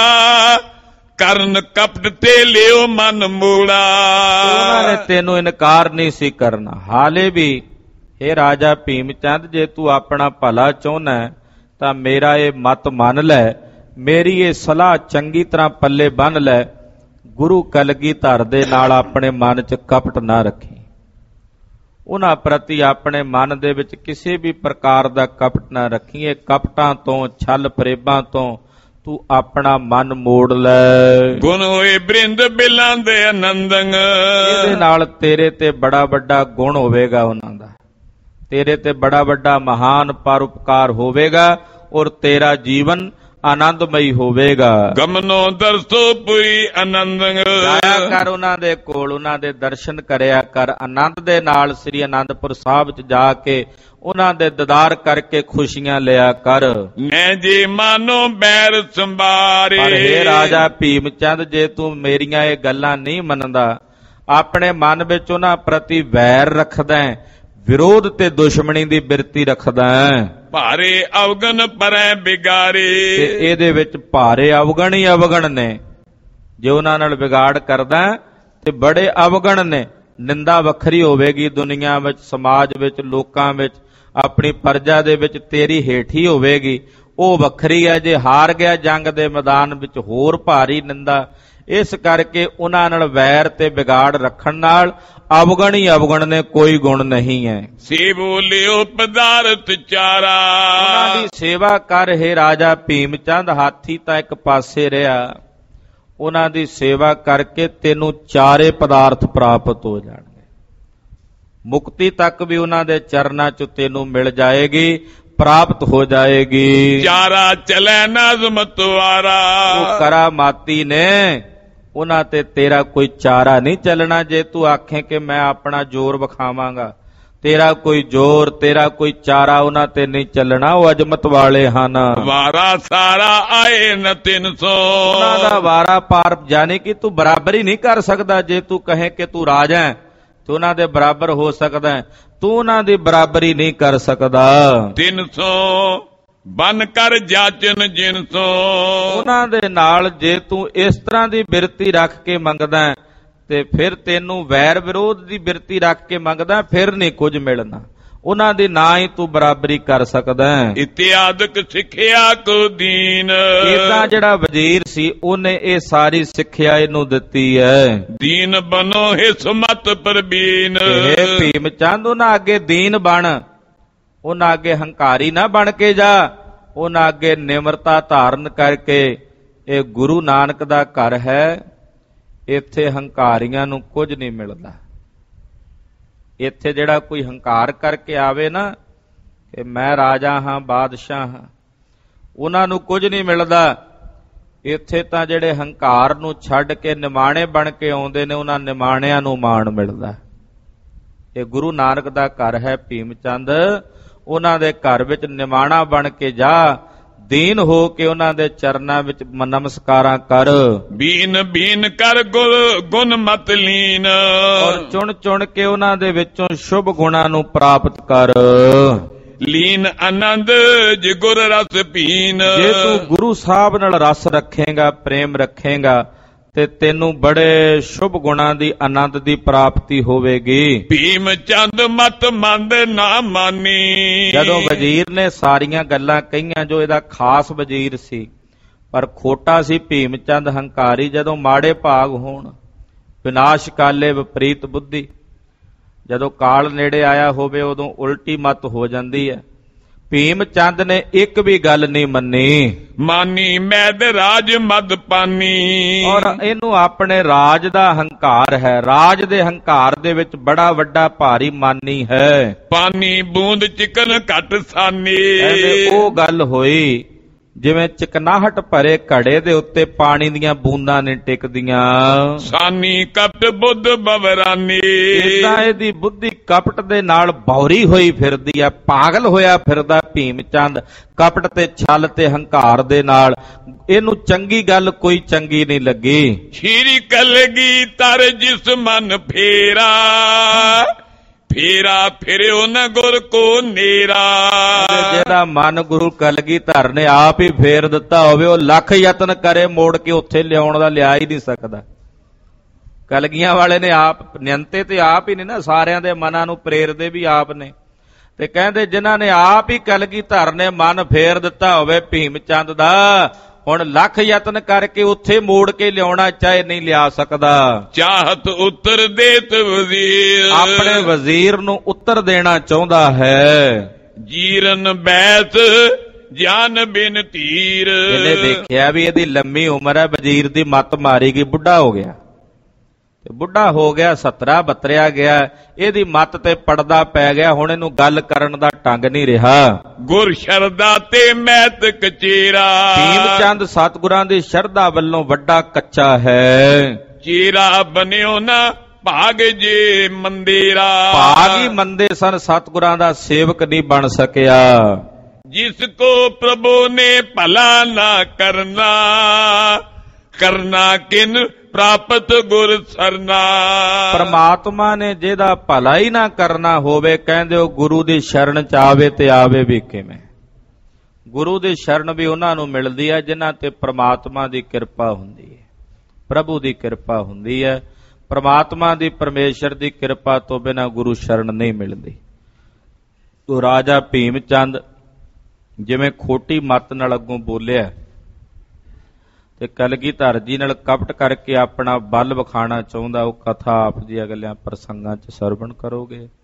ਕਰਨ ਕਪਟ ਤੇ ਲਿਓ ਮਨ ਮੂੜਾ। ਉਹਨਾਂ ਨੇ ਤੈਨੂੰ ਇਨਕਾਰ ਨਹੀਂ ਸੀ ਕਰਨਾ। ਹਾਲੇ ਵੀ ਇਹ ਰਾਜਾ ਭੀਮ ਚੰਦ, ਜੇ ਤੂੰ ਆਪਣਾ ਭਲਾ ਚਾਹੁੰਦਾ ਤਾਂ ਮੇਰਾ ਇਹ ਮਤ ਮੰਨ ਲੈ, ਮੇਰੀ ਇਹ ਸਲਾਹ ਚੰਗੀ ਤਰ੍ਹਾਂ ਪੱਲੇ ਬੰਨ੍ਹ ਲੈ। ਗੁਰੂ ਕਲਗੀਧਰ ਦੇ ਨਾਲ ਆਪਣੇ ਮਨ 'ਚ ਕਪਟ ਨਾ ਰੱਖੀ। ਉਹਨਾਂ ਪ੍ਰਤੀ ਆਪਣੇ ਮਨ ਦੇ ਵਿੱਚ ਕਿਸੇ ਵੀ ਪ੍ਰਕਾਰ ਦਾ ਕਪਟ ਨਾ ਰੱਖੀ। ਇਹ ਕਪਟਾਂ ਤੋਂ, ਛਲ ਫਰੇਬਾਂ ਤੋਂ ਤੂੰ ਆਪਣਾ ਮਨ ਮੋੜ ਲੈ। ਗੁਣ ਹੋਏ ਬ੍ਰਿੰਦ ਬਿਲਾਂ ਦੇ ਆਨੰਦੰ, ਇਹਦੇ ਨਾਲ ਤੇਰੇ ਤੇ ਬੜਾ ਵੱਡਾ ਗੁਣ ਹੋਵੇਗਾ ਉਹਨਾਂ ਦਾ, ਤੇਰੇ ਤੇ ਬੜਾ ਵੱਡਾ ਮਹਾਨ ਪਰਉਪਕਾਰ ਹੋਵੇਗਾ ਔਰ ਤੇਰਾ ਜੀਵਨ ਆਨੰਦਮਈ ਹੋਵੇਗਾ। ਗਮਨੋ ਦਰਸੋ ਪੁਈ ਆਨੰਦੰ, ਜਾਇਆ ਕਰ ਉਹਨਾਂ ਦੇ ਕੋਲ, ਉਹਨਾਂ ਦੇ ਦਰਸ਼ਨ ਕਰਿਆ ਕਰ। ਆਨੰਦ ਦੇ ਨਾਲ ਸ੍ਰੀ ਅਨੰਦਪੁਰ ਸਾਹਿਬ 'ਚ ਜਾ ਕੇ ਉਹਨਾਂ ਦੇ ਦੀਦਾਰ ਕਰਕੇ ਖੁਸ਼ੀਆਂ ਲਿਆ ਕਰ। ਮੈਂ ਜੇ ਮਾਨੋ ਬੈਰ ਸੰਭਾਰੇ। ਪਰ ਹੇ ਰਾਜਾ ਭੀਮ ਚੰਦ, ਜੇ ਤੂੰ ਮੇਰੀਆਂ ਇਹ ਗੱਲਾਂ ਨਹੀਂ ਮੰਨਦਾ, ਆਪਣੇ ਮਨ ਵਿੱਚ ਉਹਨਾਂ ਪ੍ਰਤੀ ਵੈਰ ਰੱਖਦਾ, ਵਿਰੋਧ ਤੇ ਦੁਸ਼ਮਣੀ ਦੀ ਬਿਰਤੀ ਰੱਖਦਾ, ਭਾਰੇ ਅਵਗਣ ਪਰੈ ਬਿਗਾਰੇ। ਤੇ ਇਹਦੇ ਵਿੱਚ ਭਾਰੇ ਅਵਗਣ ਹੀ ਅਵਗਣ ਨੇ। ਜੇ ਉਹਨਾਂ ਨਾਲ ਵਿਗਾੜ ਕਰਦਾ ਤੇ ਬੜੇ ਅਵਗਣ ਨੇ। ਨਿੰਦਾ ਵੱਖਰੀ ਹੋਵੇਗੀ ਦੁਨੀਆ ਵਿੱਚ, ਸਮਾਜ ਵਿੱਚ, ਲੋਕਾਂ ਵਿੱਚ, ਆਪਣੀ ਪ੍ਰਜਾ ਦੇ ਵਿੱਚ ਤੇਰੀ ਹੇਠੀ ਹੋਵੇਗੀ, ਉਹ ਵੱਖਰੀ ਹੈ। ਜੇ ਹਾਰ ਗਿਆ ਜੰਗ ਦੇ ਮੈਦਾਨ ਵਿੱਚ, ਹੋਰ ਭਾਰੀ ਨਿੰਦਾ। ਇਸ ਕਰਕੇ ਉਹਨਾਂ ਨਾਲ ਵੈਰ ਤੇ ਵਿਗਾੜ ਰੱਖਣ ਨਾਲ ਅਵਗਣ ਹੀ ਅਵਗਣ ਨੇ, ਕੋਈ ਗੁਣ ਨਹੀਂ ਹੈ। ਸੇ ਬੋਲਿਓ ਪਦਾਰਥ ਚਾਰਾ, ਉਹਨਾਂ ਦੀ ਸੇਵਾ ਕਰ। ਹੈ ਰਾਜਾ ਭੀਮ ਚੰਦ, ਹਾਥੀ ਤਾਂ ਇੱਕ ਪਾਸੇ ਰਿਹਾ, ਉਹਨਾਂ ਦੀ ਸੇਵਾ ਕਰਕੇ ਤੈਨੂੰ ਚਾਰੇ ਪਦਾਰਥ ਪ੍ਰਾਪਤ ਹੋ ਜਾਣਗੇ। ਮੁਕਤੀ ਤੱਕ ਵੀ ਉਹਨਾਂ ਦੇ ਚਰਨਾਂ 'ਚ ਤੈਨੂੰ ਮਿਲ ਜਾਏਗੀ, ਪ੍ਰਾਪਤ ਹੋ ਜਾਏਗੀ। ਚਾਰਾ ਚਲੇ ਨਜ਼ਮ ਤੁਆਰਾ, ਉਹ ਕਰਾਮਾਤੀ ਨੇ, ਉਹਨਾਂ ਤੇ ਤੇਰਾ ਕੋਈ ਚਾਰਾ ਨਹੀਂ ਚੱਲਣਾ। ਜੇ ਤੂੰ ਆਖੇ ਕਿ ਮੈਂ ਆਪਣਾ ਜ਼ੋਰ ਵਿਖਾਵਾਂਗਾ, ਤੇਰਾ ਕੋਈ ਜ਼ੋਰ, ਤੇਰਾ ਕੋਈ ਚਾਰਾ ਉਹਨਾਂ ਤੇ ਨਹੀਂ ਚੱਲਣਾ। ਉਹ ਅਜਮਤ ਵਾਲੇ ਹਨ। ਵਾਰਾ ਸਾਰਾ ਆਏ ਨ 300, ਉਹਨਾਂ ਦਾ ਵਾਰਾ ਪਾਰ, ਜਾਣੇ ਕਿ ਤੂੰ ਬਰਾਬਰ ਹੀ ਨਹੀਂ ਕਰ ਸਕਦਾ। ਜੇ ਤੂੰ ਕਹੇ ਕਿ ਤੂੰ ਰਾਜਾ ਹੈ ਤੂੰ ਉਹਨਾਂ ਦੇ ਬਰਾਬਰ ਹੋ ਸਕਦਾ, ਤੂੰ ਉਹਨਾਂ ਦੀ ਬਰਾਬਰੀ ਨਹੀਂ ਕਰ ਸਕਦਾ। 300 ਬਨ ਕਰ ਜਾਚਨ ਜਿਨਸੋ, ਉਹਨਾਂ ਦੇ ਨਾਲ ਜੇ ਤੂੰ ਇਸ ਤਰ੍ਹਾਂ ਦੀ ਬਿਰਤੀ ਰੱਖ ਕੇ ਮੰਗਦਾ ਤੇ ਫਿਰ ਤੈਨੂੰ ਵੈਰ ਵਿਰੋਧ ਦੀ ਬਿਰਤੀ ਰੱਖ ਕੇ ਮੰਗਦਾ, ਫਿਰ ਨਹੀਂ ਕੁਝ ਮਿਲਣਾ। ਉਹਨਾਂ ਦੀ ਨਾ ਹੀ ਤੂੰ ਬਰਾਬਰੀ ਕਰ ਸਕਦਾ। ਇਤਿਆਦਿਕ ਸਿੱਖਿਆ ਕੋ ਦੀਨ, ਇਹਦਾ ਜਿਹੜਾ ਵਜ਼ੀਰ ਸੀ ਉਹਨੇ ਇਹ ਸਾਰੀ ਸਿੱਖਿਆ ਇਹਨੂੰ ਦਿੱਤੀ ਹੈ। ਦੀਨ ਬਨੋ ਹਿਸ ਮਤ ਪ੍ਰਬੀਨ, ਇਹ ਭੀਮ ਚੰਦ ਉਹਨਾਂ ਅੱਗੇ ਦੀਨ ਬਣ, ਉਹਨਾਂ ਅੱਗੇ ਹੰਕਾਰੀ ਨਾ ਬਣ ਕੇ ਜਾ, ਉਹਨਾਂ ਅੱਗੇ ਨਿਮਰਤਾ ਧਾਰਨ ਕਰਕੇ। ਇਹ ਗੁਰੂ ਨਾਨਕ ਦਾ ਘਰ ਹੈ, ਇੱਥੇ ਹੰਕਾਰੀਆਂ ਨੂੰ ਕੁਝ ਨਹੀਂ ਮਿਲਦਾ। ਇੱਥੇ ਜਿਹੜਾ ਕੋਈ ਹੰਕਾਰ ਕਰਕੇ ਆਵੇ ਨਾ ਕਿ ਮੈਂ ਰਾਜਾ ਹਾਂ, ਬਾਦਸ਼ਾਹ ਹਾਂ, ਉਹਨਾਂ ਨੂੰ ਕੁਝ ਨਹੀਂ ਮਿਲਦਾ। ਇੱਥੇ ਤਾਂ ਜਿਹੜੇ ਹੰਕਾਰ ਨੂੰ ਛੱਡ ਕੇ ਨਿਮਾਣੇ ਬਣ ਕੇ ਆਉਂਦੇ ਨੇ, ਉਹਨਾਂ ਨਿਮਾਣਿਆਂ ਨੂੰ ਮਾਣ ਮਿਲਦਾ। ਇਹ ਗੁਰੂ ਨਾਨਕ ਦਾ ਘਰ ਹੈ ਭੀਮ ਚੰਦ, ਉਹਨਾਂ ਦੇ ਘਰ ਵਿੱਚ ਨਿਮਾਣਾ ਬਣ ਕੇ ਜਾ, ਦੀਨ ਹੋ ਕੇ ਉਹਨਾਂ ਦੇ ਚਰਨਾਂ ਵਿੱਚ ਨਮਸਕਾਰਾਂ ਕਰ। ਬੀਨ ਬੀਨ ਕਰ ਗੁਣ ਮਤ ਲੀਨ, ਔਰ ਚੁਣ ਚੁਣ ਕੇ ਉਹਨਾਂ ਦੇ ਵਿੱਚੋਂ ਸ਼ੁਭ ਗੁਣਾਂ ਨੂੰ ਪ੍ਰਾਪਤ ਕਰ। ਲੀਨ ਆਨੰਦ ਜੇ ਗੁਰ ਰਸ ਪੀਨ, ਜੇ ਤੂੰ ਗੁਰੂ ਸਾਹਿਬ ਨਾਲ ਰਸ ਰੱਖੇਗਾ, ਪ੍ਰੇਮ ਰੱਖੇਗਾ ਤੇ ਤੈਨੂੰ ਬੜੇ ਸ਼ੁਭ ਗੁਣਾਂ ਦੀ ਆਨੰਦ ਦੀ ਪ੍ਰਾਪਤੀ ਹੋਵੇਗੀ। ਭੀਮ ਚੰਦ ਮਤ ਮੰਦ ਨਾ ਮਾਨੀ। ਜਦੋਂ ਵਜ਼ੀਰ ਨੇ ਸਾਰੀਆਂ ਗੱਲਾਂ ਕਹੀਆਂ, ਜੋ ਇਹਦਾ ਖਾਸ ਵਜ਼ੀਰ ਸੀ ਪਰ ਖੋਟਾ ਸੀ ਭੀਮ ਚੰਦ ਹੰਕਾਰੀ, ਜਦੋਂ ਮਾੜੇ ਭਾਗ ਹੋਣ, ਵਿਨਾਸ਼ ਕਾਲੇ ਵਿਪਰੀਤ ਬੁੱਧੀ, ਜਦੋਂ ਕਾਲ ਨੇੜੇ ਆਇਆ ਹੋਵੇ ਉਦੋਂ ਉਲਟੀ ਮਤ ਹੋ ਜਾਂਦੀ ਹੈ। ਭੀਮ ਚੰਦ ਨੇ ਇੱਕ ਵੀ ਗੱਲ ਨਹੀਂ ਮੰਨੀ। ਮਾਨੀ ਮੈਦ ਰਾਜ ਮਦ ਪਾਨੀ। ਔਰ ਇਹਨੂੰ ਆਪਣੇ ਰਾਜ ਦਾ ਹੰਕਾਰ ਹੈ, ਰਾਜ ਦੇ ਹੰਕਾਰ ਦੇ ਵਿੱਚ ਬੜਾ ਵੱਡਾ ਭਾਰੀ ਮਾਨੀ ਹੈ। ਪਾਨੀ ਬੂੰਦ ਚਿਕਨ ਘਟ ਸਾਨੀ। ਉਹ ਗੱਲ ਹੋਈ ਜਿਵੇਂ ਚਿਕਨਾਹਟ ਭਰੇ ਘੜੇ ਦੇ ਉੱਤੇ ਪਾਣੀ ਦੀਆਂ ਬੂੰਦਾਂ ਨੇ ਟਿਕਦੀਆਂ। ਸਾਨੀ ਕਪਟ ਬੁੱਧ ਬਵਰਾਨੀ। ਇਦਾਂ ਇਹਦੀ ਬੁੱਧੀ ਕਪਟ ਦੇ ਨਾਲ ਬੌਰੀ ਹੋਈ ਫਿਰਦੀ ਆ, ਪਾਗਲ ਹੋਇਆ ਫਿਰਦਾ ਭੀਮ ਚੰਦ ਕਪਟ ਤੇ ਛਲ ਤੇ ਹੰਕਾਰ ਦੇ ਨਾਲ। ਇਹਨੂੰ ਚੰਗੀ ਗੱਲ ਕੋਈ ਚੰਗੀ ਨਹੀਂ ਲੱਗੀ। ਸ਼੍ਰੀ ਕਲਗੀ ਤਰ ਜਿਸ ਮਨ ਫੇਰਾ, ਫੇਰਾ ਫਿਰਿਓ ਨ ਗੁਰ ਕੋ ਨੇਰਾ। ਜਿਹੜਾ ਮਨ ਗੁਰੂ ਕਲਗੀਧਰ ਨੇ ਆਪ ਹੀ ਫੇਰ ਦਿੱਤਾ ਹੋਵੇ, ਉਹ ਲੱਖ ਯਤਨ ਕਰੇ ਮੋੜ ਕੇ ਉੱਥੇ ਲਿਆਉਣ ਦਾ ਲਿਆ ਹੀ ਨਹੀਂ ਸਕਦਾ। ਕਲਗੀਆਂ ਵਾਲੇ ਨੇ ਆਪ ਨਿਯੰਤੇ ਤੇ ਆਪ ਹੀ ਨੇ ਨਾ, ਸਾਰਿਆਂ ਦੇ ਮਨਾਂ ਨੂੰ ਪ੍ਰੇਰਦੇ ਵੀ ਆਪ ਨੇ। ਤੇ ਕਹਿੰਦੇ ਜਿਨ੍ਹਾਂ ਨੇ ਆਪ ਹੀ ਕਲਗੀਧਰ ਨੇ ਮਨ ਫੇਰ ਦਿੱਤਾ ਹੋਵੇ ਭੀਮ ਚੰਦ ਦਾ, ਹੁਣ ਲੱਖ ਯਤਨ ਕਰਕੇ ਉੱਥੇ ਮੋੜ ਕੇ ਲਿਆਉਣਾ ਚਾਹੇ ਨਹੀਂ ਲਿਆ ਸਕਦਾ। ਚਾਹਤ ਉੱਤਰ ਦੇਤ ਵਜ਼ੀਰ। ਆਪਣੇ ਵਜ਼ੀਰ ਨੂੰ ਉੱਤਰ ਦੇਣਾ ਚਾਹੁੰਦਾ ਹੈ। ਜੀਰਨ ਬੈਤ ਜਾਨ ਬਿਨ ਧੀਰ। ਇਹਨੇ ਦੇਖਿਆ ਵੀ ਇਹਦੀ ਲੰਮੀ ਉਮਰ ਹੈ, ਵਜ਼ੀਰ ਦੀ ਮੱਤ ਮਾਰੀ ਗਈ, ਬੁੱਢਾ ਹੋ ਗਿਆ। ਤੇ ਬੁੱਢਾ ਹੋ ਗਿਆ, 17 ਬਤਰਿਆ ਗਿਆ, ਇਹਦੀ ਮੱਤ ਤੇ ਪੜਦਾ ਪੈ ਗਿਆ। ਹੁਣ ਇਹਨੂੰ ਗੱਲ ਕਰਨ ਦਾ ਢੰਗ ਨਹੀਂ ਰਿਹਾ। ਗੁਰ ਸ਼ਰਦਾ ਤੇ ਮੈਤ ਕਚੇਰਾ। ਭੀਮ ਚੰਦ ਸਤਿਗੁਰਾਂ ਦੀ ਸ਼ਰਧਾ ਵੱਲੋਂ ਵੱਡਾ ਕੱਚਾ ਹੈ। ਚੇਰਾ ਬਨਿਓ ਨਾ ਭਾਗ ਜੇ ਮੰਦੇਰਾ। ਭਾਗ ਹੀ ਮੰਦੇ ਸਨ, ਸਤਿਗੁਰਾਂ ਦਾ ਸੇਵਕ ਨਹੀਂ ਬਣ ਸਕਿਆ। ਜਿਸ ਕੋ ਪ੍ਰਭੂ ਨੇ ਭਲਾ ਨਾ ਕਰਨਾ, ਕਰਨਾ ਕਿਨ ਪ੍ਰਾਪਤ ਗੁਰ ਸਰਨਾ। ਪਰਮਾਤਮਾ ਨੇ ਜਿਹਦਾ ਭਲਾ ਹੀ ਨਾ ਕਰਨਾ ਹੋਵੇ, ਕਹਿੰਦੇ ਉਹ ਗੁਰੂ ਦੀ ਸ਼ਰਨ ਚ ਆਵੇ ਤੇ ਆਵੇ ਵੀ ਕਿਵੇਂ। ਗੁਰੂ ਦੀ ਸ਼ਰਨ ਵੀ ਉਹਨਾਂ ਨੂੰ ਮਿਲਦੀ ਹੈ ਜਿਨ੍ਹਾਂ ਤੇ ਪ੍ਰਮਾਤਮਾ ਦੀ ਕਿਰਪਾ ਹੁੰਦੀ ਹੈ, ਪ੍ਰਭੂ ਦੀ ਕਿਰਪਾ ਹੁੰਦੀ ਹੈ। ਪ੍ਰਮਾਤਮਾ ਦੀ, ਪਰਮੇਸ਼ਰ ਦੀ ਕਿਰਪਾ ਤੋਂ ਬਿਨਾਂ ਗੁਰੂ ਸ਼ਰਨ ਨਹੀਂ ਮਿਲਦੀ। ਉਹ ਰਾਜਾ ਭੀਮ ਚੰਦ ਜਿਵੇਂ ਖੋਟੀ ਮੱਤ ਨਾਲ ਅੱਗੋਂ ਬੋਲਿਆ ਤੇ ਕਲਗੀਧਰ ਜੀ ਨਾਲ ਕਪਟ ਕਰਕੇ ਆਪਣਾ ਬਲ ਵਿਖਾਣਾ ਚਾਹੁੰਦਾ, ਉਹ ਕਥਾ ਆਪ ਜੀ ਅਗਲਿਆਂ ਪ੍ਰਸੰਗਾਂ 'ਚ ਸਰਵਣ ਕਰੋਗੇ।